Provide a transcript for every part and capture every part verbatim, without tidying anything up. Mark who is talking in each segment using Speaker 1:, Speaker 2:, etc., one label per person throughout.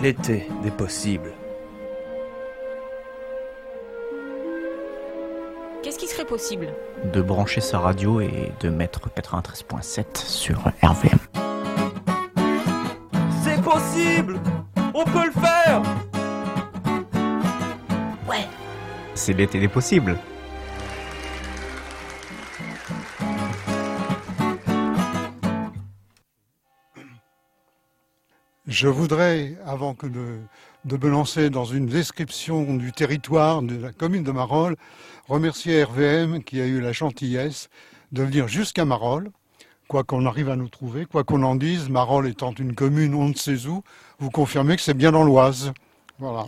Speaker 1: L'été des possibles.
Speaker 2: Qu'est-ce qui serait possible ?
Speaker 3: De brancher sa radio et de mettre quatre-vingt-treize virgule sept sur R V M.
Speaker 1: C'est possible! On peut le faire!
Speaker 2: Ouais.
Speaker 3: C'est l'été des possibles.
Speaker 4: Je voudrais, avant que de, de me lancer dans une description du territoire de la commune de Marolles, remercier R V M qui a eu la gentillesse de venir jusqu'à Marolles. Quoi qu'on arrive à nous trouver, quoi qu'on en dise, Marolles étant une commune on ne sait où, vous confirmez que c'est bien dans l'Oise. Voilà.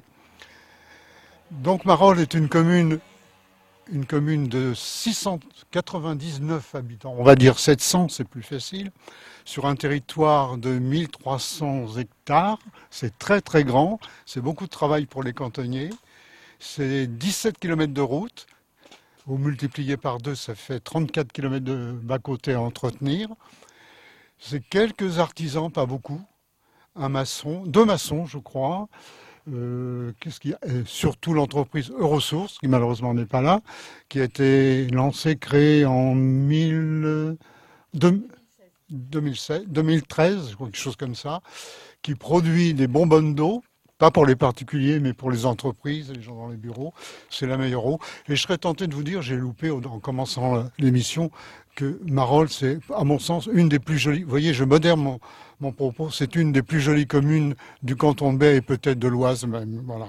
Speaker 4: Donc Marolles est une commune, une commune de six cent quatre-vingt-dix-neuf habitants, on va dire sept cents, c'est plus facile, sur un territoire de mille trois cents hectares. C'est très très grand, c'est beaucoup de travail pour les cantonniers. C'est dix-sept kilomètres de route. Vous multipliez par deux, ça fait trente-quatre kilomètres de bas-côté à entretenir. C'est quelques artisans, pas beaucoup. Un maçon, deux maçons, je crois. Euh, qu'est-ce qu'il y a Et surtout l'entreprise Eurosource, qui malheureusement n'est pas là, qui a été lancée, créée en mille... deux mille seize, deux mille treize, je crois, quelque chose comme ça, qui produit des bonbonnes d'eau. Pas pour les particuliers, mais pour les entreprises, les gens dans les bureaux. C'est la meilleure eau. Et je serais tenté de vous dire, j'ai loupé en commençant l'émission, que Marolles, c'est, à mon sens, une des plus jolies. Vous voyez, je modère mon, mon propos. C'est une des plus jolies communes du canton de Bay et peut-être de l'Oise même. Voilà.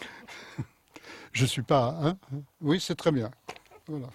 Speaker 4: Je suis pas... Hein oui, c'est très bien. Voilà.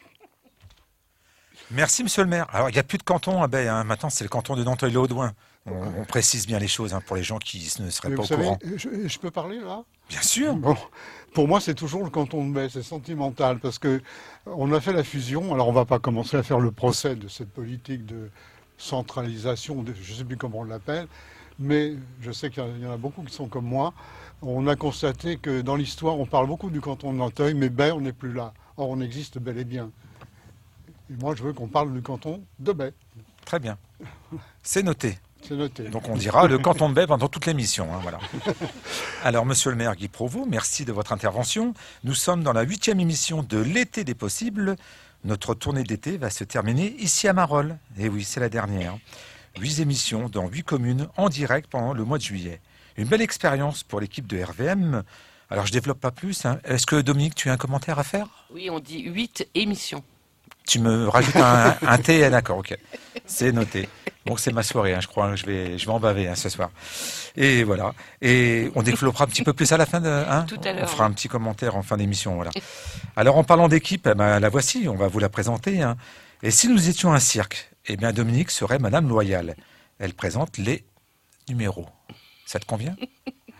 Speaker 5: Merci, monsieur le maire. Alors, il n'y a plus de canton à Bay. Hein. Maintenant, c'est le canton de Nanteuil-le-Haudouin. On, on précise bien les choses hein, pour les gens qui ne seraient
Speaker 4: Mais
Speaker 5: pas au
Speaker 4: savez,
Speaker 5: courant.
Speaker 4: Je, je peux parler là ?
Speaker 5: Bien sûr.
Speaker 4: Bon, pour moi, c'est toujours le canton de Bay, c'est sentimental, parce que on a fait la fusion. Alors, on ne va pas commencer à faire le procès de cette politique de centralisation, de, je ne sais plus comment on l'appelle, mais je sais qu'il y en a beaucoup qui sont comme moi. On a constaté que dans l'histoire, on parle beaucoup du canton de Nanteuil, mais Bay, on n'est plus là. Or, on existe bel et bien. Et moi, je veux qu'on parle du canton de Bay.
Speaker 5: Très bien. C'est noté.
Speaker 4: C'est noté.
Speaker 5: Donc on dira le canton de Bay pendant toute l'émission. Hein, voilà. Alors monsieur le maire Guy Provost, merci de votre intervention. Nous sommes dans la huitième émission de l'été des possibles. Notre tournée d'été va se terminer ici à Marolles. Et oui, c'est la dernière. Huit émissions dans huit communes en direct pendant le mois de juillet. Une belle expérience pour l'équipe de R V M. Alors je développe pas plus. Hein. Est-ce que Dominique, tu as un commentaire à faire ?
Speaker 2: Oui, on dit huit émissions.
Speaker 5: Tu me rajoutes un, un T, d'accord, ok. C'est noté. Bon, c'est ma soirée, hein, je crois. Je vais, je vais en baver hein, ce soir. Et voilà. Et on développera un petit peu plus à la fin de. Hein,
Speaker 2: Tout à l'heure.
Speaker 5: On fera un petit commentaire en fin d'émission, voilà. Alors, en parlant d'équipe, eh ben, la voici. On va vous la présenter. Hein. Et si nous étions un cirque, eh bien, Dominique serait Madame Loyal. Elle présente les numéros. Ça te convient ? Non ?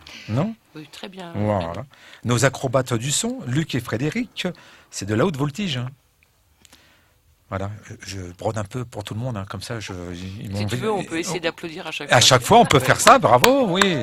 Speaker 2: Oui, très bien.
Speaker 5: Voilà. Nos acrobates du son, Luc et Frédéric, c'est de la haute voltige. Hein. Voilà, je brode un peu pour tout le monde, hein, comme ça. Je, ils
Speaker 2: Si tu veux, on peut essayer d'applaudir à chaque fois.
Speaker 5: À chaque fois, on peut faire ça, bravo, oui.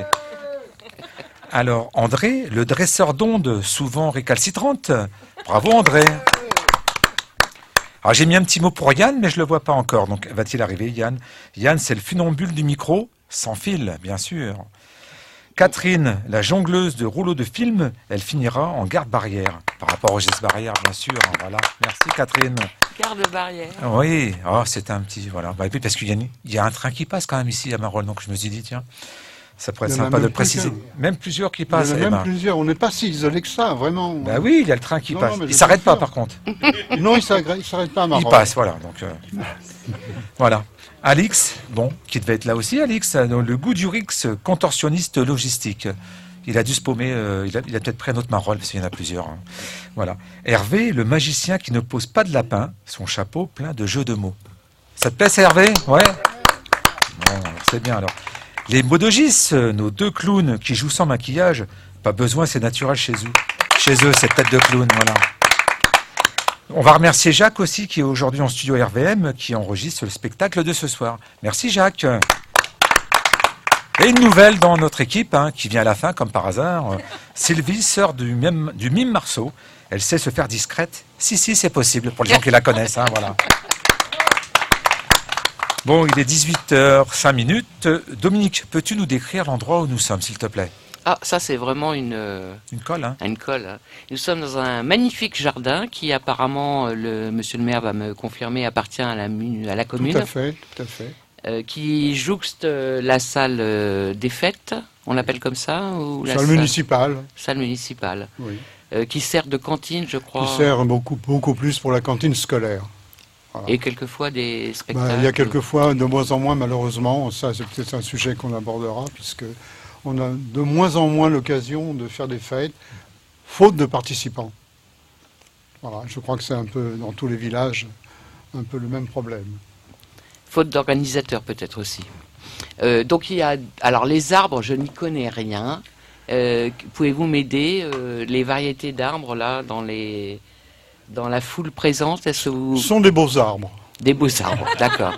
Speaker 5: Alors, André, le dresseur d'ondes, souvent récalcitrante. Bravo, André. Alors, j'ai mis un petit mot pour Yann, mais je ne le vois pas encore. Donc, va-t-il arriver, Yann ? Yann, c'est le funambule du micro, sans fil, bien sûr. Catherine, la jongleuse de rouleau de film, elle finira en garde-barrière. Par rapport au geste barrière, bien sûr. Voilà. Merci, Catherine.
Speaker 2: Garde-barrière.
Speaker 5: Oui, oh, c'est un petit... Voilà. Bah, et puis, parce qu'il y a, une, il y a un train qui passe quand même ici à Marolles, donc je me suis dit, tiens, ça pourrait être sympa de le préciser.
Speaker 4: Plusieurs.
Speaker 5: Même plusieurs qui passent.
Speaker 4: Il y en a
Speaker 5: eh
Speaker 4: même
Speaker 5: ben.
Speaker 4: plusieurs, on n'est pas si isolé que ça, vraiment.
Speaker 5: Bah oui, il y a le train qui
Speaker 4: Non,
Speaker 5: passe.
Speaker 4: non, mais
Speaker 5: Il
Speaker 4: je
Speaker 5: s'arrête pas,
Speaker 4: préfère.
Speaker 5: par contre.
Speaker 4: Non, il ne s'arrête pas à Marolles.
Speaker 5: Il passe, voilà. Donc, euh, voilà. Alix, bon, qui devait être là aussi, Alix, le goût du Rix, contorsionniste logistique. Il a dû se paumer, euh, il a, il a peut-être pris un autre Marolles, parce qu'il y en a plusieurs. Hein. Voilà. Hervé, le magicien qui ne pose pas de lapin, son chapeau plein de jeux de mots. Ça te plaît, ça, Hervé ? Ouais. Bon, c'est bien alors. Les Modogis, nos deux clowns qui jouent sans maquillage, pas besoin, c'est naturel chez eux. Chez eux, cette tête de clown, voilà. On va remercier Jacques aussi, qui est aujourd'hui en studio R V M, qui enregistre le spectacle de ce soir. Merci Jacques. Et une nouvelle dans notre équipe, hein, qui vient à la fin, comme par hasard. Sylvie, sœur du, même, du mime Marceau. Elle sait se faire discrète. Si, si, c'est possible, pour les gens qui la connaissent. Hein, voilà. Bon, il est dix-huit heures cinq minutes. Dominique, peux-tu nous décrire l'endroit où nous sommes, s'il te plaît ?
Speaker 2: Ah, ça c'est vraiment une, euh,
Speaker 5: Une colle, hein.
Speaker 2: une colle. Hein. Nous sommes dans un magnifique jardin qui apparemment, euh, le monsieur le maire va me confirmer, appartient à la, mu- à la commune,
Speaker 4: Tout à fait, tout à fait.
Speaker 2: euh, qui jouxte euh, la salle euh, des fêtes, on l'appelle comme ça, ou la
Speaker 4: Salle municipale,
Speaker 2: salle municipale,
Speaker 4: oui.
Speaker 2: euh, qui sert de cantine, je crois,
Speaker 4: Qui sert beaucoup, beaucoup plus pour la cantine scolaire.
Speaker 2: et quelquefois des
Speaker 4: Ben,
Speaker 2: spectacles.
Speaker 4: il y a quelquefois, de moins en moins malheureusement, ça c'est peut-être un sujet qu'on abordera, puisque on a de moins en moins l'occasion de faire des fêtes, faute de participants. Voilà, je crois que c'est un peu, dans tous les villages, un peu le même problème.
Speaker 2: Faute d'organisateurs peut-être aussi. Euh, donc il y a, alors les arbres, je n'y connais rien. Euh, Pouvez-vous m'aider euh, les variétés d'arbres là dans les dans la foule présente, est-ce que vous
Speaker 4: Ce sont des beaux arbres.
Speaker 2: des beaux arbres, d'accord.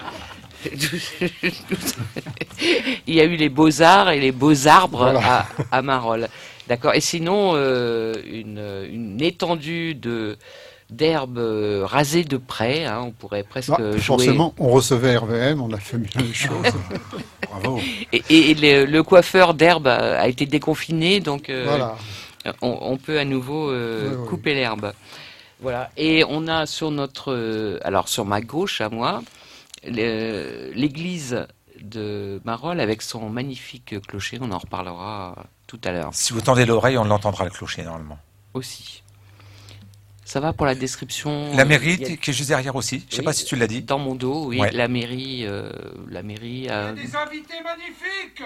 Speaker 2: Il y a eu les beaux-arts et les beaux arbres
Speaker 4: Voilà.
Speaker 2: à, à Marolles. D'accord. Et sinon, euh, une, une étendue de d'herbes euh, rasées de près, hein, on pourrait presque
Speaker 4: Ah,
Speaker 2: jouer.
Speaker 4: forcément, on recevait R V M, on a fait bien les choses. Bravo.
Speaker 2: Et, et le, le coiffeur d'herbe a, a été déconfiné, donc euh,
Speaker 4: Voilà.
Speaker 2: on, on peut à nouveau euh,
Speaker 4: Oui, oui.
Speaker 2: couper l'herbe. Voilà. Et on a sur notre, euh, alors sur ma gauche à moi, le- l'église de Marolles avec son magnifique clocher. On en reparlera tout à l'heure
Speaker 5: Si vous tendez l'oreille, on l'entendra le clocher normalement.
Speaker 2: aussi. Ça va pour la description.
Speaker 5: La mairie
Speaker 2: Il y a-
Speaker 5: qui est juste derrière aussi. Je sais
Speaker 2: Oui,
Speaker 5: pas si tu l'as dit.
Speaker 2: Dans mon dos, oui.
Speaker 5: Ouais.
Speaker 2: La mairie, euh, la mairie. a-
Speaker 1: Des invités magnifiques.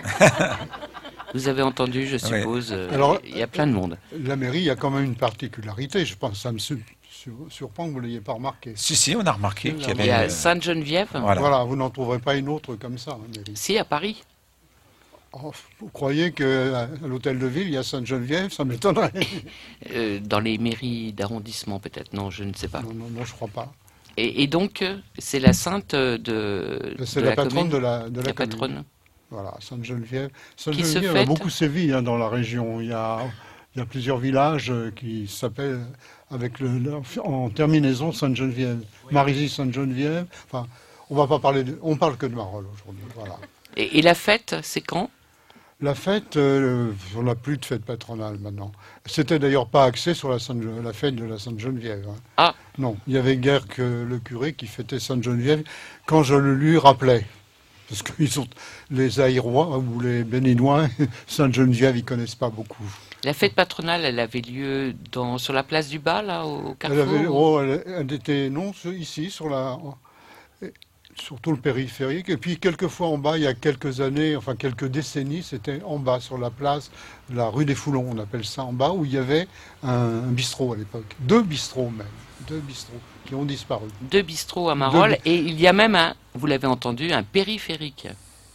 Speaker 2: Vous avez entendu, je
Speaker 5: Ouais.
Speaker 2: suppose. euh,
Speaker 4: Alors-
Speaker 2: il y a plein de monde.
Speaker 4: La mairie, il y a quand même une particularité, je pense, ça me sur- sur- surprend que vous ne l'ayez pas remarqué.
Speaker 5: Si, si, on a remarqué qu'il y
Speaker 2: Il
Speaker 5: avait.
Speaker 2: y a
Speaker 5: euh,
Speaker 2: Sainte-Geneviève.
Speaker 5: Voilà.
Speaker 4: Voilà, vous n'en trouverez pas une autre comme ça, hein, mairie.
Speaker 2: Si, à Paris.
Speaker 4: Oh, vous croyez qu'à l'hôtel de ville, il y a Sainte-Geneviève, ça m'étonnerait.
Speaker 2: Euh, dans les mairies d'arrondissement, peut-être. Non, je ne sais pas.
Speaker 4: Non, non, non, je crois pas.
Speaker 2: Et, et donc, euh, c'est la sainte de,
Speaker 4: C'est
Speaker 2: de
Speaker 4: la,
Speaker 2: la
Speaker 4: patronne
Speaker 2: commune,
Speaker 4: de la, de la
Speaker 2: la
Speaker 4: commune.
Speaker 2: patronne.
Speaker 4: Voilà, Sainte-Geneviève.
Speaker 2: se
Speaker 4: Sainte-Geneviève a
Speaker 2: fête
Speaker 4: beaucoup sévi hein, dans la région. Il y a, il y a plusieurs villages euh, qui s'appellent avec le, le- en terminaison Sainte-Geneviève. Marisy Sainte-Geneviève. Enfin, on va pas parler de, on parle que de Marolles aujourd'hui. Voilà.
Speaker 2: Et, et la fête, c'est quand?
Speaker 4: La fête, euh, on n'a plus de fête patronale maintenant. C'était d'ailleurs pas axé sur la, Sainte, la fête de la Sainte-Geneviève. hein.
Speaker 2: Ah.
Speaker 4: Non, il y avait guère que le curé qui fêtait Sainte-Geneviève quand je le lui rappelais. Parce que ils sont, les Aïrois ou les Béninois, Sainte-Geneviève, ils connaissent pas beaucoup.
Speaker 2: La fête patronale, elle avait lieu dans, sur la place du Bas, là, au
Speaker 4: Elle,
Speaker 2: Carrefour
Speaker 4: avait,
Speaker 2: ou-
Speaker 4: oh, elle, elle était, non, ce- ici, sur la, surtout le périphérique. Et puis, quelquefois en bas, il y a quelques années, enfin quelques décennies, c'était en bas, sur la place, la rue des Foulons, on appelle ça en bas, où il y avait un, un bistrot à l'époque. Deux bistrots même. Deux bistrots qui ont disparu.
Speaker 2: Deux bistrots à Marolles.
Speaker 4: Deux-
Speaker 2: Et il y a même un, vous l'avez entendu, un périphérique.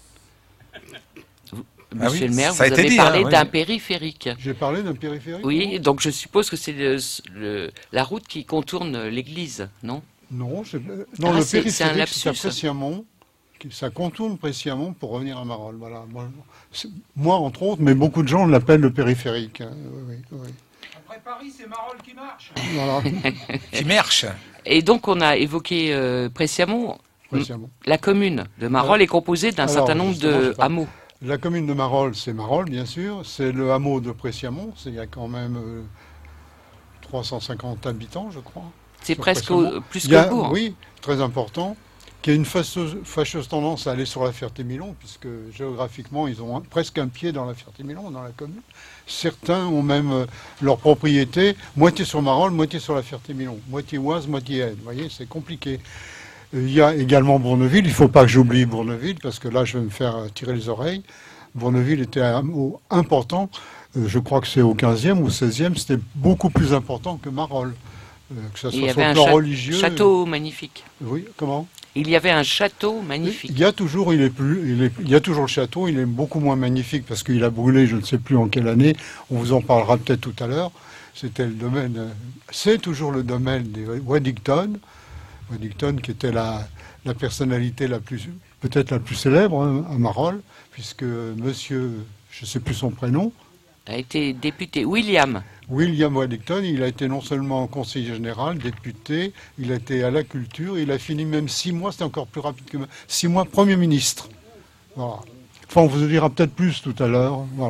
Speaker 2: Vous-
Speaker 5: Ah
Speaker 2: Monsieur
Speaker 5: oui,
Speaker 2: le maire,
Speaker 5: ça a
Speaker 2: vous
Speaker 5: été
Speaker 2: avez
Speaker 5: dit,
Speaker 2: parlé
Speaker 5: hein, oui.
Speaker 2: d'un périphérique.
Speaker 4: J'ai parlé d'un périphérique
Speaker 2: Oui, donc je suppose que c'est le- le- la route qui contourne l'église, non?
Speaker 4: Non, je- non
Speaker 2: Ah,
Speaker 4: le
Speaker 2: c'est- c'est un
Speaker 4: périphérique, c'est à
Speaker 2: lapsus.
Speaker 4: Pressiamont. qui- Ça contourne Pressiamont pour revenir à Marolles. Voilà. Moi, c'est- moi, entre autres, mais beaucoup de gens l'appellent le périphérique. hein. Oui, oui, oui.
Speaker 1: Après Paris, c'est Marolles qui marche.
Speaker 4: Voilà,
Speaker 5: Qui marche.
Speaker 2: Et donc on a évoqué euh, Pressiamont.
Speaker 4: Pressiamont.
Speaker 2: La commune de Marolles est composée d'un
Speaker 4: Alors,
Speaker 2: certain nombre
Speaker 4: justement,
Speaker 2: de
Speaker 4: je parle.
Speaker 2: hameaux.
Speaker 4: La commune de Marolles, c'est Marolles, bien sûr. C'est le hameau de Pressiamont. C'est- Il y a quand même euh, trois cent cinquante habitants, je crois.
Speaker 2: C'est
Speaker 4: sur
Speaker 2: presque
Speaker 4: Pressiamont.
Speaker 2: au- plus
Speaker 4: Il y a-
Speaker 2: que bourg.
Speaker 4: Oui, très important. Qui a une fâcheuse, fâcheuse tendance à aller sur la Ferté-Milon, puisque géographiquement, ils ont un- presque un pied dans la Ferté-Milon, dans la commune. Certains ont même euh, leur propriété, moitié sur Marolles, moitié sur la Ferté-Milon. Moitié Oise, moitié Aisne. Vous voyez, c'est compliqué. Euh, Il y a également Bourneville. Il ne faut pas que j'oublie Bourneville, parce que là, je vais me faire euh, tirer les oreilles. Bourneville était un hameau important. Euh, je crois que c'est au quinzième ou seizième. C'était beaucoup plus important que Marolles. Euh, que ça
Speaker 2: Il y
Speaker 4: soit sur
Speaker 2: avait
Speaker 4: le
Speaker 2: un
Speaker 4: plan
Speaker 2: cha-
Speaker 4: religieux.
Speaker 2: château magnifique.
Speaker 4: Oui, comment
Speaker 2: Il y avait un château magnifique.
Speaker 4: Il y a toujours, il est plus, il, est- il y a toujours le château. Il est beaucoup moins magnifique parce qu'il a brûlé, je ne sais plus en quelle année. On vous en parlera peut-être tout à l'heure. C'était le domaine, euh, c'est toujours le domaine des Waddington. Waddington qui était la, la personnalité la plus, peut-être la plus célèbre hein, à Marolles, puisque Monsieur, je ne sais plus son prénom,
Speaker 2: A été député William.
Speaker 4: William Waddington, il a été non seulement conseiller général, député, il a été à la culture, il a fini même six mois, c'était encore plus rapide que moi, six mois Premier ministre. Voilà. Enfin, on vous en dira peut-être plus tout à l'heure. Voilà.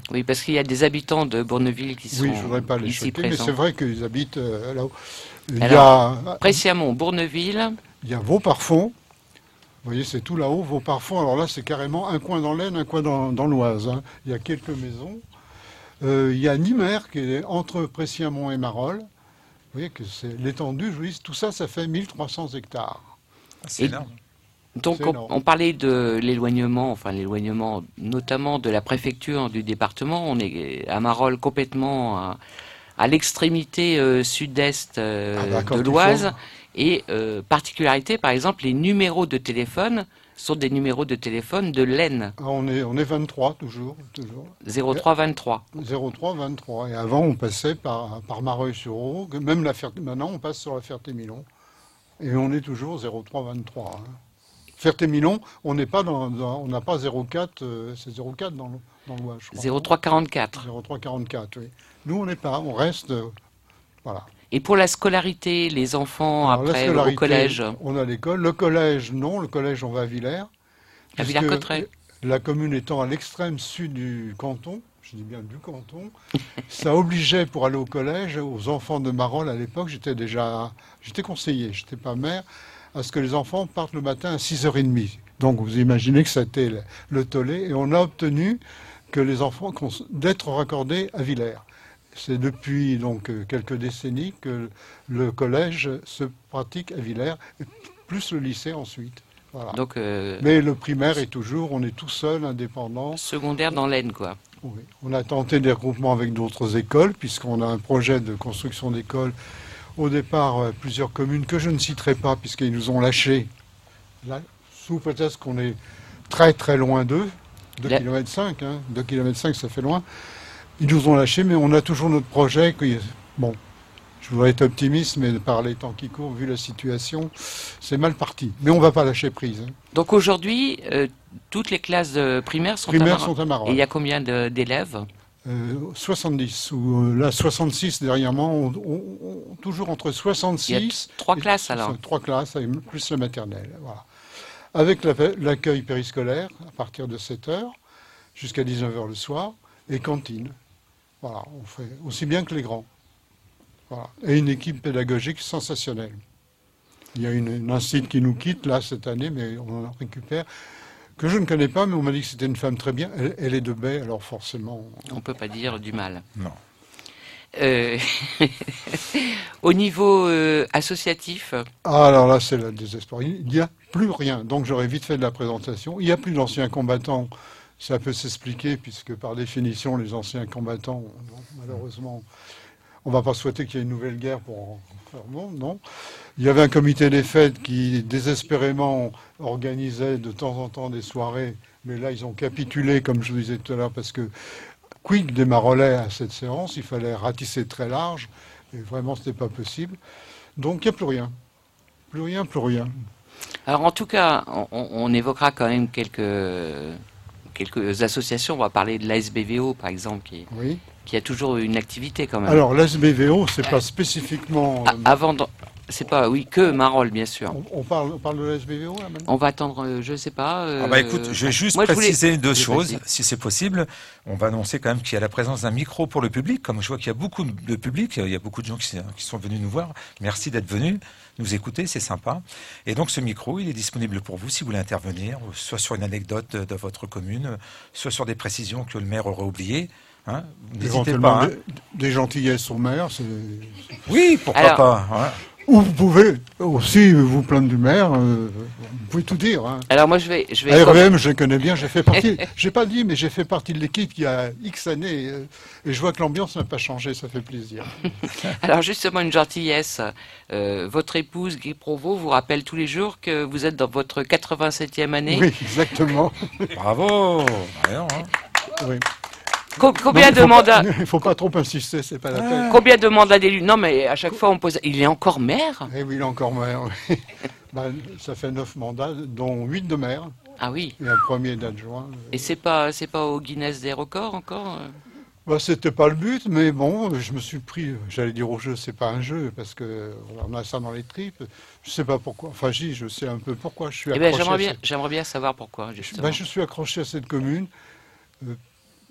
Speaker 2: Oui, parce qu'il y a des habitants de Bourneville qui sont
Speaker 4: Oui, je ne voudrais pas les
Speaker 2: ici
Speaker 4: choquer, mais
Speaker 2: présents.
Speaker 4: c'est vrai qu'ils habitent euh, là-haut. Il y
Speaker 2: Alors,
Speaker 4: a,
Speaker 2: Pressiamont, Bourneville,
Speaker 4: il y a Vaux-Parfond. Vous voyez, c'est tout là-haut, Vaux-Parfond. Alors là, c'est carrément un coin dans l'Aisne, un coin dans, dans l'Oise. Hein. Il y a quelques maisons. Euh, il y a Nimer, qui est entre Pressiamont et Marolles. Vous voyez que c'est l'étendue, je vous dis, tout ça, ça fait mille trois cents hectares.
Speaker 5: C'est
Speaker 2: Et-
Speaker 5: énorme.
Speaker 2: donc
Speaker 4: C'est
Speaker 2: on,
Speaker 4: énorme.
Speaker 2: on parlait de l'éloignement, enfin l'éloignement notamment de la préfecture du département. On est à Marolles complètement à, à l'extrémité euh, sud-est euh,
Speaker 4: Ah bah, quand
Speaker 2: de
Speaker 4: il
Speaker 2: l'Oise.
Speaker 4: faut.
Speaker 2: Et euh, particularité, par exemple, les numéros de téléphone sont des numéros de téléphone de l'Aisne,
Speaker 4: Ah, on, est, on est vingt-trois, toujours. toujours.
Speaker 2: zéro trois vingt-trois.
Speaker 4: zéro trois vingt-trois. Et avant, on passait par, par Mareuil-sur-Aube. Même la Ferté- maintenant, on passe sur la Ferté-Milon. Et on est toujours zéro trois vingt-trois. Hein. Ferté-Milon, on n'est pas dans, dans- on n'a pas zéro quatre, euh, c'est zéro quatre dans, le- dans l'Oise, je crois.
Speaker 2: zéro trois quarante-quatre.
Speaker 4: zéro trois quarante-quatre, oui. Nous, on n'est pas, on reste, euh, voilà.
Speaker 2: Et pour la scolarité, les enfants
Speaker 4: Alors, la
Speaker 2: après
Speaker 4: scolarité,
Speaker 2: au collège,
Speaker 4: on a l'école. Le collège, non. Le collège, on va à Villers.
Speaker 2: à
Speaker 4: puisque
Speaker 2: Villers-Cotterêts.
Speaker 4: La commune étant à l'extrême sud du canton, je dis bien du canton, ça obligeait pour aller au collège, aux enfants de Marolles à l'époque, j'étais déjà, j'étais conseiller, je n'étais pas maire, à ce que les enfants partent le matin à six heures trente. Donc vous imaginez que c'était le, le tollé, et on a obtenu que les enfants, cons- d'être raccordés à Villers. C'est depuis donc euh, quelques décennies que le collège se pratique à Villers, plus le lycée ensuite. Voilà.
Speaker 2: Donc euh,
Speaker 4: Mais le primaire est toujours, on est tout seul, indépendant.
Speaker 2: secondaire dans l'Aisne, quoi.
Speaker 4: Oui. On a tenté des regroupements avec d'autres écoles, puisqu'on a un projet de construction d'écoles. Au départ, euh, plusieurs communes que je ne citerai pas, puisqu'ils nous ont lâchés, là, sous prétexte qu'on est très très loin d'eux, deux
Speaker 2: La-
Speaker 4: kilomètres cinq, hein, deux kilomètres cinq, ça fait loin. Ils nous ont lâchés, mais on a toujours notre projet. Que, bon, je voudrais être optimiste, mais par les temps qui courent, vu la situation, c'est mal parti. Mais on ne va pas lâcher prise. Hein.
Speaker 2: Donc aujourd'hui, euh, toutes les classes de primaires sont
Speaker 4: Primaires
Speaker 2: à Marolles.
Speaker 4: sont à Marolles.
Speaker 2: Et il y a combien de- d'élèves?
Speaker 4: Euh, soixante-dix, ou euh, là soixante-six derrière moi, on, on- on- toujours entre
Speaker 2: Il y a
Speaker 4: soixante-six
Speaker 2: trois
Speaker 4: et-
Speaker 2: classes alors.
Speaker 4: Trois classes, avec plus le maternel. Voilà. Avec la- l'accueil périscolaire à partir de sept heures jusqu'à dix-neuf heures le soir, et cantine. Voilà, on fait aussi bien que les grands. Voilà. Et une équipe pédagogique sensationnelle. Il y a une, une institut qui nous quitte là cette année, mais on en récupère, que je ne connais pas, mais on m'a dit que c'était une femme très bien. Elle, elle est de baie, alors forcément.
Speaker 2: On ne peut pas dire du mal.
Speaker 5: Non.
Speaker 2: Euh, au niveau euh, associatif,
Speaker 4: Ah, alors là, c'est le désespoir. Il n'y a plus rien. Donc, j'aurais vite fait de la présentation. Il n'y a plus d'anciens combattants. Ça peut s'expliquer, puisque par définition, les anciens combattants, non, malheureusement, on ne va pas souhaiter qu'il y ait une nouvelle guerre pour en faire non, non. Il y avait un comité des fêtes qui, désespérément, organisait de temps en temps des soirées. Mais là, ils ont capitulé, comme je vous disais tout à l'heure, parce que quid des Marolais à cette séance, il fallait ratisser très large. Et vraiment, ce n'était pas possible. Donc, il n'y a plus rien. Plus rien, plus rien.
Speaker 2: alors en tout cas, on, on évoquera quand même quelques, quelques associations. On va parler de l'A S B V O par exemple, qui,
Speaker 4: Oui.
Speaker 2: qui a toujours une activité quand même.
Speaker 4: Alors, l'S B V O, c'est pas spécifiquement.
Speaker 2: Ah, avant, de- c'est pas, oui, que Marolles, bien sûr.
Speaker 4: On, on parle, on parle de l'S B V O là maintenant.
Speaker 2: On va attendre, euh, je sais pas. euh,
Speaker 5: Ah bah écoute, je vais juste
Speaker 2: moi, je voulais-
Speaker 5: préciser deux
Speaker 2: Oui,
Speaker 5: choses,
Speaker 2: vas-y.
Speaker 5: si c'est possible. On va annoncer quand même qu'il y a la présence d'un micro pour le public. Comme je vois qu'il y a beaucoup de public, il y a beaucoup de gens qui, qui sont venus nous voir. Merci d'être venus nous écouter, c'est sympa. Et donc ce micro, il est disponible pour vous si vous voulez intervenir, soit sur une anecdote de, de votre commune, soit sur des précisions que le maire aurait oubliées. Hein, n'hésitez
Speaker 4: Éventuellement,
Speaker 5: pas. Hein.
Speaker 4: des, des gentillesses au maire. c'est-
Speaker 5: Oui, pourquoi
Speaker 2: Alors-
Speaker 5: pas. Voilà.
Speaker 4: Ou vous pouvez aussi vous plaindre du maire. euh, vous pouvez tout dire. Hein.
Speaker 2: Alors moi je vais, je vais.
Speaker 4: A R V M, je le connais bien. J'ai fait partie. J'ai pas dit, mais j'ai fait partie de l'équipe il y a X années. euh, Et je vois que l'ambiance n'a pas changé. Ça fait plaisir.
Speaker 2: Alors justement une gentillesse. Euh, votre épouse Guy Provost vous rappelle tous les jours que vous êtes dans votre quatre-vingt-septième année.
Speaker 4: Oui, exactement.
Speaker 5: Bravo. Voyons, hein.
Speaker 4: Oui.
Speaker 2: Co- combien
Speaker 4: Non,
Speaker 2: de
Speaker 4: faut
Speaker 2: mandats
Speaker 4: pas- Il ne faut pas trop insister. C'est pas la peine.
Speaker 2: Combien de mandats d'élu? Non mais à chaque fois on pose. Il est encore maire?
Speaker 4: Eh oui, il est encore maire. Oui. Ben, ça fait neuf mandats, dont huit de maire
Speaker 2: Ah oui.
Speaker 4: et un premier d'adjoint.
Speaker 2: Et c'est pas, c'est pas au Guinness des records encore? euh
Speaker 4: Bah, c'était pas le but, mais bon, je me suis pris, j'allais dire au jeu, c'est pas un jeu, parce que on a ça dans les tripes. Je sais pas pourquoi. Enfin, j'y, je sais un peu pourquoi je suis
Speaker 2: Eh
Speaker 4: accroché.
Speaker 2: ben, j'aimerais
Speaker 4: à
Speaker 2: bien,
Speaker 4: cette-
Speaker 2: j'aimerais bien savoir pourquoi justement.
Speaker 4: Ben, je suis accroché à cette commune. Euh,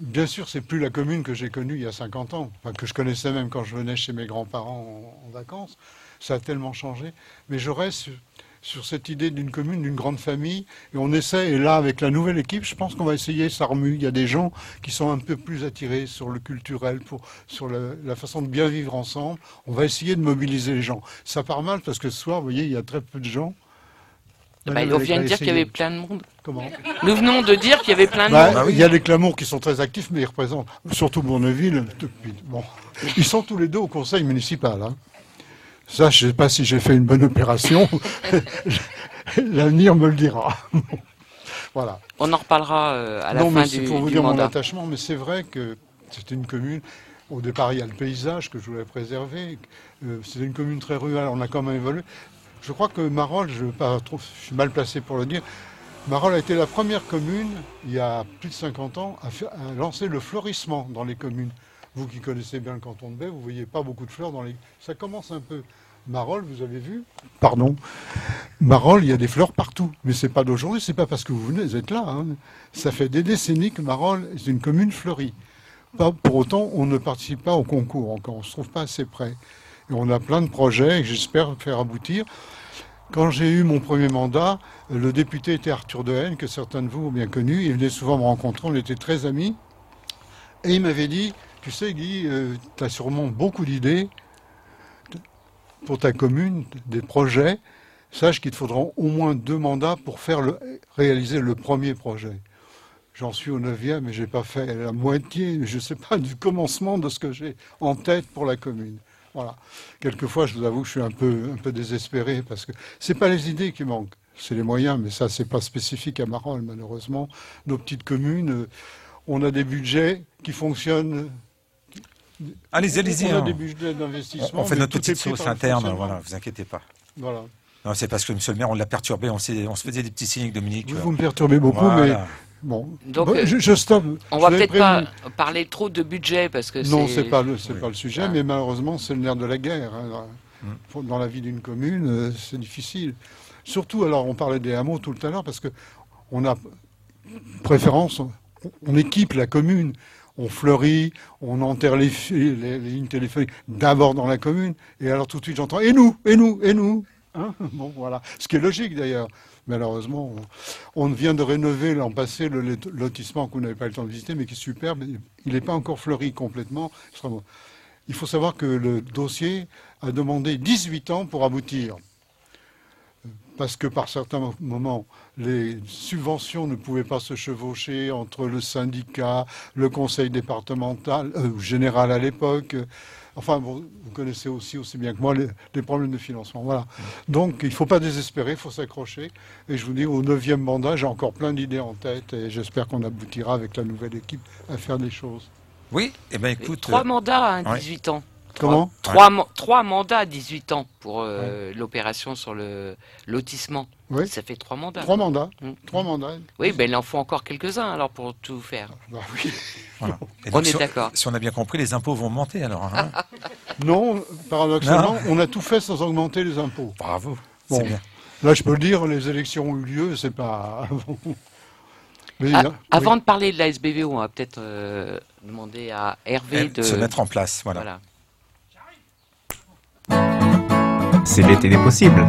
Speaker 4: bien sûr, c'est plus la commune que j'ai connue il y a cinquante ans, enfin, que je connaissais même quand je venais chez mes grands-parents en, en vacances. Ça a tellement changé. Mais je reste sur, sur cette idée d'une commune, d'une grande famille. Et on essaie, et là, avec la nouvelle équipe, je pense qu'on va essayer, ça remue. Il y a des gens qui sont un peu plus attirés sur le culturel, pour, sur le, la façon de bien vivre ensemble. On va essayer de mobiliser les gens. Ça part mal parce que ce soir, vous voyez, il y a très peu de gens.
Speaker 2: Bah, on vient de dire qu'il y avait plein de monde.
Speaker 4: Comment ?
Speaker 2: Nous venons de dire qu'il y avait plein de
Speaker 4: bah,
Speaker 2: monde.
Speaker 4: bah oui. Il y a les Clamours qui sont très actifs, mais ils représentent surtout Bourneville. Depuis, bon. Ils sont tous les deux au conseil municipal. Hein. Ça, je ne sais pas si j'ai fait une bonne opération. L'avenir me le dira. Voilà.
Speaker 2: On en reparlera euh, à la
Speaker 4: non,
Speaker 2: fin
Speaker 4: mais
Speaker 2: du,
Speaker 4: c'est pour vous
Speaker 2: du
Speaker 4: dire
Speaker 2: mandat.
Speaker 4: mon attachement, mais c'est vrai que c'était une commune. Au départ, il y a le paysage que je voulais préserver. Euh, c'était une commune très rurale. On a quand même évolué. Je crois que Marolles, je, pas trop, je suis mal placé pour le dire, Marolles a été la première commune, il y a plus de cinquante ans, à, faire, à lancer le fleurissement dans les communes. Vous qui connaissez bien le canton de Bay, vous ne voyez pas beaucoup de fleurs dans les... Ça commence un peu. Marolles, vous avez vu ? Pardon. Marolles, il y a des fleurs partout. Mais ce n'est pas d'aujourd'hui, ce n'est pas parce que vous venez, vous êtes là. Hein. Ça fait des décennies que Marolles est une commune fleurie. Pas, pour autant, on ne participe pas au concours encore, on ne se trouve pas assez près. Et on a plein de projets et j'espère faire aboutir. Quand j'ai eu mon premier mandat, le député était Arthur Dehaene, que certains de vous ont bien connu. Il venait souvent me rencontrer, on était très amis. Et il m'avait dit, tu sais Guy, euh, tu as sûrement beaucoup d'idées pour ta commune, des projets. Sache qu'il te faudra au moins deux mandats pour faire le, réaliser le premier projet. J'en suis au neuvième et je n'ai pas fait la moitié, je ne sais pas, du commencement de ce que j'ai en tête pour la commune. Voilà. Quelquefois, je vous avoue que je suis un peu, un peu désespéré parce que ce n'est pas les idées qui manquent, c'est les moyens, mais ça, ce n'est pas spécifique à Marolles, malheureusement. Nos petites communes, on a des budgets qui fonctionnent.
Speaker 5: Allez-y, allez-y.
Speaker 4: On a
Speaker 5: hein.
Speaker 4: des budgets d'investissement.
Speaker 5: On fait
Speaker 4: mais
Speaker 5: notre
Speaker 4: tout
Speaker 5: petite
Speaker 4: est pris
Speaker 5: sauce
Speaker 4: par le
Speaker 5: interne,
Speaker 4: fonctionnement.
Speaker 5: voilà, vous inquiétez pas.
Speaker 4: Voilà.
Speaker 5: Non, c'est parce que monsieur le maire, on l'a perturbé, on, s'est- on se faisait des petits signes avec Dominique.
Speaker 4: Vous, vous me perturbez beaucoup,
Speaker 5: Voilà.
Speaker 4: mais bon.
Speaker 2: Donc,
Speaker 4: Bon,
Speaker 2: euh,
Speaker 4: je, je stoppe.
Speaker 2: On
Speaker 4: Je
Speaker 2: va
Speaker 4: vous avais
Speaker 2: peut-être pas
Speaker 4: prévenu.
Speaker 2: parler trop de budget parce que
Speaker 4: Non,
Speaker 2: c'est...
Speaker 4: c'est pas le, c'est
Speaker 5: Oui.
Speaker 4: pas le sujet,
Speaker 2: Ah.
Speaker 4: mais malheureusement, c'est le nerf de la guerre. hein.
Speaker 5: Mm.
Speaker 4: Dans la vie d'une commune, euh, c'est difficile. Surtout, alors, on parlait des hameaux tout à l'heure, parce que on a préférence, on, on équipe la commune, on fleurit, on enterre les, fi- les, les lignes téléphoniques d'abord dans la commune, et alors tout de suite j'entends et nous, et nous, et nous. Hein bon, voilà. Ce qui est logique d'ailleurs. Malheureusement, on, on vient de rénover l'an passé le lot- lotissement que vous n'avez pas eu le temps de visiter, mais qui est superbe. Il n'est pas encore fleuri complètement. Il faut savoir que le dossier a demandé dix-huit ans pour aboutir. Parce que par certains moments, les subventions ne pouvaient pas se chevaucher entre le syndicat, le conseil départemental, euh, général à l'époque. Enfin, vous, vous connaissez aussi, aussi bien que moi, les, les problèmes de financement. Voilà. Donc, il ne faut pas désespérer, il faut s'accrocher. Et je vous dis, au neuvième mandat, j'ai encore plein d'idées en tête et j'espère qu'on aboutira avec la nouvelle équipe à faire des choses.
Speaker 5: Oui, eh bien écoute.
Speaker 2: Trois
Speaker 5: euh,
Speaker 2: mandats à
Speaker 5: ouais.
Speaker 2: dix-huit ans.
Speaker 4: Comment ?
Speaker 2: Trois, ma- trois mandats à dix-huit ans pour euh, l'opération sur le lotissement.
Speaker 4: Oui.
Speaker 2: Ça fait trois mandats.
Speaker 4: Trois mandats.
Speaker 2: Mm.
Speaker 4: Trois mandats.
Speaker 2: Oui, ben il en faut encore quelques-uns alors pour tout faire.
Speaker 4: Bah oui.
Speaker 5: voilà. Et
Speaker 2: On
Speaker 5: donc,
Speaker 2: est
Speaker 5: si
Speaker 2: d'accord.
Speaker 5: Si on a bien compris, les impôts vont monter alors. hein.
Speaker 4: Non, paradoxalement,
Speaker 5: Non.
Speaker 4: on a tout fait sans augmenter les impôts.
Speaker 5: Bravo,
Speaker 4: Bon.
Speaker 5: c'est bien.
Speaker 4: Là, je peux le dire, les élections ont eu lieu, c'est pas... Mais,
Speaker 2: Ah,
Speaker 4: hein,
Speaker 2: avant
Speaker 4: oui.
Speaker 2: de parler de la S B V O, on va peut-être euh, demander à Hervé
Speaker 5: Eh,
Speaker 2: de...
Speaker 5: Se mettre en place, voilà.
Speaker 2: Voilà.
Speaker 3: C'est l'été des possibles.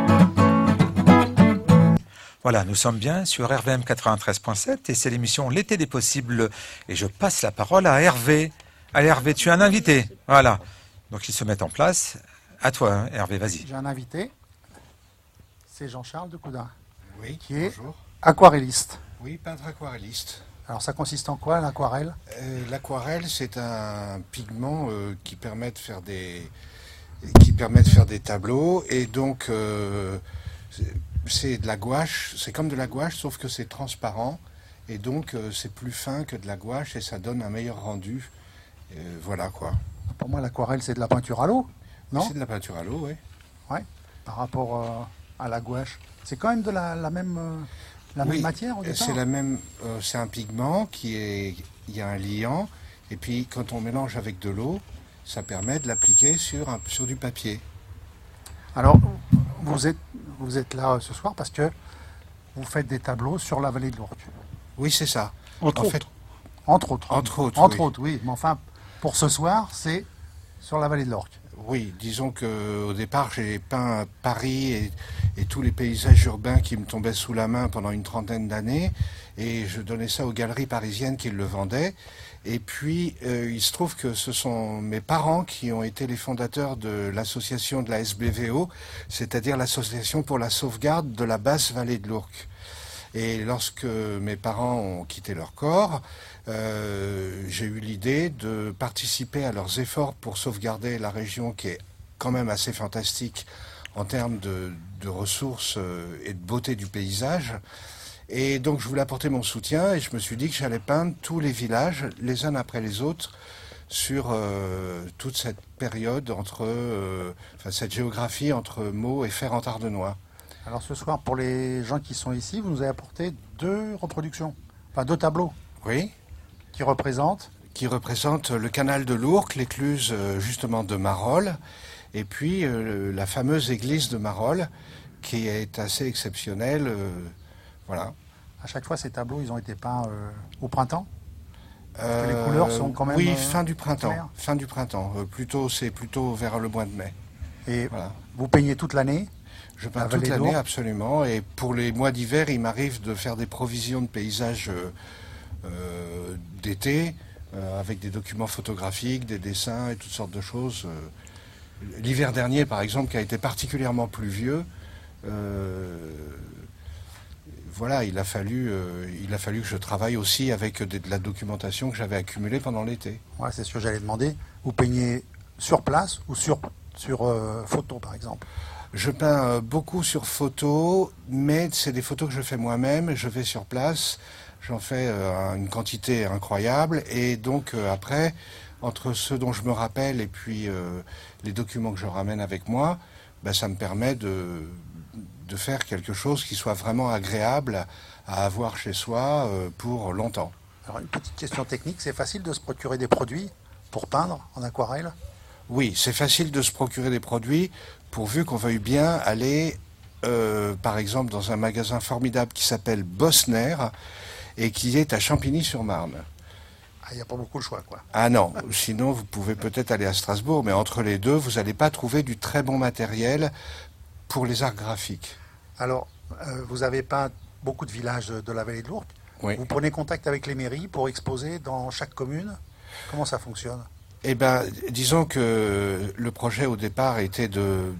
Speaker 5: Voilà, nous sommes bien sur R V M quatre-vingt-treize point sept et c'est l'émission L'été des possibles. Et je passe la parole à Hervé. Allez Hervé, tu es un invité. Voilà. Donc ils se mettent en place. À toi hein, Hervé, vas-y.
Speaker 6: J'ai un invité, c'est Jean-Charles de Coudin,
Speaker 7: Oui,
Speaker 6: qui est
Speaker 7: bonjour.
Speaker 6: aquarelliste.
Speaker 7: Oui, peintre aquarelliste.
Speaker 6: Alors ça consiste en quoi l'aquarelle?
Speaker 7: Euh, L'aquarelle, c'est un pigment euh, qui permet de faire des qui permet de faire des tableaux et donc euh, c'est- c'est de la gouache. C'est comme de la gouache, sauf que c'est transparent et donc euh, c'est plus fin que de la gouache et ça donne un meilleur rendu. Euh, voilà quoi.
Speaker 6: Pour moi l'aquarelle c'est de la peinture à l'eau, non?
Speaker 7: C'est de la peinture à l'eau, oui.
Speaker 6: Par rapport euh, à la gouache. C'est quand même de la, la même, euh, la
Speaker 7: Oui,
Speaker 6: même matière au départ?
Speaker 7: C'est la même. euh, c'est un pigment qui est. Il y a un liant et puis quand on mélange avec de l'eau, ça permet de l'appliquer sur un sur du papier.
Speaker 6: Alors vous êtes, vous êtes là euh, ce soir parce que vous faites des tableaux sur la vallée de l'Ourcq.
Speaker 7: Oui, c'est ça.
Speaker 4: Entre
Speaker 7: En
Speaker 4: autres.
Speaker 7: fait,
Speaker 6: Entre autres.
Speaker 7: Entre autres,
Speaker 6: Entre
Speaker 7: oui.
Speaker 6: autres, oui. Mais enfin, pour ce soir, c'est sur la vallée de l'Orque.
Speaker 7: Oui, disons qu'au départ, j'ai peint Paris et, et tous les paysages urbains qui me tombaient sous la main pendant une trentaine d'années. Et je donnais ça aux galeries parisiennes qui le vendaient. Et puis, euh, il se trouve que ce sont mes parents qui ont été les fondateurs de l'association de la S B V O, c'est-à-dire l'association pour la sauvegarde de la basse vallée de l'Ourcq. Et lorsque mes parents ont quitté leur corps, euh, j'ai eu l'idée de participer à leurs efforts pour sauvegarder la région qui est quand même assez fantastique en termes de, de ressources et de beauté du paysage. Et donc je voulais apporter mon soutien et je me suis dit que j'allais peindre tous les villages, les uns après les autres, sur euh, toute cette période entre, euh, enfin cette géographie entre Meaux et Fer-en-Tardenois.
Speaker 6: Alors ce soir, pour les gens qui sont ici, vous nous avez apporté deux reproductions, enfin deux tableaux.
Speaker 7: Oui.
Speaker 6: Qui représentent
Speaker 7: Qui représentent le canal de l'Ourcq, l'écluse euh, justement de Marolles, et puis euh, la fameuse église de Marolles, qui est assez exceptionnelle. Euh, voilà.
Speaker 6: À chaque fois, ces tableaux, ils ont été peints euh, au printemps.
Speaker 7: Euh,
Speaker 6: les couleurs sont quand même.
Speaker 7: Oui,
Speaker 6: euh,
Speaker 7: fin du printemps.
Speaker 6: claires.
Speaker 7: Fin du printemps. Euh, plutôt, c'est plutôt vers le mois de mai.
Speaker 6: Et
Speaker 7: Voilà.
Speaker 6: vous peignez toute l'année.
Speaker 7: Je peins
Speaker 6: La
Speaker 7: toute
Speaker 6: vallée
Speaker 7: l'année,
Speaker 6: d'Ourcq.
Speaker 7: absolument. Et pour les mois d'hiver, il m'arrive de faire des provisions de paysages euh, euh, d'été, euh, avec des documents photographiques, des dessins et toutes sortes de choses. Euh, L'hiver dernier, par exemple, qui a été particulièrement pluvieux, euh, voilà, il a fallu, euh, il a fallu que je travaille aussi avec des- de la documentation que j'avais accumulée pendant l'été.
Speaker 6: Ouais, c'est ce que j'allais demander. Vous peignez sur place ou sur, sur euh, photo, par exemple.
Speaker 7: Je peins euh, beaucoup sur photo, mais c'est des photos que je fais moi-même. Je vais sur place, j'en fais euh, une quantité incroyable. Et donc euh, après, entre ce dont je me rappelle et puis euh, les documents que je ramène avec moi, ben, ça me permet de, de faire quelque chose qui soit vraiment agréable à avoir chez soi euh, pour longtemps.
Speaker 6: Alors une petite question technique, c'est facile de se procurer des produits pour peindre en aquarelle?
Speaker 7: Oui, c'est facile de se procurer des produits pourvu qu'on veuille bien aller, euh, par exemple, dans un magasin formidable qui s'appelle Bosner et qui est à Champigny-sur-Marne.
Speaker 6: Il n'y a pas beaucoup le choix, quoi.
Speaker 7: Ah non, sinon vous pouvez peut-être aller à Strasbourg, mais entre les deux, vous n'allez pas trouver du très bon matériel pour les arts graphiques.
Speaker 6: Alors, euh, vous avez peint beaucoup de villages de la vallée de l'Ourcq.
Speaker 7: Oui.
Speaker 6: Vous prenez contact avec les mairies pour exposer dans chaque commune. Comment ça fonctionne?
Speaker 7: Eh bien, disons que le projet au départ était de,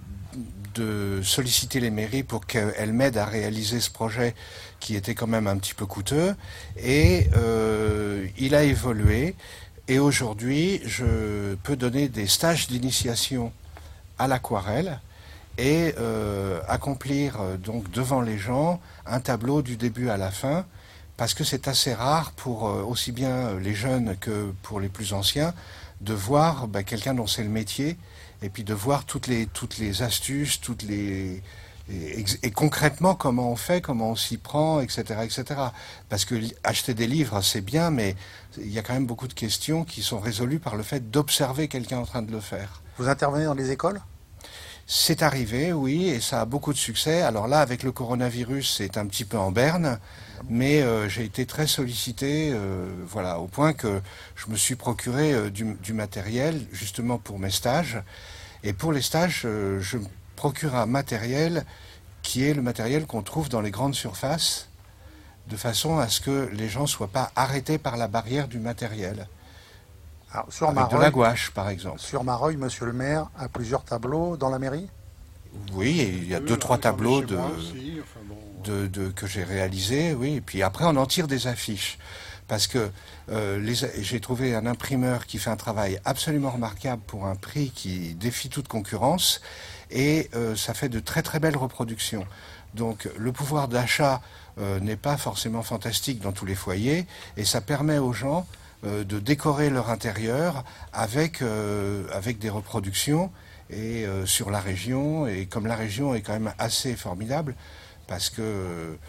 Speaker 7: de solliciter les mairies pour qu'elles m'aident à réaliser ce projet qui était quand même un petit peu coûteux. Et euh, il a évolué. Et aujourd'hui, je peux donner des stages d'initiation à l'aquarelle et euh, accomplir euh, donc devant les gens un tableau du début à la fin, parce que c'est assez rare pour euh, aussi bien les jeunes que pour les plus anciens de voir bah, quelqu'un dont c'est le métier et puis de voir toutes les toutes les astuces, toutes les et, et concrètement comment on fait, comment on s'y prend, et cetera, et cetera. Parce que li- acheter des livres c'est bien, mais il y a quand même beaucoup de questions qui sont résolues par le fait d'observer quelqu'un en train de le faire.
Speaker 6: Vous intervenez dans les écoles?
Speaker 7: C'est arrivé, oui, et ça a beaucoup de succès. Alors là, avec le coronavirus, c'est un petit peu en berne, mais euh, j'ai été très sollicité, euh, voilà, au point que je me suis procuré euh, du, du matériel, justement pour mes stages. Et pour les stages, euh, je me procure un matériel qui est le matériel qu'on trouve dans les grandes surfaces, de façon à ce que les gens ne soient pas arrêtés par la barrière du matériel.
Speaker 6: Alors, sur
Speaker 7: Avec de la
Speaker 6: Marolles,
Speaker 7: gouache, par exemple.
Speaker 6: sur Marolles, monsieur le maire a plusieurs tableaux dans la mairie?
Speaker 7: Oui, et il y a
Speaker 4: Oui,
Speaker 7: deux, trois
Speaker 4: j'en ai
Speaker 7: tableaux
Speaker 4: chez
Speaker 7: de...
Speaker 4: moi aussi, enfin bon.
Speaker 7: De, de- que j'ai réalisé, oui. Et puis après, on en tire des affiches. Parce que euh, les a- j'ai trouvé un imprimeur qui fait un travail absolument remarquable pour un prix qui défie toute concurrence. Et euh, ça fait de très très belles reproductions. Donc le pouvoir d'achat euh, n'est pas forcément fantastique dans tous les foyers. Et ça permet aux gens euh, de décorer leur intérieur avec, euh, avec des reproductions et euh, sur la région. Et comme la région est quand même assez formidable, parce que,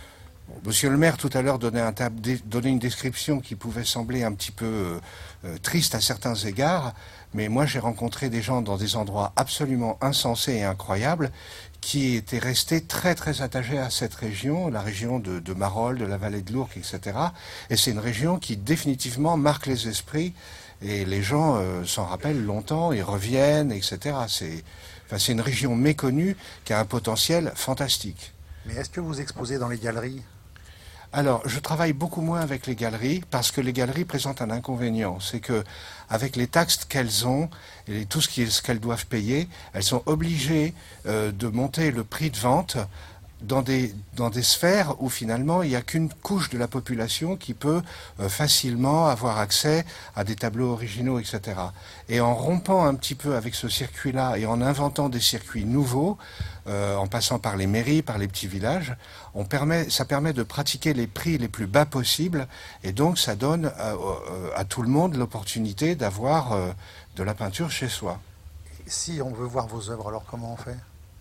Speaker 7: Monsieur le maire, tout à l'heure, donnait, un tab- donnait une description qui pouvait sembler un petit peu euh, euh, triste à certains égards, mais moi j'ai rencontré des gens dans des endroits absolument insensés et incroyables qui étaient restés très très attachés à cette région, la région de, de Marolles, de la vallée de l'Ourcq, et cetera. Et c'est une région qui définitivement marque les esprits et les gens euh, s'en rappellent longtemps, ils reviennent, et cetera. C'est, enfin, c'est une région méconnue qui a un potentiel fantastique.
Speaker 6: Mais est-ce que vous exposez dans les galeries ?
Speaker 7: Alors, je travaille beaucoup moins avec les galeries parce que les galeries présentent un inconvénient. C'est que, avec les taxes qu'elles ont et tout ce qui- ce qu'elles doivent payer, elles sont obligées euh, de monter le prix de vente dans des, dans des sphères où finalement il n'y a qu'une couche de la population qui peut euh, facilement avoir accès à des tableaux originaux, et cetera. Et en rompant un petit peu avec ce circuit-là et en inventant des circuits nouveaux, euh, en passant par les mairies, par les petits villages, on permet, ça permet de pratiquer les prix les plus bas possibles et donc ça donne à, à tout le monde l'opportunité d'avoir euh, de la peinture chez soi.
Speaker 6: Si on veut voir vos œuvres, alors comment on fait ?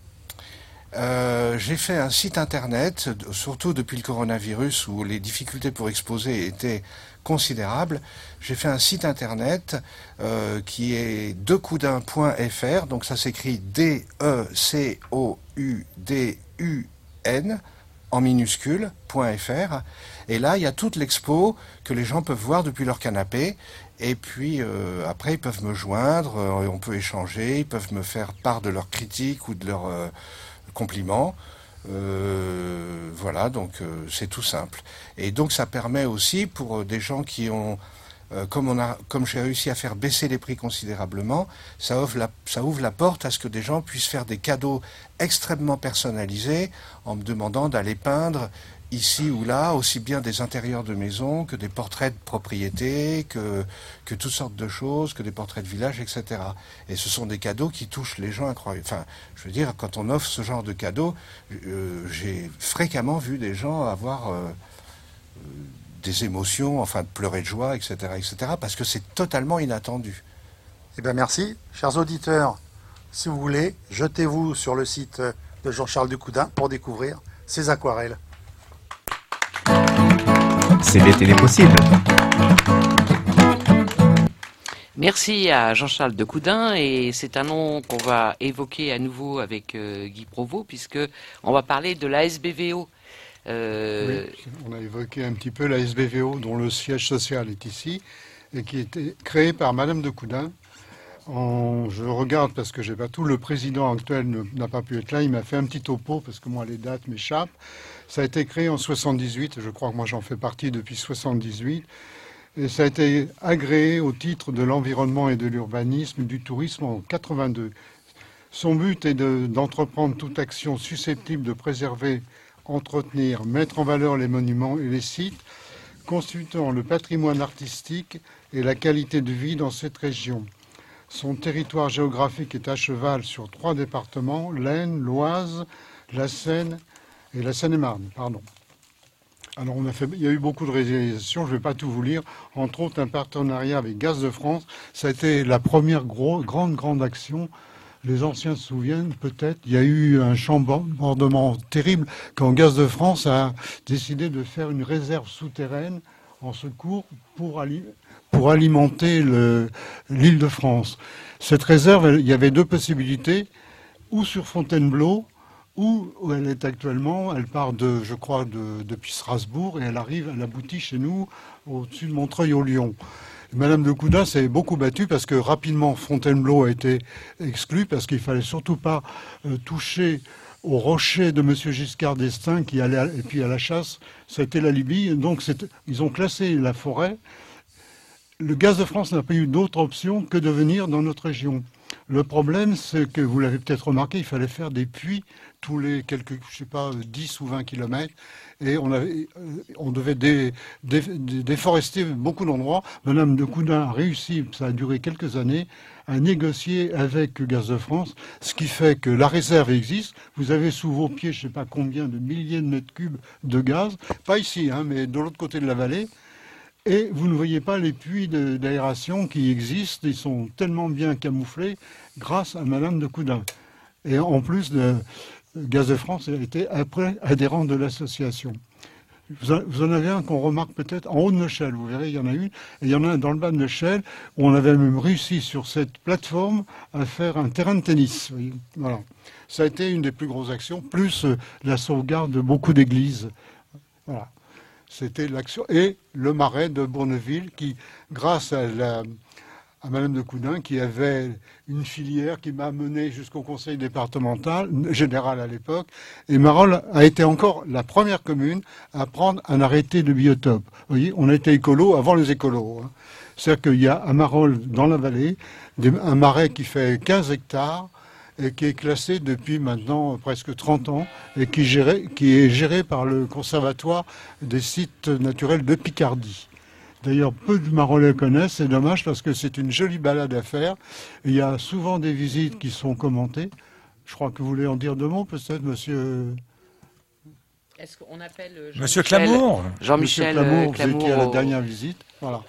Speaker 7: Euh, j'ai fait un site internet, surtout depuis le coronavirus où les difficultés pour exposer étaient considérables. J'ai fait un site internet euh, qui est decoudin point f r, donc ça s'écrit D E C O U D U N en minuscule, .fr. Et là, il y a toute l'expo que les gens peuvent voir depuis leur canapé. Et puis euh, après, ils peuvent me joindre, euh, on peut échanger, ils peuvent me faire part de leurs critiques ou de leurs euh, compliments. Euh, voilà, donc euh, c'est tout simple. Et donc ça permet aussi pour euh, des gens qui ont, euh, comme on a, comme j'ai réussi à faire baisser les prix considérablement, ça ouvre la, ça ouvre la porte à ce que des gens puissent faire des cadeaux extrêmement personnalisés en me demandant d'aller peindre ici ou là, aussi bien des intérieurs de maisons que des portraits de propriété, que, que toutes sortes de choses, que des portraits de village, et cetera. Et ce sont des cadeaux qui touchent les gens incroyables. Enfin, je veux dire, quand on offre ce genre de cadeaux, euh, j'ai fréquemment vu des gens avoir euh, des émotions, enfin de pleurer de joie, et cetera, et cetera, parce que c'est totalement inattendu.
Speaker 6: Eh bien merci. Chers auditeurs, si vous voulez, jetez-vous sur le site de Jean-Charles Decoudin pour découvrir ses aquarelles.
Speaker 3: C'est l'été des possibles.
Speaker 2: Merci à Jean-Charles Decoudin et c'est un nom qu'on va évoquer à nouveau avec euh, Guy Provost puisque on va parler de la S B V O. Euh...
Speaker 4: Oui, on a évoqué un petit peu la S B V O dont le siège social est ici et qui a été créée par Madame Decoudin. En, je regarde parce que j'ai pas tout, le président actuel ne, n'a pas pu être là, il m'a fait un petit topo parce que moi les dates m'échappent. Ça a été créé en soixante-dix-huit, je crois que moi j'en fais partie depuis soixante-dix-huit, et ça a été agréé au titre de l'environnement et de l'urbanisme du tourisme en quatre-vingt-deux. Son but est de, d'entreprendre toute action susceptible de préserver, entretenir, mettre en valeur les monuments et les sites, constituant le patrimoine artistique et la qualité de vie dans cette région. Son territoire géographique est à cheval sur trois départements, l'Aisne, l'Oise, la Seine et la Seine-et-Marne. Pardon. Alors on a fait, il y a eu beaucoup de réalisations, je ne vais pas tout vous lire, entre autres un partenariat avec Gaz de France. Ça a été la première gros, grande, grande action. Les anciens se souviennent peut-être, il y a eu un chambardement terrible quand Gaz de France a décidé de faire une réserve souterraine en secours pour alimenter pour alimenter le, l'île de France. Cette réserve, il y avait deux possibilités, ou sur Fontainebleau, ou où elle est actuellement, elle part de, je crois, de, depuis Strasbourg, et elle arrive, elle aboutit chez nous, au-dessus de Montreuil-au-Lyon. Madame Decoudin s'est beaucoup battue parce que rapidement Fontainebleau a été exclu, parce qu'il fallait surtout pas euh, toucher au rocher de Monsieur Giscard d'Estaing qui allait, à, et puis à la chasse, ça a été la Libye, donc c'est, ils ont classé la forêt. Le Gaz de France n'a pas eu d'autre option que de venir dans notre région. Le problème, c'est que, vous l'avez peut-être remarqué, il fallait faire des puits tous les quelques, je sais pas, dix ou vingt kilomètres. Et on, avait, on devait dé, dé, dé, déforester beaucoup d'endroits. Madame Decoudin a réussi, ça a duré quelques années, à négocier avec Gaz de France, ce qui fait que la réserve existe. Vous avez sous vos pieds, je ne sais pas combien de milliers de mètres cubes de gaz. Pas ici, hein, mais de l'autre côté de la vallée. Et vous ne voyez pas les puits de, d'aération qui existent, ils sont tellement bien camouflés grâce à Madame Decoudin. Et en plus, de, Gaz de France a été après adhérent de l'association. Vous en, vous en avez un qu'on remarque peut-être en haut de Neuchâtel, vous verrez, il y en a une, et il y en a un dans le bas de Neuchâtel, où on avait même réussi sur cette plateforme à faire un terrain de tennis. Vous voyez. Voilà. Ça a été une des plus grosses actions, plus euh, la sauvegarde de beaucoup d'églises. Voilà. C'était l'action. Et le marais de Bourneville, qui, grâce à la... à Madame de Coudin, qui avait une filière qui m'a mené jusqu'au conseil départemental, général à l'époque. Et Marolles a été encore la première commune à prendre un arrêté de biotope. Vous voyez, on a été écolo avant les écolos. Hein. C'est-à-dire qu'il y a à Marolles, dans la vallée, des, un marais qui fait quinze hectares et qui est classé depuis maintenant presque trente ans et qui, géré, qui est géré par le Conservatoire des sites naturels de Picardie. D'ailleurs, peu de Marolais connaissent, c'est dommage parce que c'est une jolie balade à faire. Il y a souvent des visites qui sont commentées. Je crois que vous voulez en dire deux mots, peut-être, monsieur...
Speaker 2: Est-ce qu'on appelle
Speaker 5: Monsieur Clamour
Speaker 2: Jean-Michel
Speaker 4: Clamour,
Speaker 2: Clamour,
Speaker 4: qui est à la
Speaker 2: au...
Speaker 4: dernière visite. Voilà.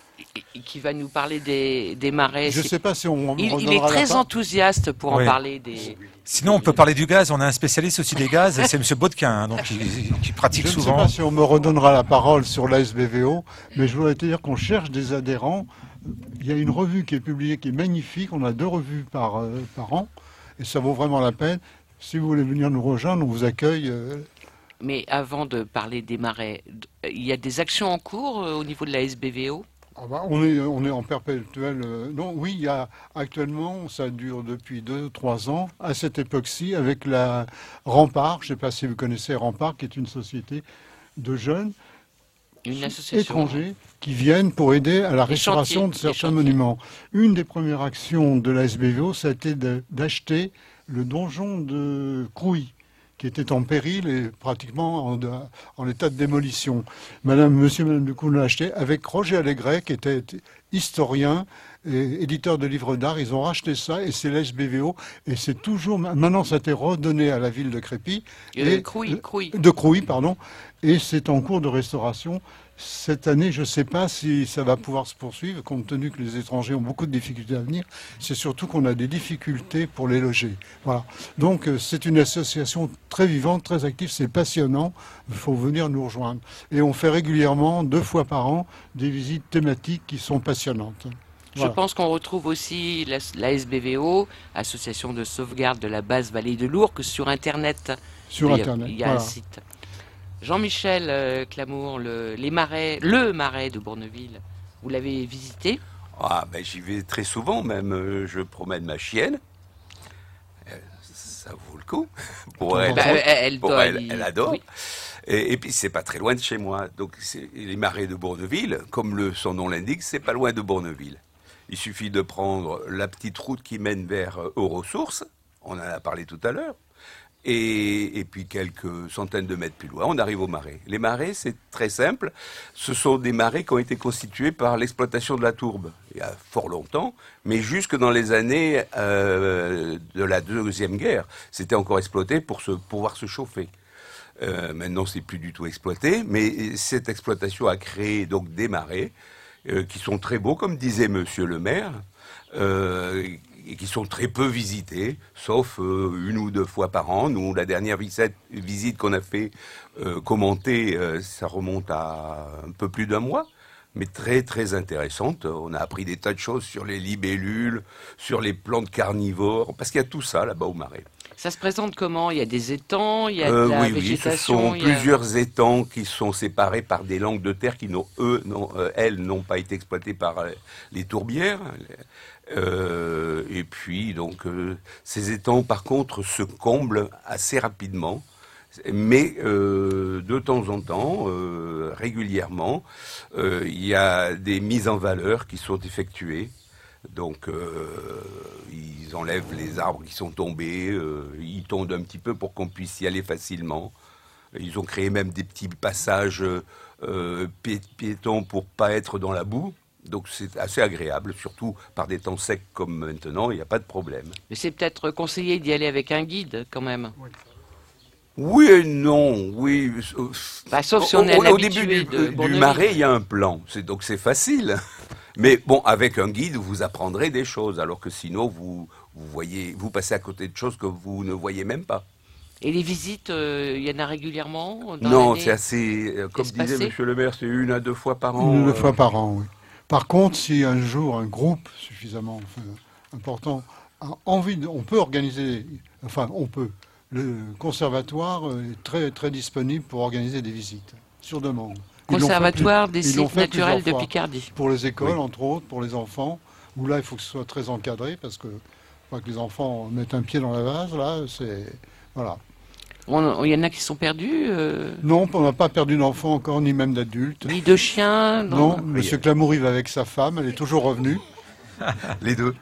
Speaker 2: qui va nous parler des, des marais.
Speaker 4: Je ne sais pas si on...
Speaker 2: Il, il est très enthousiaste pour
Speaker 5: oui.
Speaker 2: en parler des...
Speaker 5: Sinon, on peut parler du gaz. On a un spécialiste aussi des gaz, c'est monsieur Baudequin, hein, donc qui, qui pratique
Speaker 4: je
Speaker 5: souvent.
Speaker 4: Je ne sais pas si on me redonnera la parole sur l'A S B V O, mais je voudrais te dire qu'on cherche des adhérents. Il y a une revue qui est publiée qui est magnifique. On a deux revues par, euh, par an, et ça vaut vraiment la peine. Si vous voulez venir nous rejoindre, on vous accueille. Euh...
Speaker 2: Mais avant de parler des marais, il y a des actions en cours euh, au niveau de la S B V O ?
Speaker 4: Ah bah, on, est, on est en perpétuel... Euh, non, oui, il y a actuellement, ça dure depuis deux ou trois ans, à cette époque-ci, avec la Rempart, je ne sais pas si vous connaissez Rempart, qui est une société de jeunes
Speaker 2: une association
Speaker 4: étrangers qui viennent pour aider à la
Speaker 2: des
Speaker 4: restauration
Speaker 2: chantiers,
Speaker 4: de certains monuments. Une des premières actions de la S B V O, ça a été de, d'acheter le donjon de Crouy, qui était en péril et pratiquement en, en état de démolition. Madame, monsieur et madame de Coudin l'a acheté avec Roger Allégret, qui était historien et éditeur de livres d'art. Ils ont racheté ça et c'est l'S B V O. Et c'est toujours... Maintenant, ça a été redonné à la ville de Crépy.
Speaker 2: Euh,
Speaker 4: et,
Speaker 2: Crouy, Crouy.
Speaker 4: De Crouy, pardon. Et c'est en cours de restauration. Cette année, je ne sais pas si ça va pouvoir se poursuivre, compte tenu que les étrangers ont beaucoup de difficultés à venir. C'est surtout qu'on a des difficultés pour les loger. Voilà. Donc, c'est une association très vivante, très active, c'est passionnant. Il faut venir nous rejoindre. Et on fait régulièrement, deux fois par an, des visites thématiques qui sont passionnantes.
Speaker 2: Je
Speaker 4: Voilà.
Speaker 2: pense qu'on retrouve aussi la, la S B V O, Association de sauvegarde de la basse vallée de l'Ourcq, sur Internet.
Speaker 4: Sur
Speaker 2: il y a,
Speaker 4: Internet,
Speaker 2: il y a
Speaker 4: voilà.
Speaker 2: un site. Jean-Michel euh, Clamour, le, les marais, le marais de Bourneville, vous l'avez visité ?
Speaker 8: Ah, ben, j'y vais très souvent, même. euh, Je promène ma chienne. Euh, Ça vaut le coup. Pour elle,
Speaker 2: Bah, elle, elle
Speaker 8: pour
Speaker 2: doit
Speaker 8: elle,
Speaker 2: y-
Speaker 8: elle adore.
Speaker 2: oui.
Speaker 8: Et, et puis, c'est pas très loin de chez moi. Donc, c'est- les marais de Bourneville, comme le, son nom l'indique, c'est pas loin de Bourneville. Il suffit de prendre la petite route qui mène vers euh, Eurosource. On en a parlé tout à l'heure. Et, et puis quelques centaines de mètres plus loin, on arrive aux marais. Les marais, c'est très simple. Ce sont des marais qui ont été constitués par l'exploitation de la tourbe il y a fort longtemps, mais jusque dans les années euh, de la Deuxième Guerre. C'était encore exploité pour se, pouvoir se chauffer. Euh, maintenant, c'est plus du tout exploité, mais cette exploitation a créé donc des marais euh, qui sont très beaux, comme disait Monsieur le maire. Euh, et qui sont très peu visités, sauf euh, une ou deux fois par an. Nous, la dernière visite, visite qu'on a fait euh, commenter, euh, ça remonte à un peu plus d'un mois, mais très très intéressante. On a appris des tas de choses sur les libellules, sur les plantes carnivores, parce qu'il y a tout ça là-bas au marais.
Speaker 2: Ça se présente comment ? Il y a des étangs, il y a
Speaker 8: Euh,
Speaker 2: de la
Speaker 8: oui, oui, ce
Speaker 2: végétation.
Speaker 8: sont
Speaker 2: il y a-
Speaker 8: plusieurs étangs qui sont séparés par des langues de terre qui, n'ont, eux, n'ont, euh, elles, n'ont pas été exploitées par euh, les tourbières. Euh, et puis, donc, euh, ces étangs, par contre, se comblent assez rapidement. Mais euh, de temps en temps, euh, régulièrement, euh, il y a des mises en valeur qui sont effectuées. Donc, euh, ils enlèvent les arbres qui sont tombés, euh, ils tondent un petit peu pour qu'on puisse y aller facilement. Ils ont créé même des petits passages euh, pi- piétons pour pas être dans la boue. Donc, c'est assez agréable, surtout par des temps secs comme maintenant, il n'y a pas de problème.
Speaker 2: Mais c'est peut-être conseillé d'y aller avec un guide quand même.
Speaker 8: Oui et non, oui.
Speaker 2: Bah, sauf si on est
Speaker 8: au,
Speaker 2: un
Speaker 8: au
Speaker 2: habitué
Speaker 8: début du,
Speaker 2: de
Speaker 8: du
Speaker 2: Bourneville.
Speaker 8: marais, il y a un plan, c'est, donc c'est facile. Mais bon, avec un guide, vous apprendrez des choses, alors que sinon, vous, vous, voyez, vous passez à côté de choses que vous ne voyez même pas.
Speaker 2: Et les visites, euh, il y en a régulièrement dans
Speaker 8: Non,
Speaker 2: l'année
Speaker 8: c'est assez, euh, comme
Speaker 2: espacé
Speaker 8: disait Monsieur le maire, c'est une à deux fois par an.
Speaker 4: Une
Speaker 8: euh,
Speaker 4: fois par an, oui. Par contre, si un jour un groupe suffisamment enfin, important a envie, de, on peut organiser, enfin on peut, le conservatoire est très, très disponible pour organiser des visites, sur demande. Ils l'ont fait
Speaker 2: Conservatoire
Speaker 4: plus-
Speaker 2: des
Speaker 4: ils l'ont
Speaker 2: sites
Speaker 4: fait
Speaker 2: naturels
Speaker 4: plusieurs
Speaker 2: de
Speaker 4: fois.
Speaker 2: Picardie.
Speaker 4: Pour les écoles,
Speaker 8: Oui.
Speaker 4: entre autres, pour les enfants, où là il faut que ce soit très encadré, parce que, faut que les enfants mettent un pied dans la vase, là, c'est... Voilà.
Speaker 2: On- Il y en a qui sont perdus, euh,
Speaker 4: Non, on n'a pas perdu d'enfants encore, ni même d'adultes.
Speaker 2: ni de chiens. dans-
Speaker 4: Non, Monsieur Clamour, il va avec sa femme, elle est toujours revenue.
Speaker 8: Les deux.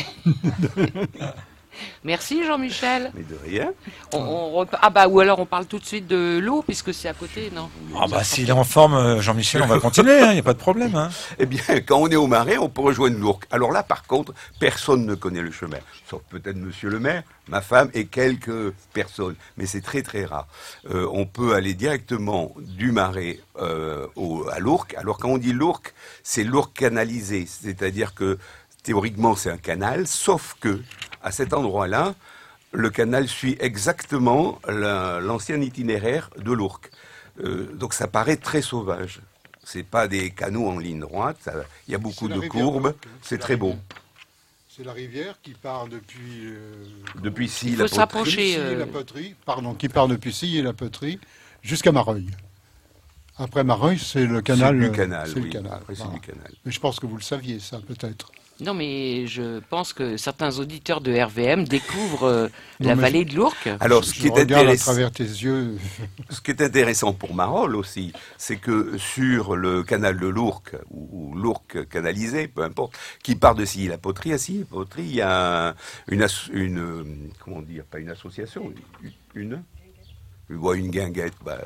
Speaker 2: Merci Jean-Michel.
Speaker 8: Mais de rien.
Speaker 2: On, on repa- Ah bah ou alors on parle tout de suite de l'eau puisque c'est à côté, non?
Speaker 5: Ah bah s'il est en forme, euh, Jean-Michel, on va continuer, il n'y a pas de problème. Hein.
Speaker 8: Eh bien, quand on est au Marais, on peut rejoindre l'Ourcq. Alors là, par contre, personne ne connaît le chemin. Sauf peut-être Monsieur le maire, ma femme et quelques personnes. Mais c'est très très rare. Euh, on peut aller directement du Marais euh, au, à l'Ourcq. Alors quand on dit l'Ourcq, c'est l'Ourcq canalisé. C'est-à-dire que théoriquement c'est un canal, sauf que à cet endroit-là, le canal suit exactement la- l'ancien itinéraire de l'Ourcq. Euh, donc ça paraît très sauvage. C'est pas des canaux en ligne droite. ça- Il y a beaucoup
Speaker 4: C'est la
Speaker 8: de
Speaker 4: rivière
Speaker 8: courbes.
Speaker 4: d'Ourcq, hein.
Speaker 8: C'est
Speaker 4: la
Speaker 8: très beau.
Speaker 4: rivière. C'est la rivière qui part depuis... euh,
Speaker 8: Depuis si
Speaker 2: Il
Speaker 8: la
Speaker 2: faut se rapprocher.
Speaker 4: Depuis Silly,
Speaker 2: euh,
Speaker 4: la poterie, pardon, qui part depuis Silly et la poterie jusqu'à Mareuil. Après Mareuil, c'est le canal.
Speaker 8: C'est du
Speaker 4: euh,
Speaker 8: canal.
Speaker 4: c'est
Speaker 8: oui.
Speaker 4: le canal.
Speaker 8: Après, c'est
Speaker 4: Voilà.
Speaker 8: du canal.
Speaker 4: Mais je pense que vous le saviez, ça, peut-être.
Speaker 2: Non mais je pense que certains auditeurs de R V M découvrent euh,
Speaker 4: Non,
Speaker 2: la
Speaker 4: mais
Speaker 2: vallée de l'Ourcq.
Speaker 8: Alors, ce
Speaker 4: Je
Speaker 8: qui est
Speaker 4: regarde à
Speaker 8: intéressant,
Speaker 4: travers tes yeux.
Speaker 8: ce qui est intéressant pour Marolles aussi, c'est que sur le canal de l'Ourcq, ou, ou l'Ourcq canalisé, peu importe, qui part de Silly la poterie, à Silly la poterie, il y a une, as- une, euh, comment dire, pas une association, une, une, ouais, une guinguette, bah,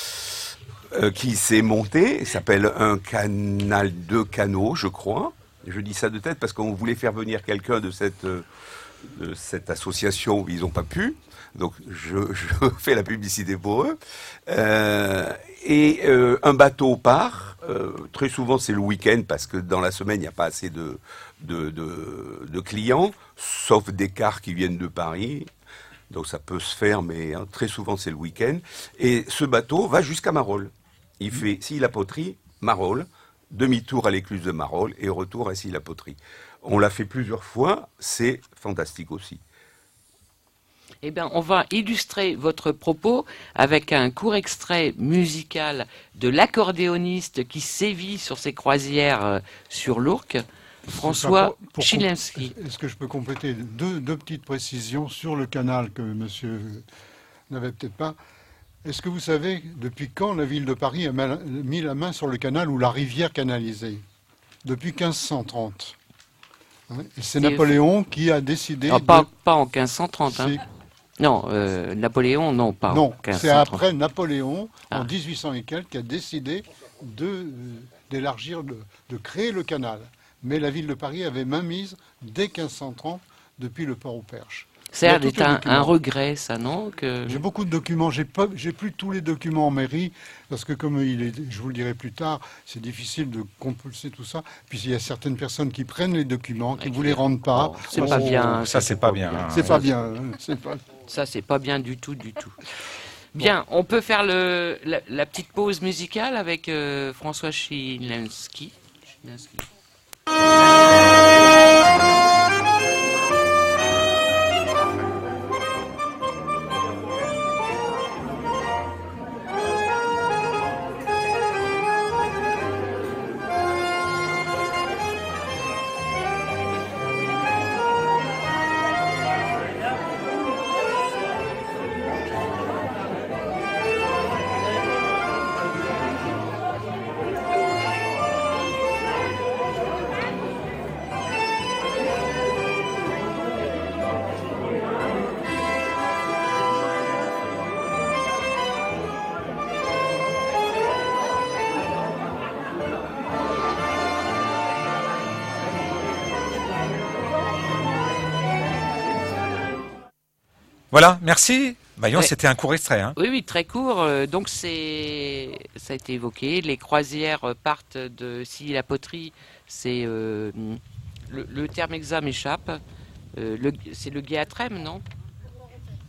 Speaker 8: euh, qui s'est montée, s'appelle un canal de canaux, je crois. Je dis ça de tête parce qu'on voulait faire venir quelqu'un de cette, euh, de cette association, ils n'ont pas pu. Donc je, je fais la publicité pour eux. Euh, et euh, un bateau part. Euh, très souvent c'est le week-end parce que dans la semaine il n'y a pas assez de, de, de, de clients, sauf des cars qui viennent de Paris. Donc ça peut se faire, mais hein, très souvent c'est le week-end. Et ce bateau va jusqu'à Marolles. Il fait Silly la poterie, Marolles, demi-tour à l'écluse de Marolles et retour à Silly la poterie. On l'a fait plusieurs fois, c'est fantastique aussi.
Speaker 2: Eh bien, on va illustrer votre propos avec un court extrait musical de l'accordéoniste qui sévit sur ses croisières euh, sur l'Ourcq, François
Speaker 4: Pour- pour-
Speaker 2: Chilinski.
Speaker 4: Est-ce que je peux compléter deux, deux petites précisions sur le canal que monsieur n'avait peut-être pas. Est-ce que vous savez depuis quand la ville de Paris a mal- mis la main sur le canal ou la rivière canalisée? Depuis quinze cent trente. Hein, et c'est Napoléon qui a décidé...
Speaker 2: Ah,
Speaker 4: de-
Speaker 2: pas, pas en quinze cent trente. Hein.
Speaker 4: c'est-
Speaker 2: Non, euh, Napoléon, non, pas
Speaker 4: Non,
Speaker 2: en quinze
Speaker 4: c'est
Speaker 2: cent trente.
Speaker 4: après Napoléon,
Speaker 2: Ah.
Speaker 4: en dix-huit cents et quelques, qui a décidé de, euh, d'élargir, de, de créer le canal. Mais la ville de Paris avait mainmise dès quinze cent trente, depuis le port au Perche.
Speaker 2: C'est
Speaker 4: Il y a tout un
Speaker 2: un,
Speaker 4: document.
Speaker 2: un regret, ça, non que...
Speaker 4: J'ai beaucoup de documents, j'ai pas, j'ai plus tous les documents en mairie, parce que comme il est, je vous le dirai plus tard, c'est difficile de compulser tout ça. Puis il y a certaines personnes qui prennent les documents, qui ne vous les rendent pas.
Speaker 2: Oh, c'est
Speaker 4: Oh,
Speaker 2: pas bien.
Speaker 5: Ça, c'est pas bien. hein.
Speaker 4: C'est pas bien. hein, c'est pas...
Speaker 2: Ça, c'est pas bien du tout, du tout. Bien, on peut faire le, la, la petite pause musicale avec euh, François Chilinski. Chilinski.
Speaker 5: Voilà, merci. Maillon,
Speaker 2: Ouais.
Speaker 5: c'était un court extrait. Hein.
Speaker 2: Oui, oui, très court. Euh, donc, c'est, ça a été évoqué. Les croisières euh, partent de Silly la poterie. C'est euh, le, le terme exact m'échappe. Euh, le- c'est le gué à Trême, non?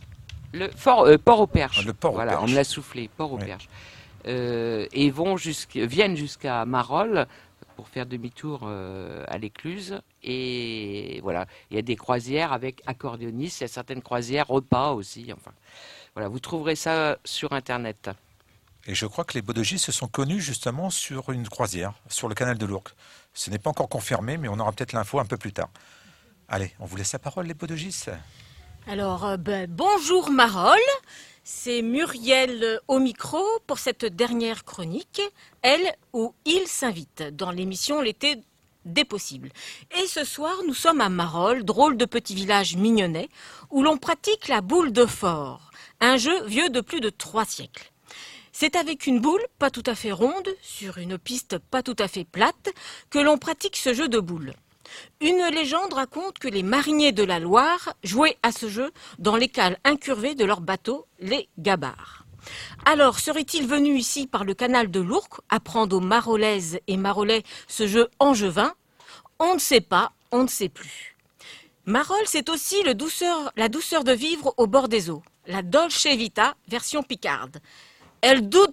Speaker 2: Le fort, euh, port au Perche.
Speaker 5: Ah, le port au
Speaker 2: voilà,
Speaker 5: Perche.
Speaker 2: on me l'a soufflé, port au
Speaker 5: Oui.
Speaker 2: Perche. Euh, et vont jusqu'- viennent jusqu'à Marolles pour faire demi-tour euh, à l'Écluse. Et voilà, il y a des croisières avec accordéonistes, il y a certaines croisières repas aussi. Enfin, voilà, vous trouverez ça sur Internet.
Speaker 5: Et je crois que les Baudegis se sont connus justement sur une croisière, sur le canal de l'Ourcq. Ce n'est pas encore confirmé, mais on aura peut-être l'info un peu plus tard. Allez, on vous laisse la parole, les Baudegis.
Speaker 9: Alors, euh, ben, bonjour Marolles, c'est Muriel euh, au micro pour cette dernière chronique, elle ou il s'invite dans l'émission L'été des possibles. Et ce soir, nous sommes à Marolles, drôle de petit village mignonnet, où l'on pratique la boule de fort, un jeu vieux de plus de trois siècles. C'est avec une boule pas tout à fait ronde, sur une piste pas tout à fait plate, que l'on pratique ce jeu de boules. Une légende raconte que les mariniers de la Loire jouaient à ce jeu dans les cales incurvées de leur bateau, les gabarres. Alors, seraient-ils venus ici par le canal de l'Ourcq apprendre aux Marolaises et Marolais ce jeu angevin? On ne sait pas, on ne sait plus. Marolles, c'est aussi le douceur, la douceur de vivre au bord des eaux, la Dolce Vita version picarde. Elle doute...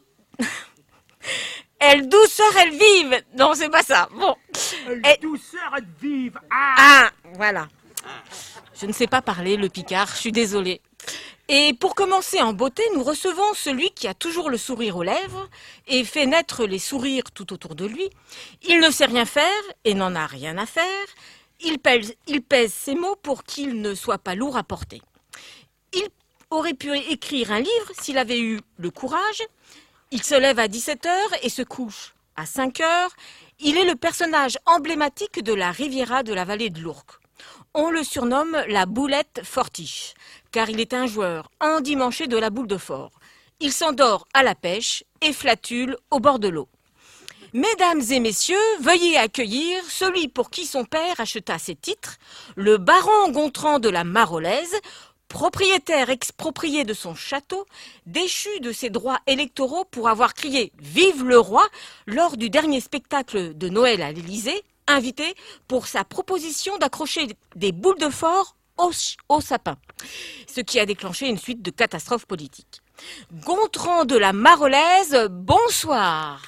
Speaker 9: Elle douceur, elle vive. Non, c'est pas ça. Bon.
Speaker 1: Elle douceur, elle vive. Ah,
Speaker 9: Ah, voilà. Je ne sais pas parler le picard, je suis désolée. Et pour commencer en beauté, nous recevons celui qui a toujours le sourire aux lèvres et fait naître les sourires tout autour de lui. Il ne sait rien faire et n'en a rien à faire. Il pèse, il pèse ses mots pour qu'ils ne soient pas lourds à porter. Il aurait pu écrire un livre s'il avait eu le courage. Il se lève à dix-sept heures et se couche à cinq heures. Il est le personnage emblématique de la Riviera de la vallée de l'Ourcq. On le surnomme la boulette fortiche, car il est un joueur endimanché de la boule de fort. Il s'endort à la pêche et flatule au bord de l'eau. Mesdames et messieurs, veuillez accueillir celui pour qui son père acheta ses titres, le baron Gontran de la Marolaise, propriétaire exproprié de son château, déchu de ses droits électoraux pour avoir crié « Vive le roi !» lors du dernier spectacle de Noël à l'Élysée, invité pour sa proposition d'accrocher des boules de fort au, au sapin, ce qui a déclenché une suite de catastrophes politiques. Gontran de la Marolaise, bonsoir.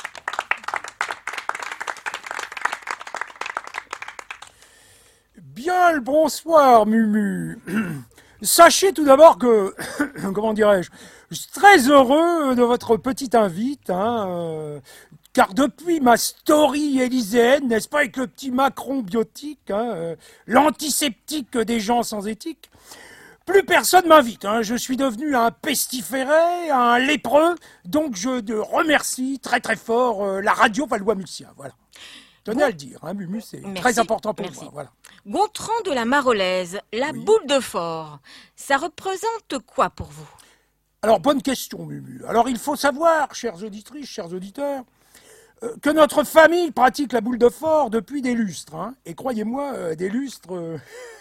Speaker 10: Bien le bonsoir, Mumu. Sachez tout d'abord que, comment dirais-je, je suis très heureux de votre petite invite, hein, euh, car depuis ma story élyséenne, n'est-ce pas, avec le petit Macron biotique, hein, euh, l'antiseptique des gens sans éthique, plus personne m'invite. Hein, je suis devenu un pestiféré, un lépreux, donc je de remercie très très fort euh, la radio Valois-Mulcien, voilà. Tenez à le dire, hein, Mumu, c'est
Speaker 9: Merci.
Speaker 10: très important pour
Speaker 9: Merci.
Speaker 10: moi, voilà.
Speaker 9: Gontran de la Marolaise, la
Speaker 10: Oui.
Speaker 9: boule de fort, ça représente quoi pour vous?
Speaker 10: Alors, bonne question, Mumu. Alors, il faut savoir, chères auditrices, chers auditeurs, euh, que notre famille pratique la boule de fort depuis des lustres. Hein, et croyez-moi, euh, des lustres, euh,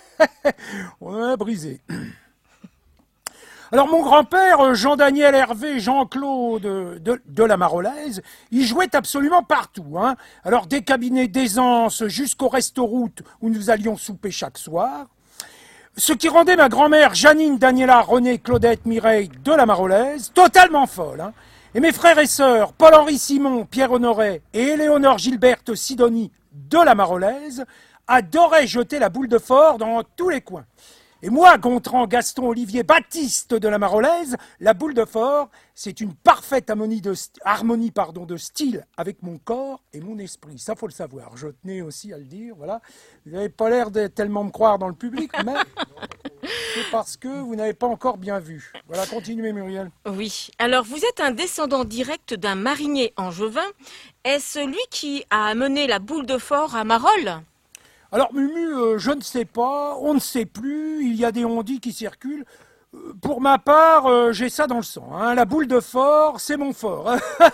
Speaker 10: on en a brisé. Alors, mon grand-père, Jean-Daniel Hervé Jean-Claude de, de la Marolaise, il jouait absolument partout. Hein. Alors, des cabinets d'aisance jusqu'au resto-route où nous allions souper chaque soir. Ce qui rendait ma grand-mère Janine, Daniela, Renée, Claudette, Mireille de la Marolaise totalement folle. Hein. Et mes frères et sœurs, Paul-Henri Simon, Pierre Honoret et Éléonore Gilberte Sidonie de la Marolaise, adoraient jeter la boule de fort dans tous les coins. Et moi, Gontran, Gaston, Olivier, Baptiste de la Marolaise, la boule de fort, c'est une parfaite harmonie, de, harmonie pardon, de style avec mon corps et mon esprit. Ça, faut le savoir. Je tenais aussi à le dire. Voilà. Vous n'avez pas l'air de tellement me croire dans le public, mais c'est parce que vous n'avez pas encore bien vu. Voilà, continuez, Muriel.
Speaker 9: Oui. Alors, vous êtes un descendant direct d'un marinier angevin. Est-ce lui qui a amené la boule de fort à Marolles?
Speaker 10: Alors, Mumu, euh, je ne sais pas, on ne sait plus, il y a des on-dit qui circulent. Euh, pour ma part, euh, j'ai ça dans le sang. Hein. La boule de fort, c'est mon fort.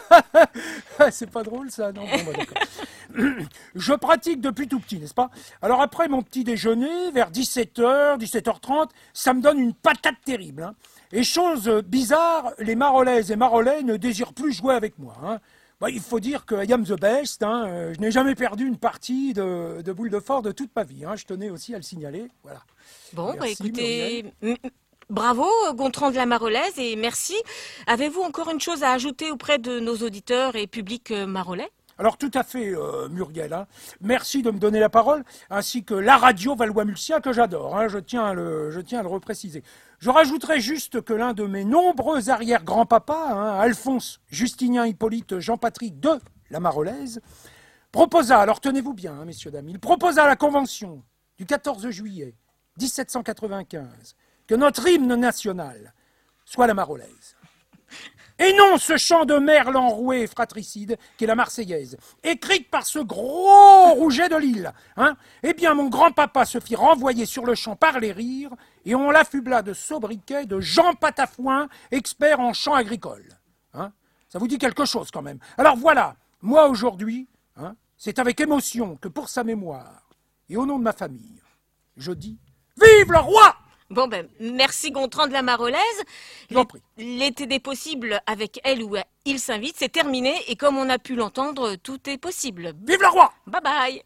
Speaker 10: C'est pas drôle, ça? Non, bon, bah, d'accord. Je pratique depuis tout petit, n'est-ce pas? Alors, après mon petit déjeuner, vers dix-sept heures, dix-sept heures trente, ça me donne une patate terrible. Hein. Et chose bizarre, les Marolaises et Marolais ne désirent plus jouer avec moi. Hein. Bah, il faut dire que I am the best, hein, euh, je n'ai jamais perdu une partie de, de boule de fort de toute ma vie, hein, je tenais aussi à le signaler. Voilà.
Speaker 9: Bon, bah,
Speaker 10: Merci,
Speaker 9: écoutez, m- Bravo, Gontran de la Marolaise, et merci. Avez-vous encore une chose à ajouter auprès de nos auditeurs et public euh, marolais?
Speaker 10: Alors tout à fait, euh, Muriel. Hein. Merci de me donner la parole, ainsi que la radio Valois-Mulsien que j'adore. Hein. Je tiens à le, je tiens à le repréciser. Je rajouterai juste que l'un de mes nombreux arrière-grands-papas, hein, Alphonse Justinien Hippolyte Jean-Patrick de la Marolaise, proposa, alors tenez-vous bien, hein, messieurs, dames, il proposa à la Convention du quatorze juillet dix-sept cent quatre-vingt-quinze que notre hymne national soit la Marolaise. Et non ce chant de merle enroué fratricide qui est la Marseillaise, écrite par ce gros Rouget de Lille. Hein. Eh bien, mon grand-papa se fit renvoyer sur le champ par les rires et on l'affubla de sobriquet de Jean Patafouin, expert en chant agricole. Hein. Ça vous dit quelque chose quand même. Alors voilà, moi aujourd'hui, hein, c'est avec émotion que pour sa mémoire et au nom de ma famille, je dis vive le roi!
Speaker 9: Bon ben, merci Gontran de la Marolaise.
Speaker 10: J'en prie.
Speaker 9: L'été des possibles avec elle ou il s'invite, c'est terminé. Et comme on a pu l'entendre, tout est possible.
Speaker 10: Vive le roi!
Speaker 9: Bye bye.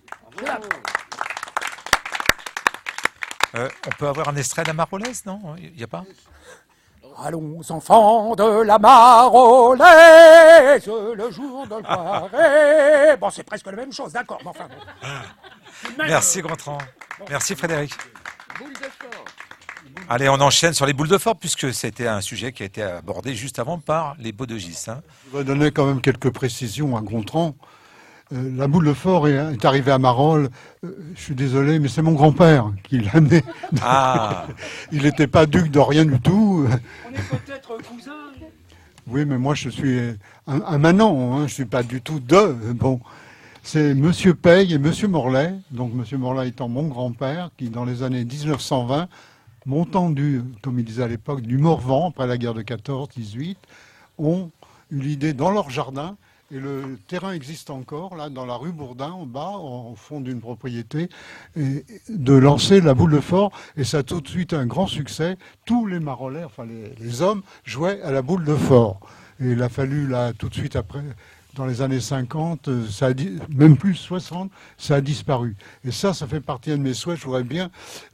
Speaker 5: Euh, on peut avoir un extrait de la Marolaise, non? Il n'y a pas?
Speaker 10: Allons, enfants de la Marolaise, le jour de soirée. Bon, c'est presque la même chose, d'accord, mais enfin bon.
Speaker 5: Merci Gontran. Merci Frédéric. Allez, on enchaîne sur les boules de fort, puisque c'était un sujet qui a été abordé juste avant par les Baudegis. Hein.
Speaker 4: Je voudrais donner quand même quelques précisions à Gontran. Euh, la boule de fort est, est arrivée à Marolles. Euh, je suis désolé, mais c'est mon grand-père qui l'a né.
Speaker 5: Ah.
Speaker 4: Il n'était pas duc de rien du tout.
Speaker 10: On est peut-être cousins.
Speaker 4: Oui, mais moi je suis un, un manant, hein. Je ne suis pas du tout de... Bon. C'est Monsieur Paye et Monsieur Morlaix, donc Monsieur Morlaix étant mon grand-père, qui dans les années dix-neuf cent vingt, montant du, comme il disait à l'époque, du Morvan, après la guerre de quatorze dix-huit, ont eu l'idée dans leur jardin, et le terrain existe encore, là, dans la rue Bourdin, en bas, au fond d'une propriété, et de lancer la boule de fort, et ça a tout de suite un grand succès. Tous les Marolais, enfin les, les hommes, jouaient à la boule de fort. Et il a fallu, là, tout de suite après... Dans les années cinquante, ça a dit, même plus soixante, ça a disparu. Et ça, ça fait partie de mes souhaits. Je voudrais bien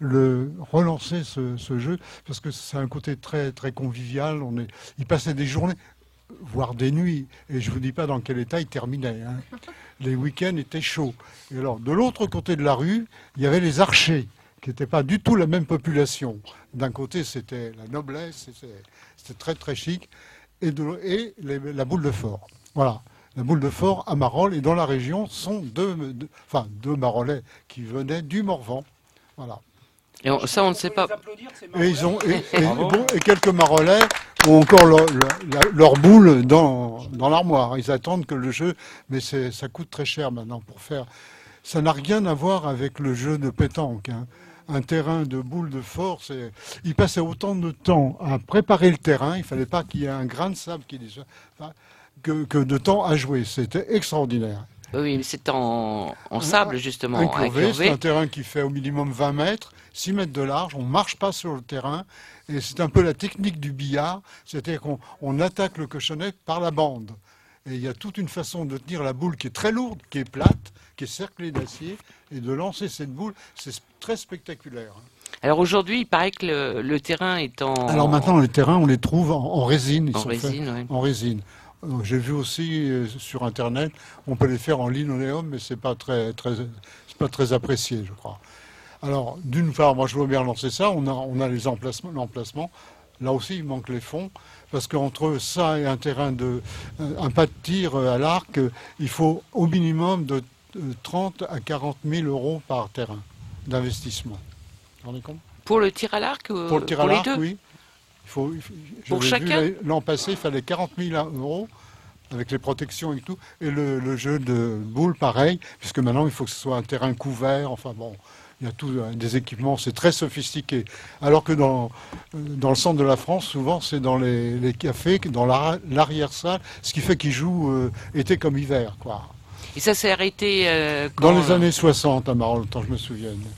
Speaker 4: le relancer ce, ce jeu parce que c'est un côté très très convivial. On est, il passait des journées, voire des nuits, et je vous dis pas dans quel état il terminait. Hein. Les week-ends étaient chauds. Et alors, de l'autre côté de la rue, il y avait les archers, qui n'étaient pas du tout la même population. D'un côté, c'était la noblesse, c'était, c'était très très chic, et, de, et les, la boule de fort. Voilà. La boule de fort à Marolles et dans la région sont deux, deux, enfin, deux Marolais qui venaient du Morvan. Voilà.
Speaker 2: Et on, ça, on ne sait pas.
Speaker 4: Et, ils ont, et, et, bon, et quelques Marolais ont encore leur, leur, leur boule dans, dans l'armoire. Ils attendent que le jeu, mais c'est, ça coûte très cher maintenant pour faire. Ça n'a rien à voir avec le jeu de pétanque. Hein. Un terrain de boule de fort, c'est... il passait autant de temps à préparer le terrain. Il ne fallait pas qu'il y ait un grain de sable qui dise. Enfin, Que, que de temps à jouer. C'était extraordinaire.
Speaker 2: Oui, mais c'est en, en sable, justement.
Speaker 4: Incurvé, c'est un terrain qui fait au minimum vingt mètres, six mètres de large. On ne marche pas sur le terrain. Et c'est un peu la technique du billard. C'est-à-dire qu'on on attaque le cochonnet par la bande. Et il y a toute une façon de tenir la boule qui est très lourde, qui est plate, qui est cerclée d'acier. Et de lancer cette boule, c'est très spectaculaire.
Speaker 2: Alors aujourd'hui, il paraît que le, le terrain est en...
Speaker 4: Alors maintenant, les terrains, on les trouve en, en résine. Ils
Speaker 2: en
Speaker 4: sont
Speaker 2: résine,
Speaker 4: faits
Speaker 2: oui.
Speaker 4: En résine. J'ai vu aussi euh, sur Internet, on peut les faire en linoléum, mais c'est pas très, très, c'est pas très apprécié, je crois. Alors, d'une part, moi je veux bien lancer ça, on a, on a les emplacements, l'emplacement. Là aussi, il manque les fonds, parce qu'entre ça et un terrain de, un pas de tir à l'arc, il faut au minimum de trente à quarante mille euros par terrain d'investissement. Vous vous rendez compte ?
Speaker 2: Pour le tir à l'arc euh,
Speaker 4: Pour le tir
Speaker 2: pour
Speaker 4: à
Speaker 2: les
Speaker 4: l'arc,
Speaker 2: deux
Speaker 4: oui. Il faut, il faut,
Speaker 2: pour chacun
Speaker 4: vu, l'an passé, il fallait quarante mille euros avec les protections et tout. Et le, le jeu de boules, pareil, puisque maintenant, il faut que ce soit un terrain couvert. Enfin bon, il y a tous des équipements, c'est très sophistiqué. Alors que dans, dans le centre de la France, souvent, c'est dans les, les cafés, dans l'arrière-salle, ce qui fait qu'ils jouent euh, été comme hiver, quoi.
Speaker 2: Et ça s'est arrêté euh, quand...
Speaker 4: Dans les années soixante, à Marolles, tant que je me souvienne.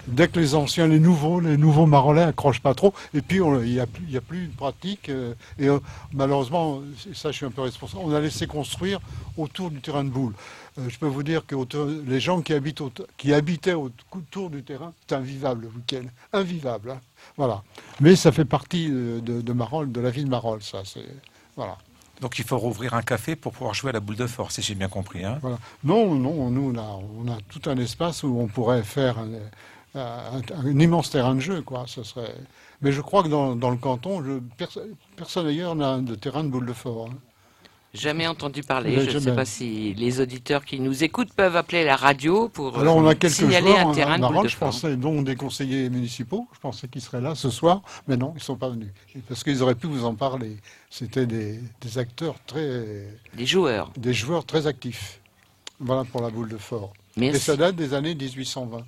Speaker 4: dès que les anciens, les nouveaux, les nouveaux Marolais accrochent pas trop, et puis on- il n'y a, plus- il y a plus de pratique. euh, et euh, malheureusement, ça je suis un peu responsable, on a laissé construire autour du terrain de boule. Euh, je peux vous dire que autour- les gens qui, habitent au- qui habitaient autour du terrain, c'est invivable le week-end. Invivable. Hein. Voilà. Mais ça fait partie de, de, de Marolles, de la vie de Marolles, ça. C'est, voilà.
Speaker 5: Donc il faut rouvrir un café pour pouvoir jouer à la boule de force, si j'ai bien compris. Hein.
Speaker 4: Voilà. Non, non, nous on a, on a tout un espace où on pourrait faire un, un, un immense terrain de jeu, quoi. Ce serait... Mais je crois que dans, dans le canton, je, perso- personne ailleurs n'a de terrain de boule de fort. Hein.
Speaker 2: Jamais entendu parler.
Speaker 4: Ouais,
Speaker 2: Je ne sais
Speaker 4: jamais.
Speaker 2: pas si les auditeurs qui nous écoutent peuvent appeler la radio pour
Speaker 4: Alors on
Speaker 2: euh,
Speaker 4: a quelques
Speaker 2: signaler
Speaker 4: joueurs
Speaker 2: un
Speaker 4: en
Speaker 2: terrain de boule
Speaker 4: Marolles,
Speaker 2: de
Speaker 4: je
Speaker 2: fort.
Speaker 4: pensais, dont des conseillers municipaux. Je pensais qu'ils seraient là ce soir, mais non, ils ne sont pas venus. Parce qu'ils auraient pu vous en parler. C'était des, des acteurs très...
Speaker 2: Des joueurs.
Speaker 4: Des joueurs très actifs. Voilà pour la boule de fort.
Speaker 2: Merci.
Speaker 4: Et ça date des années dix-huit cent vingt.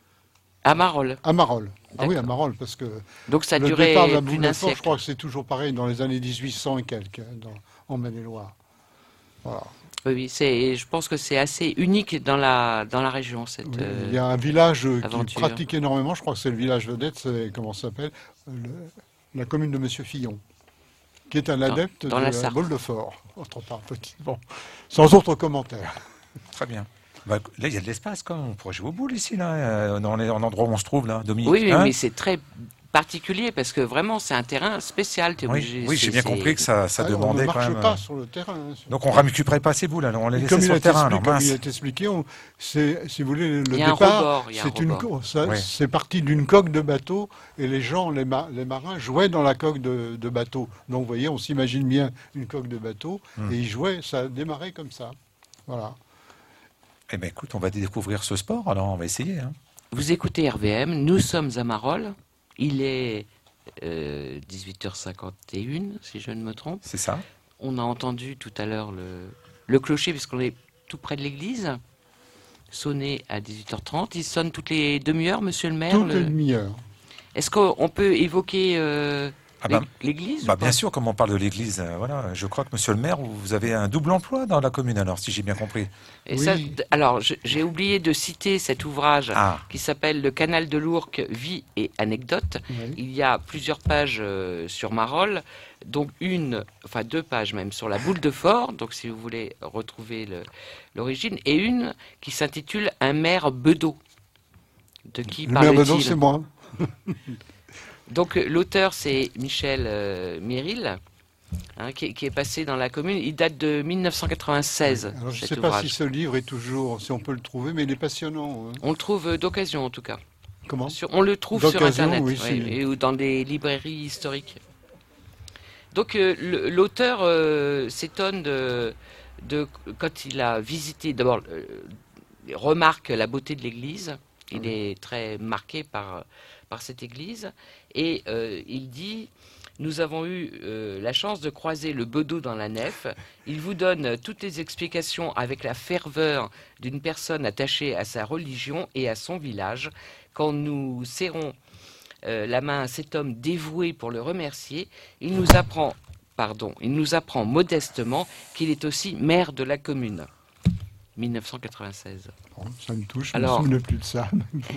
Speaker 2: À Marolles.
Speaker 4: À Marolles. Ah oui, à
Speaker 2: D'accord.
Speaker 4: Marolles, parce que
Speaker 2: Donc ça a
Speaker 4: le
Speaker 2: duré
Speaker 4: départ de la
Speaker 2: plus
Speaker 4: boule
Speaker 2: d'un
Speaker 4: de fort, je
Speaker 2: siècle.
Speaker 4: crois que c'est toujours pareil dans les années dix-huit cents et quelques, hein, dans, en Maine-et-Loire. Voilà.
Speaker 2: Oui, oui, c'est, je pense que c'est assez unique dans la, dans la région, cette
Speaker 4: Oui,
Speaker 2: euh,
Speaker 4: il y a un village euh, qui
Speaker 2: aventure.
Speaker 4: pratique énormément, je crois que c'est le village vedette, c'est comment ça s'appelle le- La commune de Monsieur Fillon, qui est un adepte
Speaker 2: dans
Speaker 4: de
Speaker 2: la
Speaker 4: la
Speaker 2: Sarthe.
Speaker 4: boule de fort. Autre part, petit. Bon, sans autre commentaire.
Speaker 5: Très bien. Bah, là, il y a de l'espace, quand même. On pourrait jouer aux boules ici, là, euh, dans les- dans l'endroit où on se trouve, là, Dominique.
Speaker 2: Oui, oui,
Speaker 5: hein
Speaker 2: mais c'est très particulier parce que vraiment c'est un terrain spécial. T'es
Speaker 5: Oui,
Speaker 2: obligé,
Speaker 5: oui, j'ai
Speaker 2: c'est-
Speaker 5: bien
Speaker 2: c'est-
Speaker 5: compris que ça, ça
Speaker 4: Ah, on ne
Speaker 5: demandait
Speaker 4: marche
Speaker 5: quand même.
Speaker 4: pas
Speaker 5: euh,
Speaker 4: sur le terrain. hein, sur-
Speaker 5: Donc on ne récupérait pas ces boules, alors on les laissait
Speaker 4: Comme il,
Speaker 5: sur
Speaker 4: a
Speaker 5: le
Speaker 4: été
Speaker 5: terrain.
Speaker 4: expliqué,
Speaker 5: Alors,
Speaker 4: comme
Speaker 5: mince.
Speaker 4: il a été expliqué, on- c'est, si vous voulez, le
Speaker 2: Il y a un
Speaker 4: départ,
Speaker 2: rebord, il y a un
Speaker 4: c'est, une,
Speaker 2: rebord.
Speaker 4: co- ça-
Speaker 5: Oui.
Speaker 4: c'est parti d'une coque de bateau et les gens, les, ma- les marins jouaient dans la coque de, de bateau. Donc vous voyez, on s'imagine bien une coque de bateau
Speaker 5: Hmm.
Speaker 4: et ils jouaient, ça a démarré comme ça. Voilà.
Speaker 5: Eh bien, écoute, on va découvrir ce sport, alors on va essayer. Hein.
Speaker 2: Vous écoutez R V M, nous sommes à Marolles. Il est euh, dix-huit heures cinquante et une, si je ne me trompe.
Speaker 5: C'est ça.
Speaker 2: On a entendu tout à l'heure le, le clocher, puisqu'on est tout près de l'église, sonner à dix-huit heures trente. Il sonne toutes les demi-heures, monsieur le maire.
Speaker 4: Toutes
Speaker 2: le-
Speaker 4: les demi-heures.
Speaker 2: Est-ce qu'on peut évoquer euh,
Speaker 5: Ah bah,
Speaker 2: l'ég- l'église ou
Speaker 5: Bah,
Speaker 2: pas
Speaker 5: bien sûr, comme on parle de l'église, euh, voilà, je crois que monsieur le maire, vous avez un double emploi dans la commune, alors, si j'ai bien compris.
Speaker 2: Et
Speaker 4: Oui.
Speaker 2: ça, d- alors, je- j'ai oublié de citer cet ouvrage
Speaker 5: Ah.
Speaker 2: qui s'appelle Le Canal de l'Ourcq, vie et anecdotes.
Speaker 4: Oui.
Speaker 2: Il y a plusieurs pages euh, sur Marolles, donc une, enfin deux pages même sur la boule de fort, donc si vous voulez retrouver le- l'origine, et une qui s'intitule Un maire bedeau. De qui
Speaker 4: Le maire Bedot,
Speaker 2: parle-t-il?
Speaker 4: c'est moi.
Speaker 2: Donc euh, l'auteur c'est Michel euh, Méril, hein, qui, qui est passé dans la commune. Il date de mille neuf cent quatre-vingt-seize.
Speaker 4: Alors, je ne
Speaker 2: cet
Speaker 4: sais pas
Speaker 2: ouvrage.
Speaker 4: si ce livre est toujours, si on peut le trouver, mais il est passionnant. hein.
Speaker 2: On le trouve euh, d'occasion en tout cas.
Speaker 4: Comment
Speaker 2: Sur- on le trouve sur
Speaker 4: D'occasion,
Speaker 2: Internet
Speaker 4: oui,
Speaker 2: ouais,
Speaker 4: c'est-
Speaker 2: et, ou dans des librairies historiques. Donc euh, le- l'auteur euh, s'étonne de, de quand il a visité, d'abord euh, il remarque la beauté de l'église. Il est très marqué par, par cette église et euh, il dit: nous avons eu euh, la chance de croiser le bedeau dans la nef. Il vous donne toutes les explications avec la ferveur d'une personne attachée à sa religion et à son village. Quand nous serrons euh, la main à cet homme dévoué pour le remercier, il nous apprend, pardon, il nous apprend modestement qu'il est aussi maire de la commune. mille neuf cent quatre-vingt-seize.
Speaker 4: Bon, ça me touche, je
Speaker 2: Alors-
Speaker 4: ne me souviens plus de ça.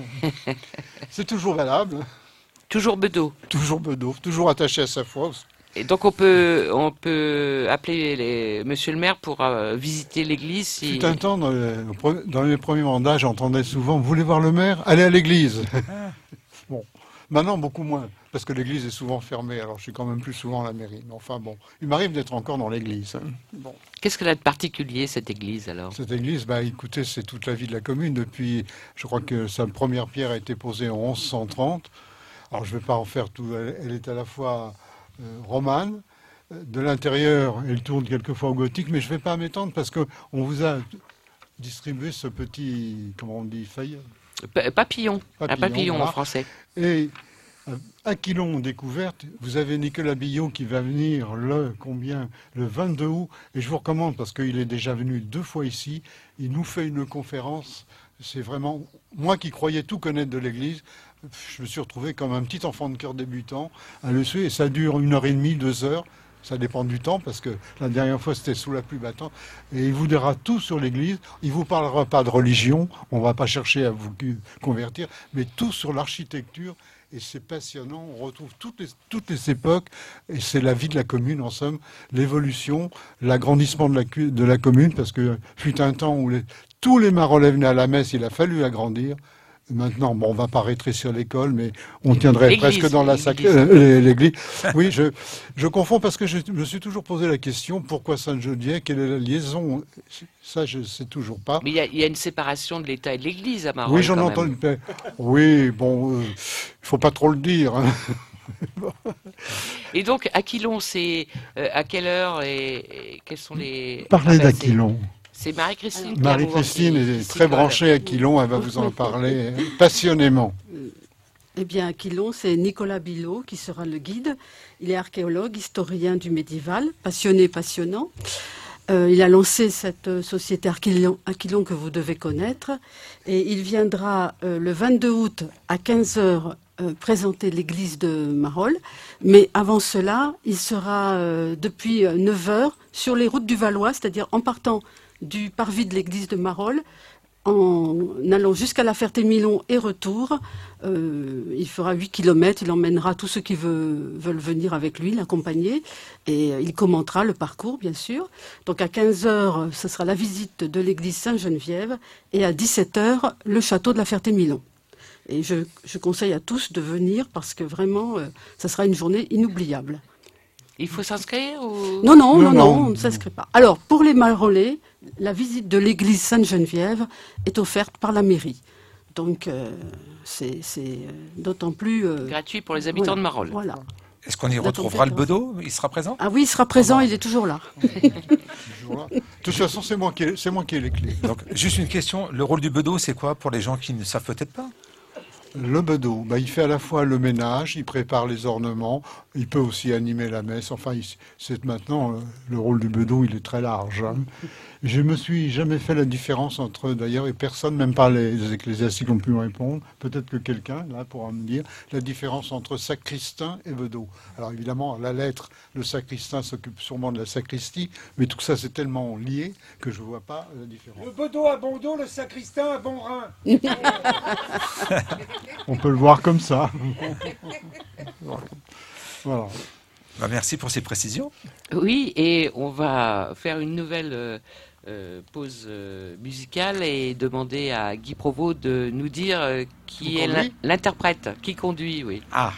Speaker 4: C'est toujours valable.
Speaker 2: Toujours bedeau.
Speaker 4: Toujours Bedot, toujours attaché à sa foi.
Speaker 2: Et donc on peut, on peut appeler les, monsieur le maire pour euh, visiter l'église. Si...
Speaker 4: Fut un temps, dans, les, dans les premiers mandats, j'entendais souvent: vous voulez voir le maire? Allez à l'église. Bon, maintenant beaucoup moins, parce que l'église est souvent fermée, alors je suis quand même plus souvent à la mairie. Mais enfin bon, il m'arrive d'être encore dans l'église. hein. Bon.
Speaker 2: Qu'est-ce qu'elle a de particulier, cette église, alors?
Speaker 4: Cette église, bah, écoutez, c'est toute la vie de la commune. Depuis, je crois que sa première pierre a été posée en onze cent trente. Alors je ne vais pas en faire tout. Elle, elle est à la fois euh, romane, euh, de l'intérieur, elle tourne quelquefois au gothique, mais je ne vais pas m'étendre parce qu'on vous a distribué ce petit, comment on dit, feuille.
Speaker 2: Pa- Papillon, un
Speaker 4: Papillon,
Speaker 2: papillon
Speaker 4: voilà.
Speaker 2: en français.
Speaker 4: Et euh, à Quilon découverte, vous avez Nicolas Billot qui va venir le combien le vingt-deux août, et je vous recommande parce qu'il est déjà venu deux fois ici. Il nous fait une conférence. C'est vraiment moi qui croyais tout connaître de l'Église. Je me suis retrouvé comme un petit enfant de cœur débutant à le suivre, et ça dure une heure et demie, deux heures. Ça dépend du temps, parce que la dernière fois, c'était sous la pluie battante. Et il vous dira tout sur l'église. Il vous parlera pas de religion. On va pas chercher à vous convertir, mais tout sur l'architecture. Et c'est passionnant. On retrouve toutes les, toutes les époques. Et c'est la vie de la commune, en somme. L'évolution, l'agrandissement de la, de la commune, parce que fut un temps où les, tous les Marolais venaient à la messe. Il a fallu agrandir. Maintenant, bon, on va pas rétrécir l'école, mais on tiendrait presque dans la sac... euh, l'église. Oui, je, je confonds parce que je me suis toujours posé la question, pourquoi Sainte-Geneviève? Quelle est la liaison? Ça, je sais toujours pas.
Speaker 2: Mais il y, y a une séparation de l'État et de l'Église à Marolles.
Speaker 4: Oui, j'en entends une paix. Oui, bon, il euh, faut pas trop le dire. Hein.
Speaker 2: Et donc, Aquilon, c'est euh, à quelle heure et, et quels sont les...
Speaker 4: Parlez ah ben, d'Aquilon.
Speaker 2: C'est Marie-Christine.
Speaker 4: Marie-Christine est très branchée à Aquilon, elle va vous en parler passionnément.
Speaker 11: Eh bien, Aquilon, c'est Nicolas Bilot qui sera le guide. Il est archéologue, historien du médiéval, passionné, passionnant. Euh, il a lancé cette société Aquilon, Aquilon que vous devez connaître. Et il viendra euh, le vingt-deux août à quinze heures euh, présenter l'église de Marolles. Mais avant cela, il sera euh, depuis neuf heures sur les routes du Valois, c'est-à-dire en partant du parvis de l'église de Marolles, en allant jusqu'à la Ferté-Milon et retour. Euh, il fera huit kilomètres, il emmènera tous ceux qui veut, veulent venir avec lui, l'accompagner, et il commentera le parcours, bien sûr. Donc à quinze heures, ce sera la visite de l'église Sainte-Geneviève, et à dix-sept heures, le château de la Ferté-Milon. Et je, je conseille à tous de venir, parce que vraiment, euh, ça sera une journée inoubliable.
Speaker 2: Il faut s'inscrire ou...
Speaker 11: Non, non, non, non, non, on ne s'inscrit pas. Alors, pour les Marolais, la visite de l'église Sainte-Geneviève est offerte par la mairie. Donc, euh, c'est euh, d'autant plus... Euh,
Speaker 2: gratuit pour les habitants
Speaker 11: voilà,
Speaker 2: de Marolles.
Speaker 11: Voilà.
Speaker 5: Est-ce qu'on y retrouvera le bedeau? Il sera présent?
Speaker 11: Ah oui, il sera présent, il est toujours là.
Speaker 4: toujours là. De toute façon, c'est moi qui ai, c'est moi qui ai les clés.
Speaker 5: Donc, juste une question, le rôle du bedeau, c'est quoi pour les gens qui ne savent peut-être pas?
Speaker 4: Le bedeau, bah, il fait à la fois le ménage, il prépare les ornements, il peut aussi animer la messe. Enfin, il, c'est maintenant, euh, le rôle du bedeau, il est très large. Hein. Je me suis jamais fait la différence entre, d'ailleurs, et personne, même pas les, les ecclésiastiques ont pu me répondre, peut-être que quelqu'un, là, pourra me dire, la différence entre sacristain et bedeau. Alors évidemment, la lettre, le sacristain s'occupe sûrement de la sacristie, mais tout ça, c'est tellement lié que je vois pas la différence.
Speaker 10: Le bedeau a bon dos, le sacristain a bon rein.
Speaker 4: On peut le voir comme ça. Voilà.
Speaker 5: Bah, merci pour ces précisions.
Speaker 2: Oui, et on va faire une nouvelle euh, euh, pause euh, musicale et demander à Guy Provost de nous dire euh, qui est l'in- l'interprète, qui conduit, oui.
Speaker 5: Ah.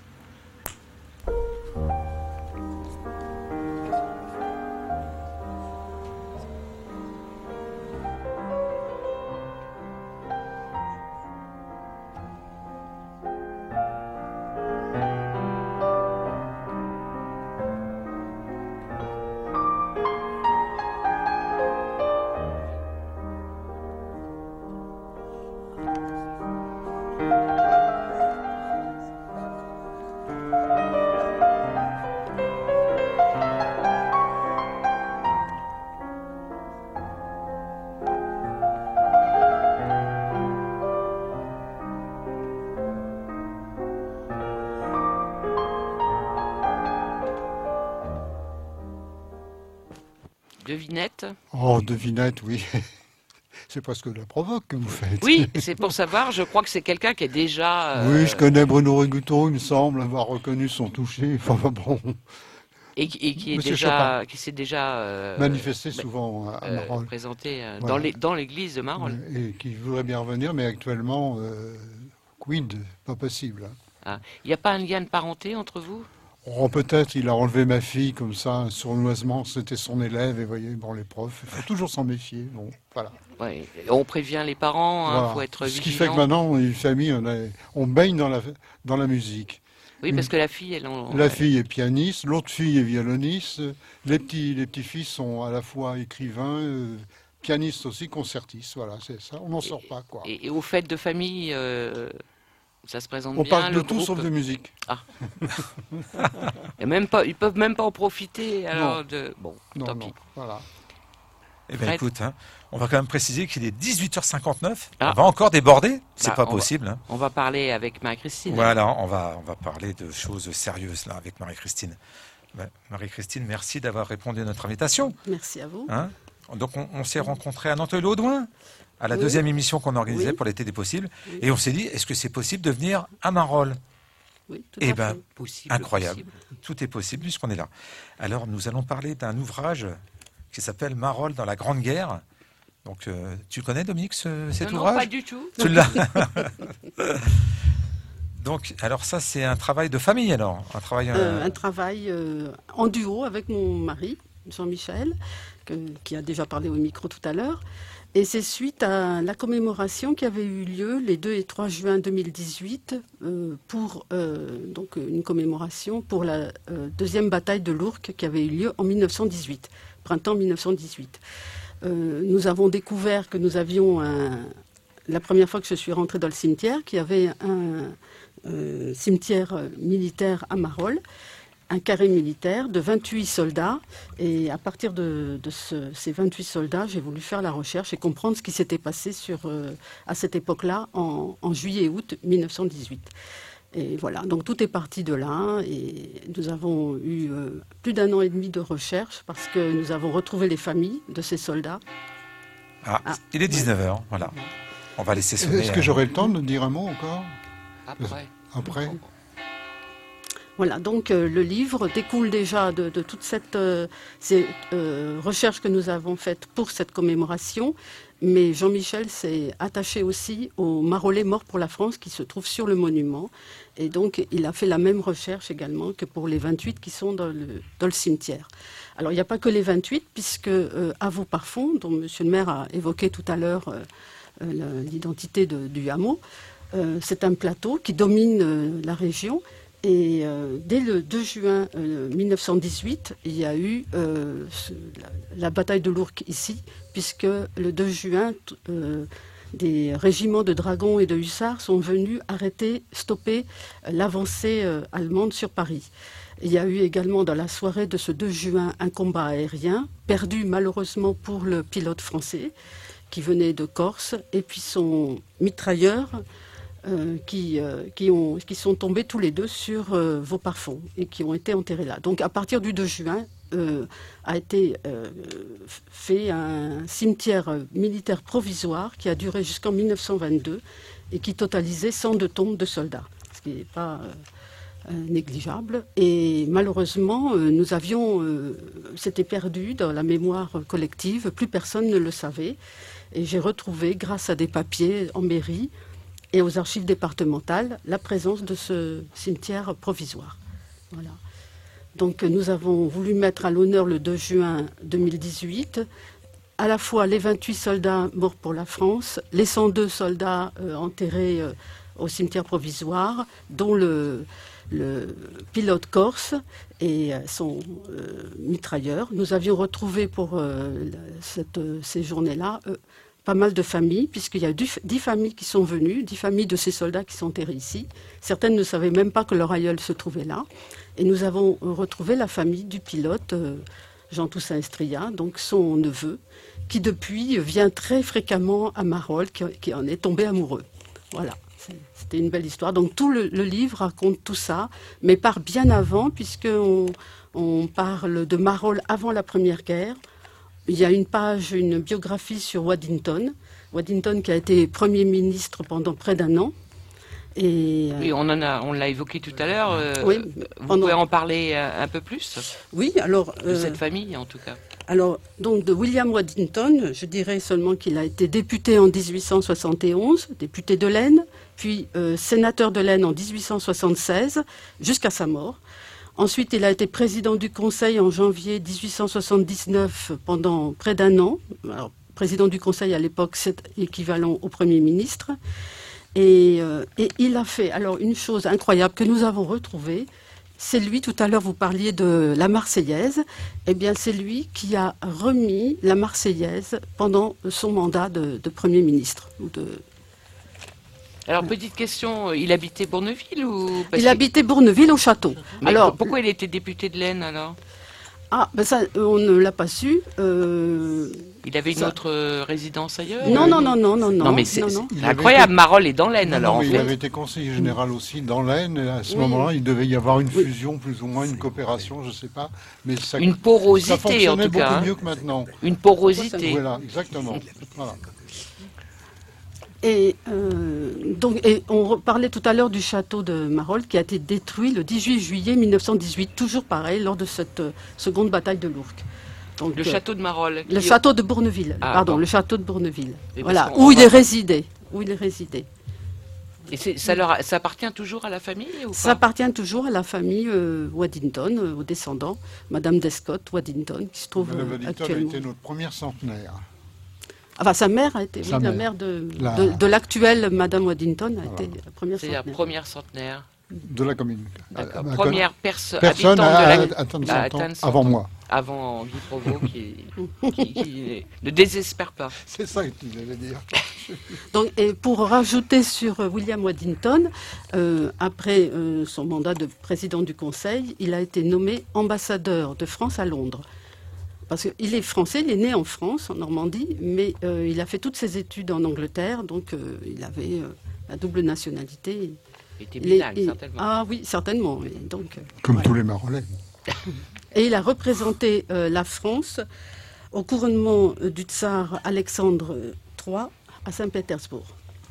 Speaker 2: Devinette?
Speaker 4: Oh, devinette, oui. C'est presque de la provoque que vous faites.
Speaker 2: Oui, c'est pour savoir, je crois que c'est quelqu'un qui est déjà... Euh...
Speaker 4: Oui, je connais Bruno Rigouteau, il me semble avoir reconnu son toucher. Enfin bon...
Speaker 2: Et, et qui est
Speaker 4: Monsieur
Speaker 2: déjà, qui s'est déjà euh,
Speaker 4: manifesté souvent à, à Marolles,
Speaker 2: euh, présenté euh,
Speaker 4: voilà.
Speaker 2: dans, les, dans l'église de Marolles.
Speaker 4: Et qui voudrait bien revenir, mais actuellement, euh, quid, pas possible.
Speaker 2: Ah. Il n'y a pas un lien de parenté entre vous?
Speaker 4: Oh, peut-être, il a enlevé ma fille comme ça, sournoisement, c'était son élève, et vous voyez, bon, les profs, il faut toujours s'en méfier, bon, voilà.
Speaker 2: Ouais. On prévient les parents, il hein,
Speaker 4: voilà.
Speaker 2: faut être vigilant.
Speaker 4: Ce qui fait que maintenant, une famille, on, a, on baigne dans la, dans la musique.
Speaker 2: Oui, parce que la fille, elle... En...
Speaker 4: La fille est pianiste, l'autre fille est violoniste, les petits, les petits-fils sont à la fois écrivains, euh, pianistes aussi, concertistes, voilà, c'est ça, on n'en sort pas, quoi.
Speaker 2: Et, et aux fêtes de famille, euh, ça se présente
Speaker 4: on
Speaker 2: bien,
Speaker 4: On parle de tout
Speaker 2: groupe...
Speaker 4: sauf de musique.
Speaker 2: Ah. Et même pas, ils peuvent même pas en profiter, alors
Speaker 4: non.
Speaker 2: de... Bon,
Speaker 4: non,
Speaker 2: tant
Speaker 4: non,
Speaker 2: pis.
Speaker 4: Voilà.
Speaker 5: Eh bien, écoute, hein, on va quand même préciser qu'il est dix-huit heures cinquante-neuf.
Speaker 2: Ah.
Speaker 5: On va encore déborder. C'est
Speaker 2: bah,
Speaker 5: pas
Speaker 2: on
Speaker 5: possible.
Speaker 2: Va,
Speaker 5: hein.
Speaker 2: On va parler avec Marie-Christine.
Speaker 5: Voilà, on va, on va parler de choses sérieuses là avec Marie-Christine. Ben, Marie-Christine, merci d'avoir répondu à notre invitation.
Speaker 11: Merci à vous.
Speaker 5: Hein, donc on, on s'est rencontrés à Nanteuil-le-Haudouin, à la
Speaker 11: oui.
Speaker 5: deuxième émission qu'on organisait
Speaker 11: oui.
Speaker 5: pour l'été des possibles.
Speaker 11: Oui.
Speaker 5: Et on s'est dit, est-ce que c'est possible de venir à Marolles?
Speaker 11: Oui, tout
Speaker 5: Eh
Speaker 11: à
Speaker 5: bien,
Speaker 11: fait.
Speaker 2: Possible,
Speaker 5: incroyable.
Speaker 2: possible.
Speaker 5: Tout est possible puisqu'on est là. Alors, nous allons parler d'un ouvrage qui s'appelle Marolles dans la Grande Guerre. Donc, euh, tu connais, Dominique, ce, cet
Speaker 2: non,
Speaker 5: ouvrage?
Speaker 2: Non, pas du tout.
Speaker 5: Tu l'as. Donc, alors ça, c'est un travail de famille, alors un travail. Euh...
Speaker 11: Euh, un travail euh, en duo avec mon mari, Jean-Michel, que, qui a déjà parlé au micro tout à l'heure. Et c'est suite à la commémoration qui avait eu lieu les deux et trois juin deux mille dix-huit euh, pour euh, donc une commémoration pour la euh, deuxième bataille de l'Ourcq qui avait eu lieu en mille neuf cent dix-huit, printemps mille neuf cent dix-huit. Euh, nous avons découvert que nous avions un, la première fois que je suis rentrée dans le cimetière, qu'il y avait un euh, cimetière militaire à Marolles, un carré militaire de vingt-huit soldats. Et à partir de, de ce, ces vingt-huit soldats, j'ai voulu faire la recherche et comprendre ce qui s'était passé sur, euh, à cette époque-là, en, en juillet et août mille neuf cent dix-huit. Et voilà, donc tout est parti de là. Et nous avons eu euh, plus d'un an et demi de recherche parce que nous avons retrouvé les familles de ces soldats.
Speaker 5: Ah, ah il est dix-neuf heures, ouais. Voilà. On va laisser sonner.
Speaker 4: Est-ce que j'aurai le temps de dire un mot encore?
Speaker 2: Après.
Speaker 4: Après.
Speaker 11: Voilà, donc euh, le livre découle déjà de, de toute cette euh, ces, euh, recherche que nous avons faite pour cette commémoration, mais Jean-Michel s'est attaché aussi aux Marolais morts pour la France qui se trouvent sur le monument, et donc il a fait la même recherche également que pour les vingt-huit qui sont dans le, dans le cimetière. Alors il n'y a pas que les vingt-huit, puisque euh, à Vaux-Parfond, dont Monsieur le maire a évoqué tout à l'heure euh, euh, l'identité de, du hameau, euh, c'est un plateau qui domine euh, la région. Et euh, dès le deux juin euh, mille neuf cent dix-huit, il y a eu euh, ce, la, la bataille de l'Ourcq ici, puisque le deux juin, euh, des régiments de dragons et de hussards sont venus arrêter, stopper euh, l'avancée euh, allemande sur Paris. Il y a eu également dans la soirée de ce deux juin un combat aérien, perdu malheureusement pour le pilote français qui venait de Corse, et puis son mitrailleur, Euh, qui, euh, qui, ont, qui sont tombés tous les deux sur euh, Vaux-Parfond et qui ont été enterrés là. Donc à partir du deux juin euh, a été euh, fait un cimetière militaire provisoire qui a duré jusqu'en mille neuf cent vingt-deux et qui totalisait cent deux tombes de soldats, ce qui n'est pas euh, euh, négligeable. Et malheureusement, euh, nous avions, euh, c'était perdu dans la mémoire collective, plus personne ne le savait. Et j'ai retrouvé, grâce à des papiers en mairie, et aux archives départementales, la présence de ce cimetière provisoire. Voilà. Donc nous avons voulu mettre à l'honneur le deux juin deux mille dix-huit à la fois les vingt-huit soldats morts pour la France, les cent deux soldats euh, enterrés euh, au cimetière provisoire, dont le, le pilote corse et euh, son euh, mitrailleur. Nous avions retrouvé pour euh, cette, ces journées-là euh, pas mal de familles, puisqu'il y a dix familles qui sont venues, dix familles de ces soldats qui sont enterrés ici. Certaines ne savaient même pas que leur aïeul se trouvait là. Et nous avons retrouvé la famille du pilote, euh, Jean-Toussaint Estria, donc son neveu, qui depuis vient très fréquemment à Marolles, qui, qui en est tombé amoureux. Voilà, c'était une belle histoire. Donc tout le, le livre raconte tout ça, mais part bien avant, puisqu'on on parle de Marolles avant la Première Guerre. Il y a une page, une biographie sur Waddington. Waddington qui a été Premier ministre pendant près d'un an. Et
Speaker 2: oui, on en a, on l'a évoqué tout à l'heure. Euh,
Speaker 11: oui,
Speaker 2: vous
Speaker 11: pendant...
Speaker 2: pouvez en parler un, un peu plus?
Speaker 11: Oui, alors...
Speaker 2: De
Speaker 11: euh,
Speaker 2: cette famille, en tout cas.
Speaker 11: Alors, donc, de William Waddington, je dirais seulement qu'il a été député en dix-huit cent soixante et onze, député de l'Aisne, puis euh, sénateur de l'Aisne en dix-huit cent soixante-seize, jusqu'à sa mort. Ensuite, il a été président du Conseil en janvier dix-huit cent soixante-dix-neuf pendant près d'un an. Alors, président du Conseil à l'époque, c'est équivalent au Premier ministre. Et, euh, et il a fait alors une chose incroyable que nous avons retrouvée. C'est lui, tout à l'heure vous parliez de la Marseillaise. Eh bien, c'est lui qui a remis la Marseillaise pendant son mandat de, de Premier ministre. Ou de...
Speaker 2: Alors, petite question, il habitait Bourneville ou parce
Speaker 11: Il habitait Bourneville au château.
Speaker 2: Mais
Speaker 11: alors,
Speaker 2: pourquoi il était député de l'Aisne alors?
Speaker 11: Ah, ben ça, on ne l'a pas su. Euh,
Speaker 2: Il avait une
Speaker 10: Ça-
Speaker 2: autre euh, résidence ailleurs
Speaker 11: Non, non, non, non, non, non.
Speaker 2: Non, mais c'est
Speaker 11: non,
Speaker 2: c'est
Speaker 11: non.
Speaker 4: Il
Speaker 2: incroyable.
Speaker 4: avait été-
Speaker 2: Marolles est dans l'Aisne,
Speaker 4: Non,
Speaker 2: alors,
Speaker 4: non,
Speaker 2: en
Speaker 4: mais il
Speaker 2: fait.
Speaker 4: avait été conseiller général aussi dans l'Aisne, et à ce
Speaker 11: Oui.
Speaker 4: moment-là, il devait y avoir une
Speaker 11: Oui.
Speaker 4: fusion, plus ou moins, une coopération, je ne sais pas. Mais ça,
Speaker 2: Une
Speaker 4: ça
Speaker 2: porosité, en
Speaker 4: fonctionnait
Speaker 2: tout cas.
Speaker 4: beaucoup
Speaker 2: hein.
Speaker 4: mieux que maintenant.
Speaker 2: Une porosité.
Speaker 4: Voilà, exactement. Voilà.
Speaker 11: Et, euh, donc, et on re- parlait tout à l'heure du château de Marolles qui a été détruit le dix-huit juillet mille neuf cent dix-huit, toujours pareil, lors de cette euh, seconde bataille de l'Ourcq. Donc,
Speaker 2: Le
Speaker 11: euh,
Speaker 2: château de Marolles.
Speaker 11: le
Speaker 2: qui-
Speaker 11: château de Bourneville,
Speaker 2: Ah,
Speaker 11: pardon,
Speaker 2: bon.
Speaker 11: le château de Bourneville.
Speaker 2: Et
Speaker 11: Voilà,
Speaker 2: parce qu'on
Speaker 11: où il
Speaker 2: va-
Speaker 11: est résidé. Où il est résidé.
Speaker 2: Et c'est- ça, leur, a- ça appartient toujours à la famille ou
Speaker 11: Ça
Speaker 2: pas
Speaker 11: appartient toujours à la famille euh, Waddington, euh, aux descendants, Madame Descott Waddington, qui se trouve
Speaker 4: Madame
Speaker 11: euh,
Speaker 4: Waddington a
Speaker 11: actuellement.
Speaker 4: été notre première centenaire.
Speaker 11: Enfin, sa mère a été, oui,
Speaker 4: Sa
Speaker 11: la
Speaker 4: mère.
Speaker 11: mère de,
Speaker 4: La-
Speaker 11: de, de l'actuelle Madame Waddington a
Speaker 4: Voilà.
Speaker 11: été la première
Speaker 2: C'est la
Speaker 11: centenaire.
Speaker 2: première centenaire.
Speaker 4: De la commune.
Speaker 2: D'accord.
Speaker 4: À- à-
Speaker 2: Première perso-
Speaker 4: Personne
Speaker 2: habitante
Speaker 4: à,
Speaker 2: de la-
Speaker 4: à atteindre
Speaker 2: à
Speaker 4: cent ans
Speaker 2: atteindre cent
Speaker 4: avant
Speaker 2: ans.
Speaker 4: moi.
Speaker 2: Avant Guy Provost qui, qui- qui ne désespère pas.
Speaker 4: C'est ça que tu devais dire.
Speaker 11: Donc, et pour rajouter sur euh, William Waddington, euh, après euh, son mandat de président du Conseil, il a été nommé ambassadeur de France à Londres. Parce qu'il est français, il est né en France, en Normandie, mais euh, il a fait toutes ses études en Angleterre, donc euh, il avait euh, la double nationalité.
Speaker 2: Il était
Speaker 11: Il est-
Speaker 2: bilingue,
Speaker 11: il-
Speaker 2: certainement.
Speaker 11: Ah oui, certainement. Et, donc, euh,
Speaker 4: Comme
Speaker 11: voilà.
Speaker 4: tous les Marolais.
Speaker 11: Et il a représenté euh, la France au couronnement euh, du tsar Alexandre trois à Saint-Pétersbourg.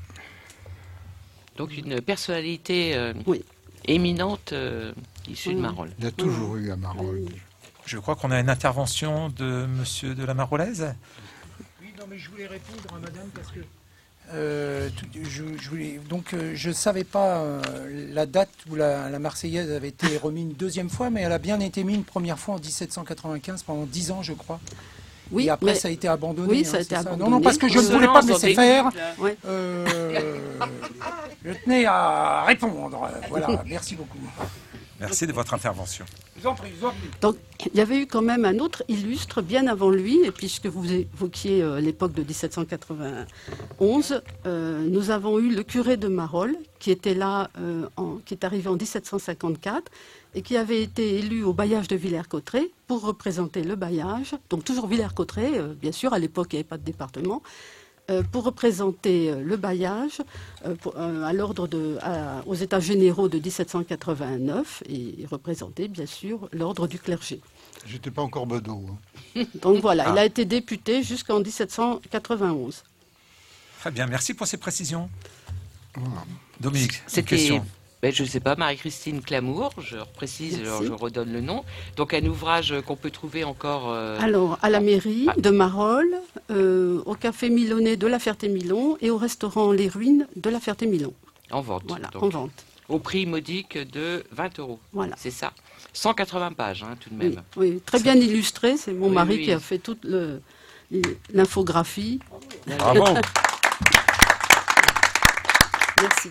Speaker 2: Donc une personnalité euh,
Speaker 11: Oui.
Speaker 2: éminente euh, issue de
Speaker 11: Oui.
Speaker 2: Marolles.
Speaker 4: Il y a toujours eu à Marolles.
Speaker 5: Je crois qu'on a une intervention de Monsieur de la Marolaise.
Speaker 10: Oui, non, mais je voulais répondre à madame parce que. euh, tout- je, je voulais, donc, euh, je ne savais pas euh, la date où la, la Marseillaise avait été remise une deuxième fois, mais elle a bien été mise une première fois en dix-sept cent quatre-vingt-quinze, pendant dix ans, je crois.
Speaker 11: Oui,
Speaker 10: Et après,
Speaker 11: mais-
Speaker 10: ça a été abandonné.
Speaker 11: Oui,
Speaker 10: hein,
Speaker 11: ça a
Speaker 10: c'est
Speaker 11: été
Speaker 10: ça
Speaker 11: abandonné.
Speaker 10: Non, non, parce que je ne
Speaker 2: On se
Speaker 10: voulais pas
Speaker 2: lance
Speaker 10: me
Speaker 2: dans
Speaker 10: laisser
Speaker 2: des
Speaker 10: faire.
Speaker 2: coups, là.
Speaker 11: Ouais.
Speaker 10: Euh, je tenais à répondre. Voilà, merci beaucoup.
Speaker 5: Merci de votre intervention.
Speaker 10: Je vous en prie, je vous en prie.
Speaker 11: Donc, il y avait eu quand même un autre illustre bien avant lui, et puisque vous évoquiez euh, l'époque de dix-sept cent quatre-vingt-onze, euh, nous avons eu le curé de Marolles, qui était là, euh, en- qui est arrivé en dix-sept cent cinquante-quatre, et qui avait été élu au bailliage de Villers-Cotterêts pour représenter le bailliage, donc toujours Villers-Cotterêts, euh, bien sûr, à l'époque il n'y avait pas de département, euh, pour représenter euh, le bailliage euh, pour- euh, à l'ordre de, à- aux États généraux de dix-sept cent quatre-vingt-neuf et représenter bien sûr l'ordre du clergé.
Speaker 4: J'étais pas encore bedeau. hein.
Speaker 11: Donc voilà,
Speaker 5: Ah.
Speaker 11: il a été député jusqu'en dix-sept cent quatre-vingt-onze.
Speaker 5: Très bien, merci pour ces précisions. Dominique, une
Speaker 2: C'était,
Speaker 5: question.
Speaker 2: ben, je ne sais pas, Marie-Christine Clamour, je reprécise,
Speaker 11: Merci.
Speaker 2: alors je redonne le nom. Donc un ouvrage qu'on peut trouver encore... euh,
Speaker 11: Alors, à la mairie
Speaker 2: Ah.
Speaker 11: de Marolles, euh, au café Milonnet de la Ferté-Milon et au restaurant Les Ruines de la Ferté-Milon.
Speaker 2: en vente.
Speaker 11: Voilà,
Speaker 2: donc,
Speaker 11: en vente.
Speaker 2: Au prix modique de vingt euros.
Speaker 11: Voilà.
Speaker 2: C'est ça. cent quatre-vingts pages, hein, tout de
Speaker 11: Oui,
Speaker 2: même.
Speaker 11: oui, très bien illustré. C'est mon
Speaker 2: Oui,
Speaker 11: mari
Speaker 2: oui.
Speaker 11: qui a fait toute le- l'infographie.
Speaker 5: Bravo.
Speaker 11: Merci.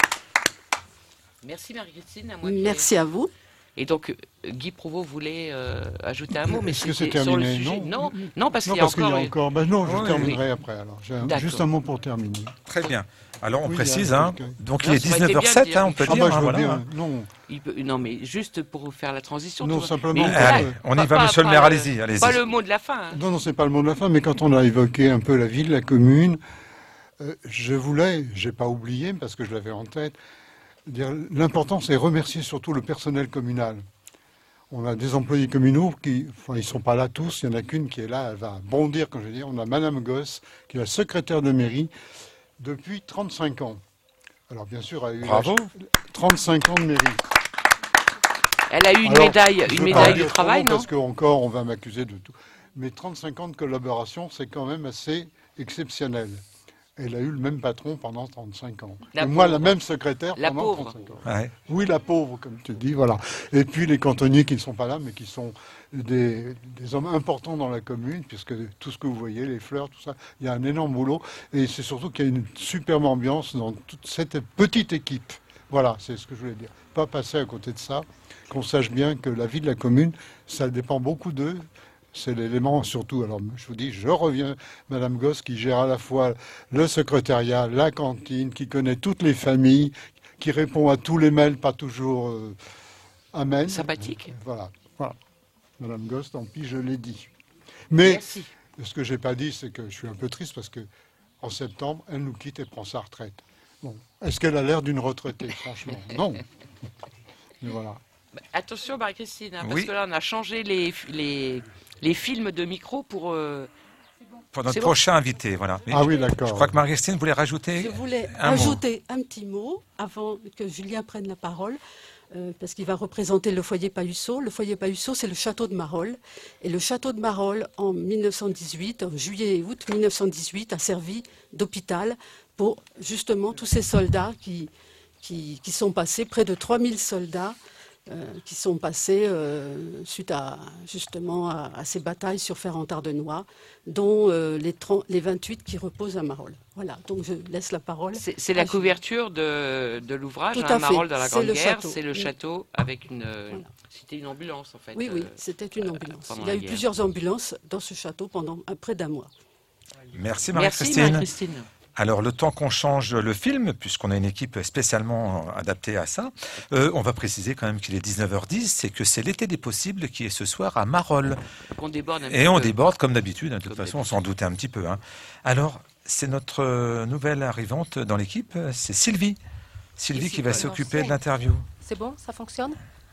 Speaker 2: Merci Marie-Christine. à moi qui-
Speaker 11: Merci à vous.
Speaker 2: Et donc, euh, Guy Provost voulait euh, ajouter un mot, mais
Speaker 4: Est-ce que c'est
Speaker 2: c'était sur le
Speaker 4: terminé?
Speaker 2: sujet.
Speaker 4: Non.
Speaker 2: Non, non, parce
Speaker 4: Non,
Speaker 2: qu'il y a
Speaker 4: parce qu'il y a
Speaker 2: encore...
Speaker 4: encore. Ben non, je
Speaker 5: Oui,
Speaker 4: terminerai après. Alors, j'ai un-
Speaker 2: D'accord.
Speaker 4: juste un mot pour terminer.
Speaker 5: Très bien. Alors on
Speaker 4: Oui,
Speaker 5: précise,
Speaker 4: il y a un
Speaker 5: hein,
Speaker 4: truc, hein.
Speaker 5: donc
Speaker 2: Non,
Speaker 5: il est
Speaker 2: ça aurait été
Speaker 5: dix-neuf heures
Speaker 2: bien de
Speaker 5: zéro sept,
Speaker 2: dire
Speaker 5: hein, on peut
Speaker 4: Ah
Speaker 5: dire.
Speaker 4: bah, je
Speaker 5: hein,
Speaker 4: veux
Speaker 5: voilà,
Speaker 4: bien.
Speaker 5: hein.
Speaker 4: Non,
Speaker 2: Il peut- non, mais juste pour faire la transition.
Speaker 4: Non,
Speaker 2: tu vois.
Speaker 4: simplement
Speaker 2: Mais
Speaker 4: pour-
Speaker 2: voilà,
Speaker 5: Allez, on y
Speaker 2: pas-
Speaker 5: va,
Speaker 2: pas-
Speaker 5: monsieur le
Speaker 2: pas
Speaker 5: maire,
Speaker 2: le-
Speaker 5: allez-y, allez-y.
Speaker 2: Pas le mot de la fin. hein.
Speaker 4: non, non, c'est pas le mot de la fin, mais quand on a évoqué un peu la ville, la commune, euh, je voulais, j'ai pas oublié parce que je l'avais en tête, dire l'important c'est remercier surtout le personnel communal. On a des employés communaux qui, enfin, ils sont pas là tous, il y en a qu'une qui est là, elle va bondir quand je veux dire. On a Madame Gosse, qui est la secrétaire de mairie depuis trente-cinq ans. Alors bien sûr, elle a eu
Speaker 5: Bravo.
Speaker 4: la- trente-cinq ans de mairie.
Speaker 2: Elle a eu une
Speaker 4: Alors,
Speaker 2: médaille,
Speaker 4: je
Speaker 2: une
Speaker 4: veux pas
Speaker 2: médaille
Speaker 4: dire
Speaker 2: du
Speaker 4: trop
Speaker 2: travail,
Speaker 4: long,
Speaker 2: non
Speaker 4: Parce qu'encore, on va m'accuser de tout. Mais trente-cinq ans de collaboration, c'est quand même assez exceptionnel. Elle a eu le même patron pendant trente-cinq ans.
Speaker 2: La
Speaker 4: Et moi,
Speaker 2: pauvre.
Speaker 4: la même secrétaire
Speaker 2: La
Speaker 4: pendant
Speaker 2: pauvre.
Speaker 4: trente-cinq ans.
Speaker 5: Ouais.
Speaker 4: Oui, la pauvre, comme tu dis, voilà. Et puis les cantonniers qui ne sont pas là, mais qui sont des, des hommes importants dans la commune, puisque tout ce que vous voyez, les fleurs, tout ça, il y a un énorme boulot. Et c'est surtout qu'il y a une superbe ambiance dans toute cette petite équipe. Voilà, c'est ce que je voulais dire. Pas passer à côté de ça, qu'on sache bien que la vie de la commune, ça dépend beaucoup d'eux. C'est l'élément surtout, alors je vous dis, je reviens, Madame Gosse qui gère à la fois le secrétariat, la cantine, qui connaît toutes les familles, qui répond à tous les mails, pas toujours euh, amen.
Speaker 2: Sympathique.
Speaker 4: Voilà, voilà. Madame Gosse, tant pis, je l'ai dit. Mais
Speaker 2: Merci.
Speaker 4: Ce que je n'ai pas dit, c'est que je suis un peu triste parce que en septembre, elle nous quitte et prend sa retraite. Bon. Est-ce qu'elle a l'air d'une retraitée, franchement? Non. Mais voilà.
Speaker 2: Attention, Marie-Christine, hein, parce
Speaker 5: Oui.
Speaker 2: que là, on a changé les, les, les films de micro pour... euh,
Speaker 5: Pour notre
Speaker 2: c'est
Speaker 5: prochain invité, voilà. Mais
Speaker 4: Ah
Speaker 5: je-
Speaker 4: oui, d'accord.
Speaker 5: Je crois que Marie-Christine voulait rajouter
Speaker 11: Je voulais
Speaker 5: un mot.
Speaker 11: ajouter un petit mot avant que Julien prenne la parole, euh, parce qu'il va représenter le foyer Pahusseau. Le foyer Pahusseau, c'est le château de Marolles. Et le château de Marolles, en mille neuf cent dix-huit, en juillet et août mille neuf cent dix-huit, a servi d'hôpital pour justement tous ces soldats qui, qui, qui sont passés, près de trois mille soldats, euh, qui sont passés euh, suite à justement à, à ces batailles sur Ferrand-Tardenois, dont euh, les, trente, les vingt-huit qui reposent à Marolles. Voilà, donc je laisse la parole.
Speaker 2: C'est c'est la
Speaker 11: à Julien.
Speaker 2: couverture de, de l'ouvrage,
Speaker 11: Tout
Speaker 2: hein,
Speaker 11: à fait.
Speaker 2: Marolles dans la
Speaker 11: C'est
Speaker 2: Grande
Speaker 11: le
Speaker 2: Guerre.
Speaker 11: château.
Speaker 2: C'est le
Speaker 11: Oui.
Speaker 2: château avec une... euh,
Speaker 11: Voilà.
Speaker 2: C'était une ambulance, en fait.
Speaker 11: Oui, oui,
Speaker 2: euh,
Speaker 11: c'était une ambulance.
Speaker 2: pendant
Speaker 11: Il y a
Speaker 2: la
Speaker 11: eu
Speaker 2: guerre.
Speaker 11: plusieurs ambulances dans ce château pendant un- près d'un mois.
Speaker 5: Merci
Speaker 2: Merci,
Speaker 5: Marie-Christine.
Speaker 2: Marie-Christine.
Speaker 5: Alors, le temps qu'on change le film, puisqu'on a une équipe spécialement adaptée à ça, euh, on va préciser quand même qu'il est dix-neuf heures dix, c'est que c'est l'été des possibles qui est ce soir à Marolles.
Speaker 2: On déborde un
Speaker 5: Et
Speaker 2: petit
Speaker 5: on
Speaker 2: peu.
Speaker 5: déborde comme d'habitude, hein, de toute
Speaker 2: Comme
Speaker 5: façon, on s'en doutait un petit peu. Hein. Alors, c'est notre euh, nouvelle arrivante dans l'équipe, c'est Sylvie. Sylvie
Speaker 12: Ici,
Speaker 5: qui va
Speaker 12: voilà.
Speaker 5: s'occuper de l'interview.
Speaker 12: C'est bon, ça fonctionne?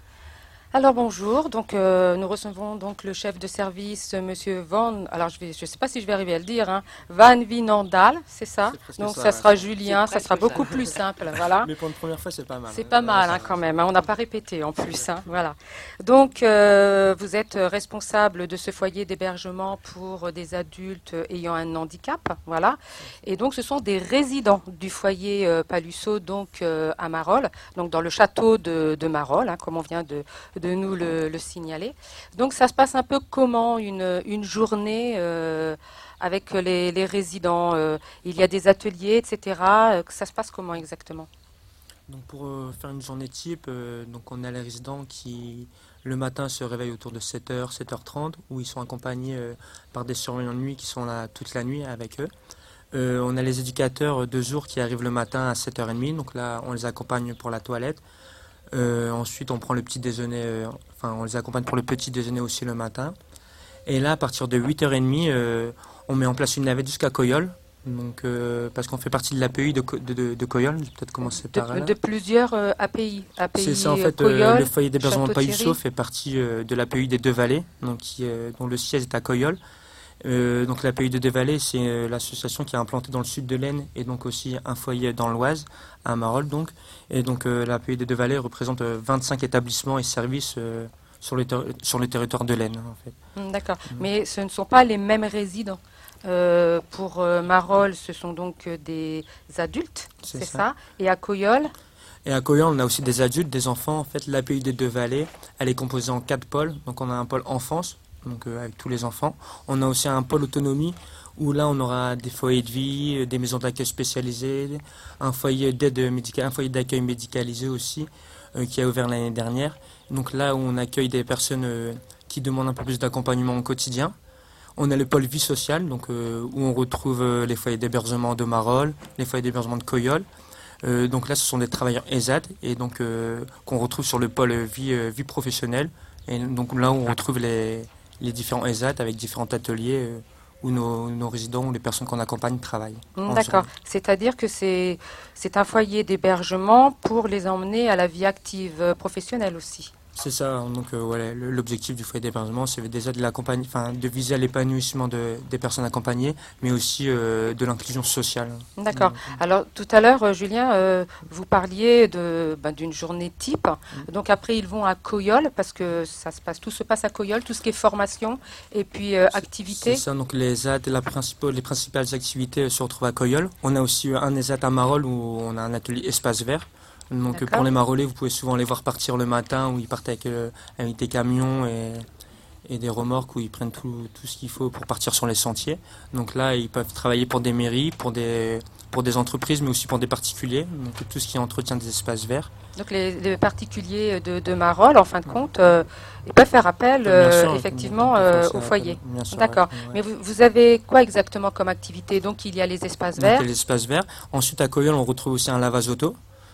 Speaker 12: Alors bonjour, donc euh, nous recevons donc le chef de service, euh, Monsieur Van. Alors je vais, je sais pas si je vais arriver à le dire, hein, Van Vinandal, c'est ça.
Speaker 13: presque
Speaker 12: Donc
Speaker 13: ça,
Speaker 12: ça
Speaker 13: ouais.
Speaker 12: sera Julien,
Speaker 2: C'est
Speaker 12: ça sera
Speaker 2: presque
Speaker 12: beaucoup
Speaker 2: ça.
Speaker 12: plus simple, voilà.
Speaker 13: Mais pour une première fois, c'est pas mal.
Speaker 12: C'est
Speaker 13: hein.
Speaker 12: pas mal hein, quand même, hein, on n'a pas répété en plus, hein, voilà. Donc euh, vous êtes responsable de ce foyer d'hébergement pour des adultes ayant un handicap, voilà. Et donc ce sont des résidents du foyer euh, Pahusseau, donc euh, à Marolles, donc dans le château de, de Marolles, hein, comme on vient de, de nous le, le signaler. Donc ça se passe un peu comment une, une journée euh, avec les, les résidents, euh, il y a des ateliers, et cetera. Euh, Ça se passe comment exactement?
Speaker 13: Donc pour euh, faire une journée type, euh, donc on a les résidents qui le matin se réveillent autour de sept heures, sept heures trente, où ils sont accompagnés euh, par des surveillants de nuit qui sont là toute la nuit avec eux. Euh, on a les éducateurs de jour qui arrivent le matin à sept heures trente, donc là on les accompagne pour la toilette. Euh, ensuite on prend le petit déjeuner, euh, enfin on les accompagne pour le petit déjeuner aussi le matin. Et là à partir de huit heures trente, euh, on met en place une navette jusqu'à Coyolles. Donc, euh, parce qu'on fait partie de l'A P I de, Co- de, de, de Coyolles, je vais peut-être commencer par
Speaker 12: De,
Speaker 13: là.
Speaker 12: de plusieurs euh, A P I. A P I
Speaker 13: C'est ça, en fait, euh,
Speaker 12: Coyolles,
Speaker 13: le foyer d'hébergement de Pahusseau
Speaker 12: Château-Thierry.
Speaker 13: fait partie euh, de l'A P I des Deux-Vallées, donc, qui, euh, dont le siège est à Coyolles. Euh, donc l'A P I des Deux-Vallées, c'est euh, l'association qui est implantée dans le sud de l'Aisne et donc aussi un foyer dans l'Oise, à Marolles donc. Et donc euh, l'A P I des Deux-Vallées représente euh, vingt-cinq établissements et services euh, sur, le ter- sur le territoire de l'Aisne en fait.
Speaker 12: Hmm, D'accord, mais ce ne sont pas les mêmes résidents. Euh, pour euh, Marolles, ce sont donc euh, des adultes,
Speaker 13: C'est
Speaker 12: c'est
Speaker 13: ça.
Speaker 12: ça. Et à Coyolles,
Speaker 13: Et à Coyolles, on a aussi des adultes, des enfants. En fait, l'A P I des Deux-Vallées, elle est composée en quatre pôles. Donc, on a un pôle enfance, donc euh, avec tous les enfants. On a aussi un pôle autonomie, où là, on aura des foyers de vie, euh, des maisons d'accueil spécialisées, un foyer d'aide médicale, un foyer d'accueil médicalisé aussi, euh, qui a ouvert l'année dernière. Donc là, où on accueille des personnes euh, qui demandent un peu plus d'accompagnement au quotidien. On a le pôle vie sociale, donc euh, où on retrouve euh, les foyers d'hébergement de Marolles, les foyers d'hébergement de Coyolles. Euh, donc là, ce sont des travailleurs E S A D et donc euh, qu'on retrouve sur le pôle vie, euh, vie professionnelle. Et donc là, on retrouve les, les différents E S A D avec différents ateliers euh, où nos, nos résidents ou les personnes qu'on accompagne travaillent.
Speaker 12: Hmm,
Speaker 13: en
Speaker 12: d'accord.
Speaker 13: journée.
Speaker 12: C'est-à-dire que c'est c'est un foyer d'hébergement pour les emmener à la vie active euh, professionnelle aussi.
Speaker 13: C'est ça. Donc euh, voilà, le- l'objectif du foyer d'hébergement, c'est déjà de l'accompagner, enfin de viser à l'épanouissement de, des personnes accompagnées, mais aussi euh, de l'inclusion sociale.
Speaker 12: D'accord. Alors tout à l'heure, euh, Julien, euh, vous parliez de ben, d'une journée type. Donc après, ils vont à Coyolles parce que ça se passe, tout se passe à Coyolles, tout ce qui est formation et puis euh, activité.
Speaker 13: C'est ça, donc les E S A D, la principale, les principales activités euh, se retrouvent à Coyolles. On a aussi euh, un E S A D à Marolles où on a un atelier espace vert. Donc euh,
Speaker 12: D'accord.
Speaker 13: pour les Marolais, vous pouvez souvent les voir partir le matin où ils partent avec, euh, avec des camions et, et des remorques où ils prennent tout, tout ce qu'il faut pour partir sur les sentiers. Donc là, ils peuvent travailler pour des mairies, pour des, pour des entreprises, mais aussi pour des particuliers. Donc tout ce qui entretient des espaces verts.
Speaker 12: Donc les, les particuliers de, de Marolles, en fin de compte, euh, ils peuvent faire appel
Speaker 13: Bien
Speaker 12: euh,
Speaker 13: sûr,
Speaker 12: effectivement
Speaker 13: on peut
Speaker 12: euh,
Speaker 13: faire ça,
Speaker 12: au foyer.
Speaker 13: bien sûr,
Speaker 12: D'accord.
Speaker 13: ouais, ouais.
Speaker 12: Mais vous, vous avez quoi exactement comme activité? Donc il y a les espaces
Speaker 13: Donc, il y a
Speaker 12: verts.
Speaker 13: les espaces verts. Ensuite, à Coyolles, on retrouve aussi un lavage auto.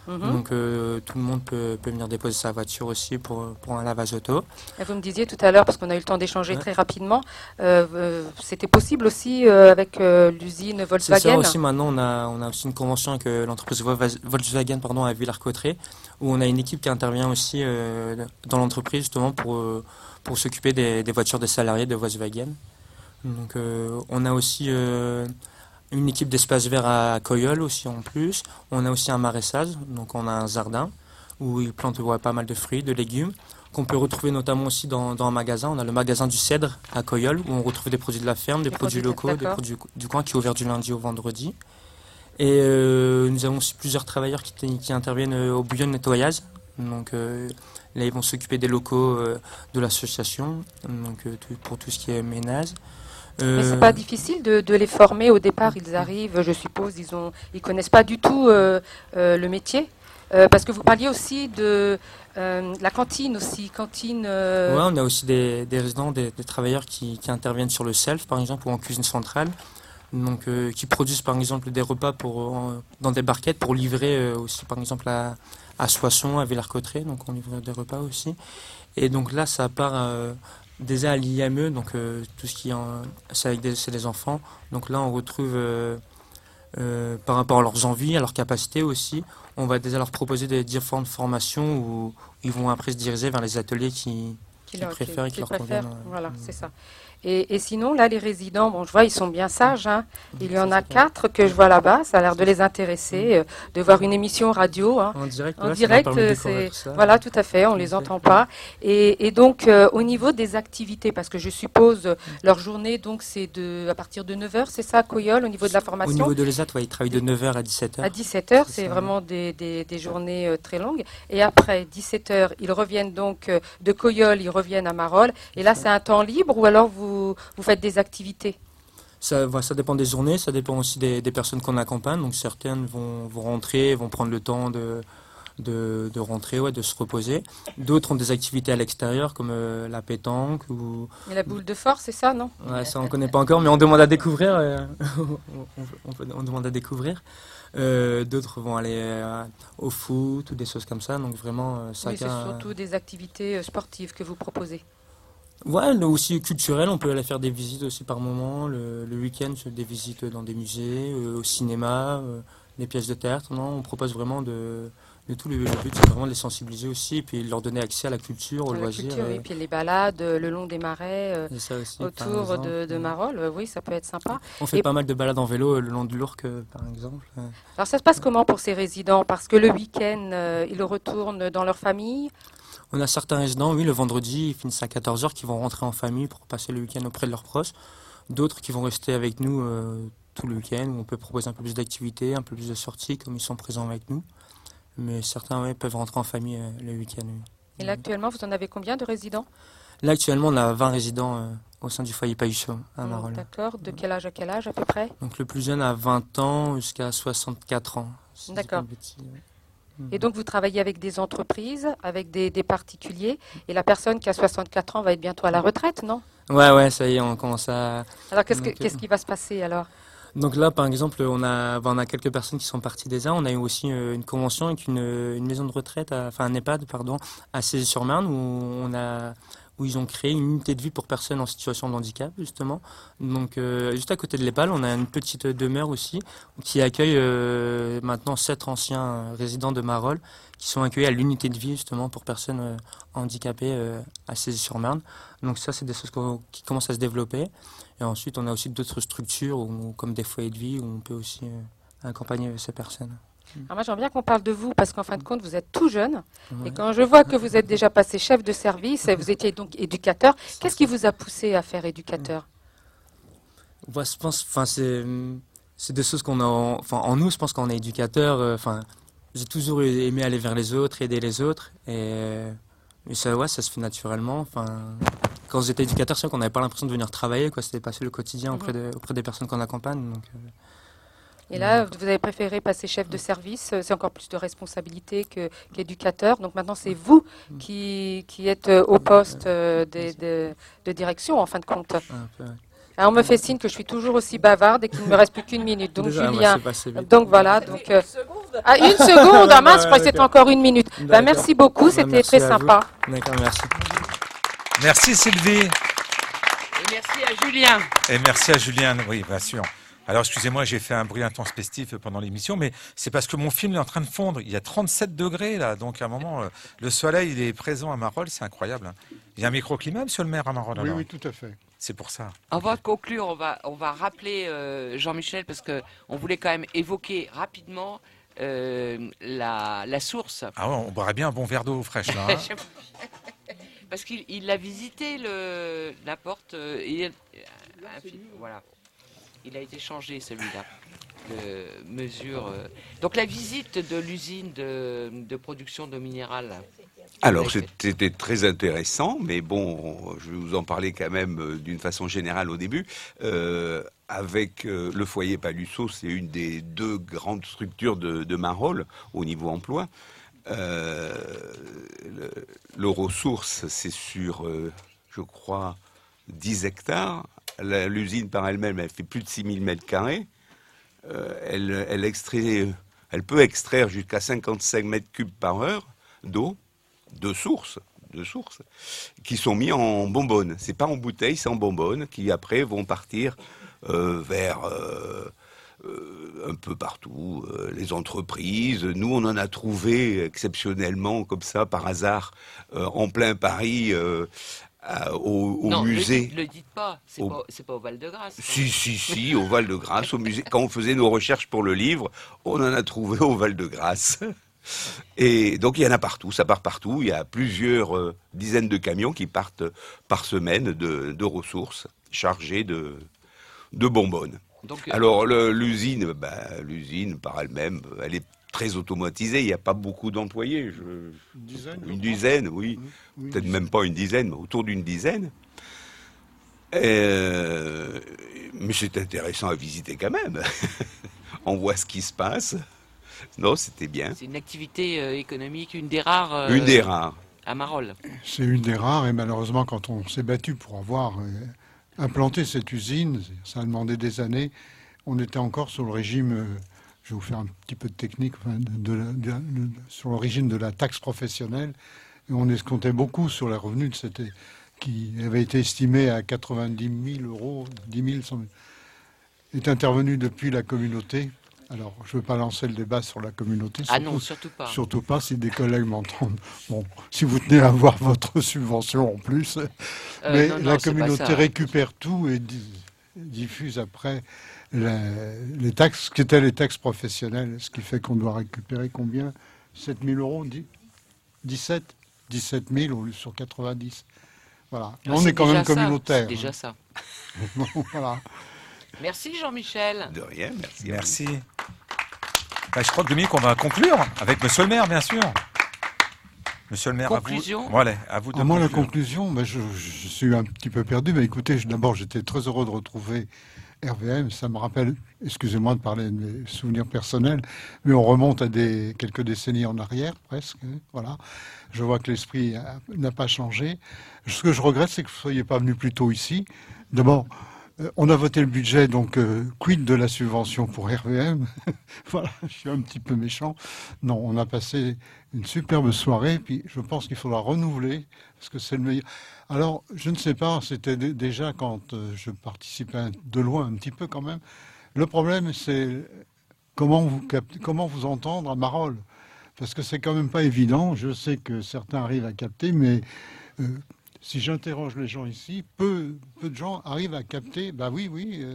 Speaker 12: Mhm.
Speaker 13: Donc euh, tout le monde peut, peut venir déposer sa voiture aussi pour, pour un lavage auto.
Speaker 12: Et vous me disiez tout à l'heure, parce qu'on a eu le temps d'échanger
Speaker 13: Ouais.
Speaker 12: très rapidement, euh, euh, c'était possible aussi euh, avec euh, l'usine
Speaker 13: C'est
Speaker 12: Volkswagen.
Speaker 13: ça aussi, maintenant on a, on a aussi une convention avec euh, l'entreprise Volvas- Volkswagen pardon, à Villers-Cotterêts, où on a une équipe qui intervient aussi euh, dans l'entreprise justement pour, euh, pour s'occuper des, des voitures des salariés de Volkswagen. Donc euh, on a aussi euh, une équipe d'espace vert à Coyol aussi en plus. On a aussi un maraîchage, donc on a un jardin où ils plantent ouais, pas mal de fruits, de légumes, qu'on peut retrouver notamment aussi dans, dans un magasin. On a le magasin du Cèdre à Coyol où on retrouve des produits de la ferme, des
Speaker 12: Des
Speaker 13: produits,
Speaker 12: produits,
Speaker 13: locaux, des
Speaker 12: d'accord.
Speaker 13: produits du coin qui est ouvert du lundi au vendredi. Et euh, nous avons aussi plusieurs travailleurs qui, qui interviennent euh, au bouillon de nettoyage. Donc euh, là, ils vont s'occuper des locaux euh, de l'association, donc euh, tout- pour tout ce qui est ménage.
Speaker 12: Mais c'est
Speaker 13: Euh,
Speaker 12: pas difficile de, de les former au départ. Ils arrivent, je suppose, ils ont, ils connaissent pas du tout euh, euh, le métier. Euh, parce que vous parliez aussi de euh, la cantine aussi, cantine. euh,
Speaker 13: Ouais, on a aussi des, des résidents, des, des travailleurs qui, qui interviennent sur le self, par exemple, ou en cuisine centrale, donc euh, qui produisent par exemple des repas pour, euh, dans des barquettes pour livrer euh, aussi, par exemple, à, à Soissons, à Villers-Cotterêts, donc on livre des repas aussi. Et donc là, ça part euh, déjà à l'I M E, donc euh, tout ce qui est, en- c'est avec des, c'est des enfants. Donc là, on retrouve euh, euh, par rapport à leurs envies, à leurs capacités aussi, on va déjà leur proposer des différentes formations où ils vont après se diriger vers les ateliers qui,
Speaker 12: qui
Speaker 13: qui
Speaker 12: leur-
Speaker 13: préfèrent et qui
Speaker 12: qui
Speaker 13: leur
Speaker 12: préfèrent.
Speaker 13: conviennent. euh,
Speaker 12: Voilà, c'est ça. Et, et sinon, là, les résidents, bon, je vois, ils sont bien sages. Hein. Il y en a quatre que je vois là-bas. Ça a l'air de les intéresser, euh, de voir une émission radio. Hein.
Speaker 13: En direct,
Speaker 12: En
Speaker 13: ouais, ça
Speaker 12: direct,
Speaker 13: leur permet de
Speaker 12: euh,
Speaker 13: découvrir
Speaker 12: c'est
Speaker 13: tout ça.
Speaker 12: voilà, tout à fait. On les entend pas. Et, et donc, euh, au niveau des activités, parce que je suppose euh, leur journée, donc, c'est de à partir de neuf heures, c'est ça, à Coyol, au niveau de la
Speaker 13: Au
Speaker 12: formation.
Speaker 13: niveau de l'E S A T, ouais, ils travaillent de neuf heures à dix-sept heures.
Speaker 12: À dix-sept heures,
Speaker 13: C'est
Speaker 12: c'est
Speaker 13: ça,
Speaker 12: vraiment des, des, des journées euh, très longues. Et après dix-sept heures, ils reviennent donc euh, de Coyol, ils reviennent à Marolles. Et là, c'est un temps libre ou alors vous, vous faites des activités?
Speaker 13: Ça, voilà, ça dépend des journées, ça dépend aussi des, des personnes qu'on accompagne. Donc certaines vont, vont rentrer, vont prendre le temps de, de, de rentrer, ouais, de se reposer. D'autres ont des activités à l'extérieur comme euh, la pétanque ou...
Speaker 12: Et la boule de force, c'est ça, non?
Speaker 13: Ouais, ça on connaît pas encore, mais on demande à découvrir. euh, on, on peut- on demande à découvrir. Euh, D'autres vont aller euh, au foot ou des choses comme ça. Donc vraiment, euh,
Speaker 12: Oui, c'est
Speaker 13: chacun.
Speaker 12: surtout des activités euh, sportives que vous proposez.
Speaker 13: Ouais, là aussi culturel, on peut aller faire des visites aussi par moment. Le, le week-end, c'est des visites dans des musées, euh, au cinéma, euh, des pièces de théâtre. Non, on propose vraiment de, de tout. Le, le but, c'est vraiment de les sensibiliser aussi et puis de leur donner accès à la culture, aux
Speaker 12: La
Speaker 13: loisirs.
Speaker 12: culture,
Speaker 13: euh,
Speaker 12: oui, puis les balades euh, le long des marais euh,
Speaker 13: C'est ça aussi, par
Speaker 12: autour
Speaker 13: exemple,
Speaker 12: de, de
Speaker 13: ouais.
Speaker 12: Marolles, euh, oui, ça peut être sympa.
Speaker 13: On fait
Speaker 12: Et-
Speaker 13: pas mal de balades en vélo euh, le long de l'Ourcq, euh, par exemple. euh.
Speaker 12: Alors ça se passe comment pour ces résidents? Parce que le week-end, euh, ils retournent dans leur famille.
Speaker 13: On a certains résidents, oui, le vendredi, ils finissent à quatorze heures, qui vont rentrer en famille pour passer le week-end auprès de leurs proches. D'autres qui vont rester avec nous euh, tout le week-end, où on peut proposer un peu plus d'activités, un peu plus de sorties, comme ils sont présents avec nous. Mais certains, ouais, peuvent rentrer en famille euh, le week-end, oui.
Speaker 12: Et là, actuellement, vous en avez combien de résidents?
Speaker 13: Là, actuellement, on a vingt résidents euh, au sein du foyer Pailloux à
Speaker 12: Hum,
Speaker 13: Marolles.
Speaker 12: D'accord. De quel âge à quel âge à peu près?
Speaker 13: Donc le plus jeune a vingt ans jusqu'à soixante-quatre ans. si je dis pas
Speaker 12: D'accord.
Speaker 13: de bêtises, ouais.
Speaker 12: Et donc, vous travaillez avec des entreprises, avec des, des particuliers. Et la personne qui a soixante-quatre ans va être bientôt à la retraite, non?
Speaker 13: Ouais, ouais, ça y est, on commence à...
Speaker 12: Alors, qu'est-ce que-
Speaker 13: Donc, euh,
Speaker 12: qu'est-ce qui va se passer alors?
Speaker 13: Donc là, par exemple, on a, ben, on a quelques personnes qui sont parties déjà. On a eu aussi euh, une convention avec une, une maison de retraite, à- enfin un EHPAD, pardon, à Cézy-sur-Marne, où on a, où ils ont créé une unité de vie pour personnes en situation de handicap, justement. Donc euh, juste à côté de l'EHPAD, on a une petite demeure aussi qui accueille euh, maintenant sept anciens euh, résidents de Marolles qui sont accueillis à l'unité de vie justement pour personnes euh, handicapées euh, à Cézy-sur-Marne. Donc ça, c'est des choses qu'on- qui commencent à se développer. Et ensuite, on a aussi d'autres structures, où- comme des foyers de vie, où on peut aussi euh, accompagner ces personnes.
Speaker 12: Alors moi, j'aimerais bien qu'on parle de vous, parce qu'en fin de compte, vous êtes tout jeune.
Speaker 13: Ouais.
Speaker 12: Et quand je vois que vous êtes déjà passé chef de service, et vous étiez donc éducateur, qu'est-ce qui vous a poussé à faire éducateur?
Speaker 13: Ouais, je pense, enfin, c'est, c'est des choses qu'on a, en, enfin, en nous, je pense qu'on est éducateur. euh, Enfin, j'ai toujours aimé aller vers les autres, aider les autres, et, et ça, ouais, ça se fait naturellement. Enfin, quand j'étais éducateur, c'est vrai qu'on n'avait pas l'impression de venir travailler, quoi. C'était passer le quotidien auprès, de, auprès des personnes qu'on accompagne. Donc, euh,
Speaker 12: Et là, vous avez préféré passer chef de service, euh, c'est encore plus de responsabilité que, qu'éducateur. Donc maintenant, c'est vous qui, qui êtes euh, au poste euh, des- de, de direction, en fin de compte.
Speaker 13: un peu, ouais.
Speaker 12: Alors, on me fait signe que je suis toujours aussi bavarde et qu'il ne me reste plus qu'une minute. Donc,
Speaker 13: Déjà, moi,
Speaker 12: Julien,
Speaker 13: c'est passé vite.
Speaker 12: donc voilà. Donc, euh, Ah, une seconde, ah mince, je crois que c'était encore une minute. Bah, merci beaucoup, c'était très sympa.
Speaker 13: D'accord, merci.
Speaker 5: Merci Sylvie.
Speaker 2: Et merci à Julien.
Speaker 5: Et merci à Julien, oui, bien sûr. Alors, excusez-moi, j'ai fait un bruit intempestif pendant l'émission, mais c'est parce que mon film est en train de fondre. Il y a trente-sept degrés, là, donc à un moment, euh, le soleil, il est présent à Marolles, c'est incroyable. Hein. Il y a un microclimat, monsieur le maire, à Marolles?
Speaker 4: Oui,
Speaker 5: alors
Speaker 4: oui, tout à fait.
Speaker 5: C'est pour ça.
Speaker 2: On va conclure, on va, on va rappeler euh, Jean-Michel, parce qu'on voulait quand même évoquer rapidement euh, la, la source.
Speaker 5: Ah ouais, on boirait bien un bon verre d'eau fraîche, là. Hein.
Speaker 2: Parce qu'il il a visité le, la porte, euh, et, euh, voilà. Il a été changé, celui-là, de mesure. Euh... Donc la visite de l'usine de, de production d'eau minérale.
Speaker 8: Alors c'était très intéressant, mais bon, je vais vous en parler quand même euh, d'une façon générale au début. Euh, avec euh, le foyer Palusso, c'est une des deux grandes structures de, de Marolles au niveau emploi. Euh, L'Eurosource, c'est sur, euh, je crois, dix hectares. L'usine par elle-même, elle fait plus de six mille mètres carrés. Euh, elle, elle, extrait, elle peut extraire jusqu'à cinquante-cinq mètres cubes par heure d'eau, de sources, de sources, qui sont mis en bonbonnes. C'est pas en bouteilles, c'est en bonbonnes, qui après vont partir euh, vers euh, euh, un peu partout, euh, les entreprises. Nous, on en a trouvé exceptionnellement, comme ça, par hasard, euh, en plein Paris. Euh, Euh, au, au
Speaker 2: non,
Speaker 8: musée.
Speaker 2: Ne le, le dites pas, c'est
Speaker 8: au...
Speaker 2: pas, pas au Val-de-Grâce.
Speaker 8: Si, si, si, au Val-de-Grâce, au musée. Quand on faisait nos recherches pour le livre, on en a trouvé au Val-de-Grâce. Et donc il y en a partout, ça part partout. Il y a plusieurs euh, dizaines de camions qui partent par semaine de, de ressources chargés de, de bonbonnes. Donc, euh... Alors l'usine, bah, l'usine par elle-même, elle est très automatisée, il n'y a pas beaucoup d'employés. Je... Une dizaine, une dizaine oui. oui, oui Peut-être même pas une dizaine, mais autour d'une dizaine. Euh... Mais c'est intéressant à visiter quand même. On voit ce qui se passe. Non, c'était bien.
Speaker 2: C'est une activité euh, économique, une des rares. Euh,
Speaker 8: une des rares.
Speaker 2: À Marolles. C'est
Speaker 4: une des rares, et malheureusement, quand on s'est battu pour avoir euh, implanté cette usine, ça a demandé des années, on était encore sur le régime... Euh, je vais vous faire un petit peu de technique enfin, de, de, de, de, sur l'origine de la taxe professionnelle. Et on escomptait beaucoup sur les revenus de cette, qui avait été estimé à quatre-vingt-dix mille euros, dix mille, cent mille, est intervenu depuis la communauté. Alors, je ne veux pas lancer le débat sur la communauté.
Speaker 2: Ah surtout, non, surtout pas.
Speaker 4: Surtout pas si des collègues m'entendent. Bon, si vous tenez à avoir votre subvention en plus. Euh, mais non, non, la communauté récupère tout et diffuse après la, les taxes, qui étaient les taxes professionnelles, ce qui fait qu'on doit récupérer combien? sept mille euros, dix-sept mille sur quatre-vingt-dix. Voilà.
Speaker 2: Ah,
Speaker 4: on est, est quand même
Speaker 2: ça.
Speaker 4: communautaire.
Speaker 2: C'est déjà hein. ça.
Speaker 4: Bon, voilà.
Speaker 2: Merci Jean-Michel.
Speaker 8: De rien, merci.
Speaker 5: Merci. Bah, je crois que Dominique, on va conclure avec Monsieur le maire, bien sûr. Monsieur le maire,
Speaker 2: conclusion.
Speaker 5: à vous. Voilà, à vous de
Speaker 4: à moi, la conclusion, bah, je, je suis un petit peu perdu, mais écoutez, d'abord, j'étais très heureux de retrouver R V M. Ça me rappelle, excusez-moi de parler de mes souvenirs personnels, mais on remonte à des, quelques décennies en arrière, presque. Voilà. Je vois que l'esprit n'a pas changé. Ce que je regrette, c'est que vous ne soyez pas venu plus tôt ici. D'abord, on a voté le budget, donc euh, quid de la subvention pour R V M? Voilà, je suis un petit peu méchant. Non, on a passé une superbe soirée, puis je pense qu'il faudra renouveler, parce que c'est le meilleur. Alors, je ne sais pas, c'était déjà quand euh, je participais de loin un petit peu quand même. Le problème, c'est comment vous, capter, comment vous entendre à Marolles, parce que c'est quand même pas évident. Je sais que certains arrivent à capter, mais... Euh, si j'interroge les gens ici, peu, peu de gens arrivent à capter, bah oui, oui, euh,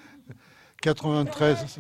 Speaker 4: quatre-vingt-treize,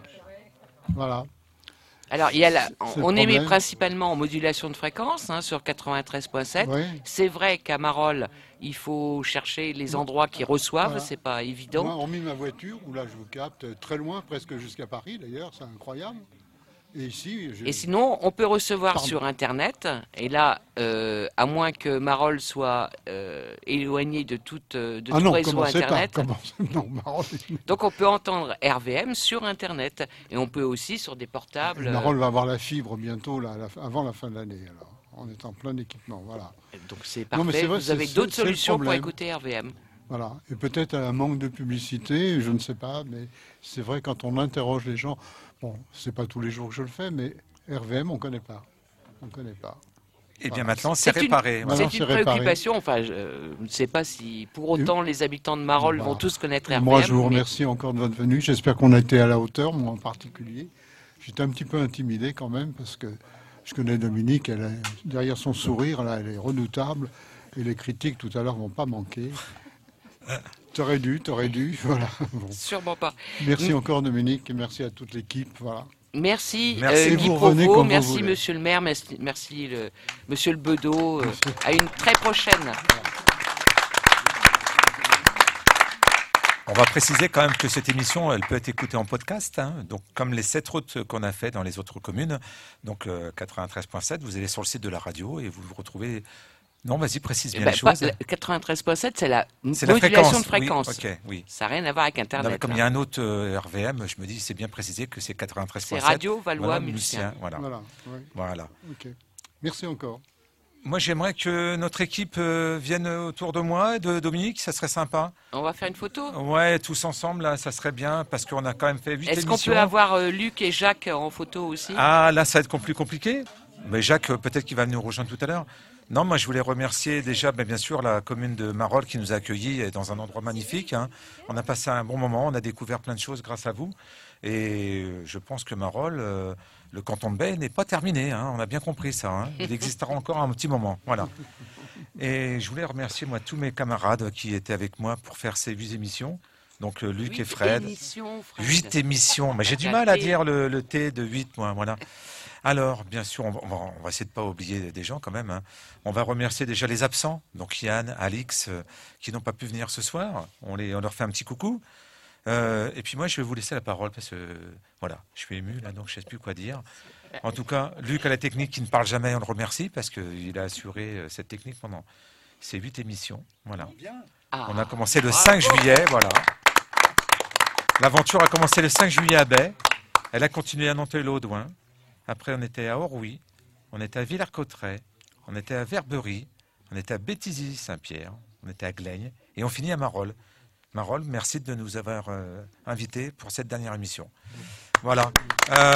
Speaker 4: voilà.
Speaker 2: Alors, il y a la, on émet principalement en modulation de fréquence hein, sur quatre-vingt-treize virgule sept. Oui. C'est vrai qu'à Marolles, il faut chercher les endroits qui reçoivent, voilà. C'est pas évident.
Speaker 4: Moi, on met ma voiture, où là je vous capte très loin, presque jusqu'à Paris d'ailleurs, c'est incroyable. Et, ici,
Speaker 2: et sinon, on peut recevoir Pardon. sur Internet. Et là, euh, à moins que Marolles soit euh, éloigné de, toute, de ah tout
Speaker 4: non,
Speaker 2: réseau Internet.
Speaker 4: Pas, non, Marolles...
Speaker 2: Donc, on peut entendre R V M sur Internet. Et on peut aussi sur des portables.
Speaker 4: Et Marolles va avoir la fibre bientôt, là, la, avant la fin de l'année. Alors, on est en plein équipement, voilà.
Speaker 2: Donc, c'est parfait. Non, mais vrai, vous avez d'autres solutions pour écouter R V M.
Speaker 4: Voilà. Et peut-être un manque de publicité, je ne sais pas, mais c'est vrai quand on interroge les gens, bon, c'est pas tous les jours que je le fais, mais R V M, on ne connaît pas. On ne connaît pas.
Speaker 5: Et bien
Speaker 4: Voilà.
Speaker 5: maintenant, c'est réparé.
Speaker 2: Une,
Speaker 5: Voilà.
Speaker 2: c'est une préoccupation. Enfin, je ne sais pas si pour autant les habitants de Marolles
Speaker 4: bah,
Speaker 2: vont tous connaître R V M.
Speaker 4: Moi, je vous
Speaker 2: mais...
Speaker 4: remercie encore de votre venue. J'espère qu'on a été à la hauteur, moi en particulier. J'étais un petit peu intimidé quand même parce que je connais Dominique. Elle est, derrière son sourire, là, elle est redoutable. Et les critiques tout à l'heure vont pas manquer. T'aurais dû, t'aurais dû, voilà. Bon.
Speaker 2: Sûrement pas.
Speaker 4: Merci
Speaker 2: M-
Speaker 4: encore Dominique et merci à toute l'équipe, voilà.
Speaker 2: Merci,
Speaker 4: Merci.
Speaker 2: euh,
Speaker 4: Et
Speaker 2: Guy
Speaker 4: vous revenez
Speaker 2: Provost,
Speaker 4: quand vous
Speaker 2: merci
Speaker 4: voulez.
Speaker 2: Monsieur le maire, merci, merci le, Monsieur le Bedeau. Euh, à une très prochaine.
Speaker 5: On va préciser quand même que cette émission, elle peut être écoutée en podcast, hein, donc comme les sept routes qu'on a fait dans les autres communes, donc euh, quatre-vingt-treize point sept, vous allez sur le site de la radio et vous vous retrouvez. Non, vas-y, précise bien
Speaker 2: Eh ben,
Speaker 5: les choses.
Speaker 2: pas- la quatre-vingt-treize point sept, c'est la
Speaker 5: C'est la
Speaker 2: modulation
Speaker 5: fréquence,
Speaker 2: de fréquence.
Speaker 5: oui, ok, oui.
Speaker 2: Ça n'a rien à voir avec
Speaker 5: Non,
Speaker 2: Internet.
Speaker 5: mais comme
Speaker 2: hein.
Speaker 5: il y a un autre euh, R V M, je me dis c'est bien précisé que c'est quatre-vingt-treize point sept.
Speaker 2: C'est Radio Valois
Speaker 5: voilà,
Speaker 2: Mulcien.
Speaker 5: Voilà.
Speaker 4: Voilà, oui.
Speaker 5: Voilà.
Speaker 4: Ok. Merci encore.
Speaker 5: Moi, j'aimerais que notre équipe euh, vienne autour de moi, de Dominique, ça serait sympa.
Speaker 2: On va faire une photo.
Speaker 5: Ouais, tous ensemble, là, ça serait bien, parce qu'on a quand même fait huit
Speaker 2: Est-ce
Speaker 5: émissions.
Speaker 2: qu'on peut avoir euh, Luc et Jacques en photo aussi?
Speaker 5: Ah, là, ça va être plus compliqué. Mais Jacques, euh, peut-être qu'il va nous rejoindre tout à l'heure. Non, moi, je voulais remercier déjà, ben, bien sûr, la commune de Marolles qui nous a accueillis dans un endroit magnifique. Hein. On a passé un bon moment, on a découvert plein de choses grâce à vous. Et euh, je pense que Marolles, euh, le canton de Bay n'est pas terminé. Hein. On a bien compris ça. Hein. Il existera encore un petit moment. Voilà. Et je voulais remercier, moi, tous mes camarades qui étaient avec moi pour faire ces huit émissions. Donc, euh, Luc
Speaker 2: Huit
Speaker 5: et Fred.
Speaker 2: émissions, Fred.
Speaker 5: Huit émissions. Mais j'ai du
Speaker 2: La
Speaker 5: mal à
Speaker 2: T.
Speaker 5: dire le, le T de huit, moi. Voilà. Alors, bien sûr, on va, on va, on va essayer de ne pas oublier des gens quand même. Hein. On va remercier déjà les absents, donc Yann, Alix, euh, qui n'ont pas pu venir ce soir. On, les, on leur fait un petit coucou. Euh, et puis moi, je vais vous laisser la parole parce que, voilà, je suis ému là, donc je ne sais plus quoi dire. En tout cas, Luc à la technique qui ne parle jamais, on le remercie parce qu'il a assuré euh, cette technique pendant ces huit émissions. Voilà.
Speaker 2: Ah.
Speaker 5: On a commencé le cinq juillet, voilà. L'aventure a commencé le cinq juillet à Bay. Elle a continué à Nantes-le-Haudouin. Après, on était à Orouy, on était à Villers-Cotterêts, on était à Verberie, on était à Béthisy-Saint-Pierre, on était à Glaigne et on finit à Marolles. Marolles, merci de nous avoir euh, invités pour cette dernière émission. Voilà. Euh,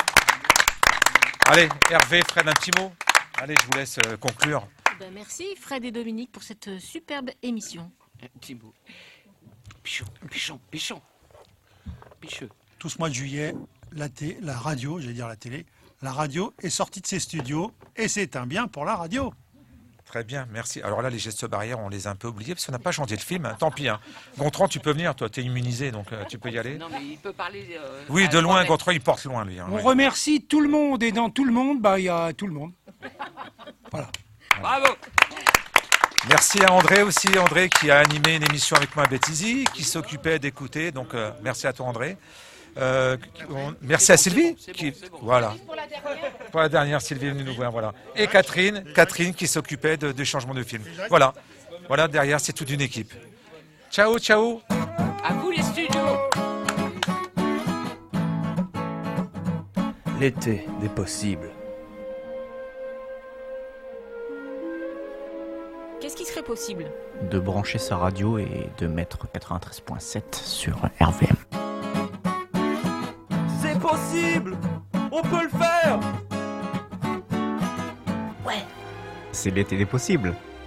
Speaker 5: allez, Hervé, Fred, un petit mot. Allez, je vous laisse euh, conclure.
Speaker 9: Ben, merci Fred et Dominique pour cette euh, superbe émission.
Speaker 2: Un petit mot. Pichon, pichon, pichon. Picheux.
Speaker 6: Tout ce mois de juillet, la, té- la radio, j'allais dire la télé, la radio est sortie de ses studios et c'est un bien pour la radio.
Speaker 5: Très bien, merci. Alors là, les gestes barrières, on les a un peu oubliés parce qu'on n'a pas changé le film. Hein. Tant pis. Hein. Gontran, tu peux venir, toi, tu es immunisé, donc euh, tu peux y aller.
Speaker 2: Non, mais il peut parler. euh,
Speaker 5: Oui,
Speaker 2: à
Speaker 5: de loin,
Speaker 2: trois mètres.
Speaker 5: Gontran, il porte loin, lui. Hein,
Speaker 10: On
Speaker 5: ouais.
Speaker 10: remercie tout le monde et dans tout le monde, bah il y a tout le monde.
Speaker 2: Bravo.
Speaker 5: Merci à André aussi, André qui a animé une émission avec moi à Béthisy, qui s'occupait d'écouter. Donc, euh, merci à toi, André. Euh, on- merci à Sylvie. Qui, voilà. Pour la dernière, Sylvie est venue nous voir. Voilà. Et Catherine, Catherine qui s'occupait de, de changement de film. Voilà. Voilà, derrière, c'est toute une équipe. Ciao, ciao.
Speaker 2: À vous les studios.
Speaker 3: L'été des possibles.
Speaker 9: Qu'est-ce qui serait possible?
Speaker 3: De brancher sa radio et de mettre quatre-vingt-treize point sept sur R V M.
Speaker 1: C'est possible. On peut le faire.
Speaker 3: C'est l'été des possibles.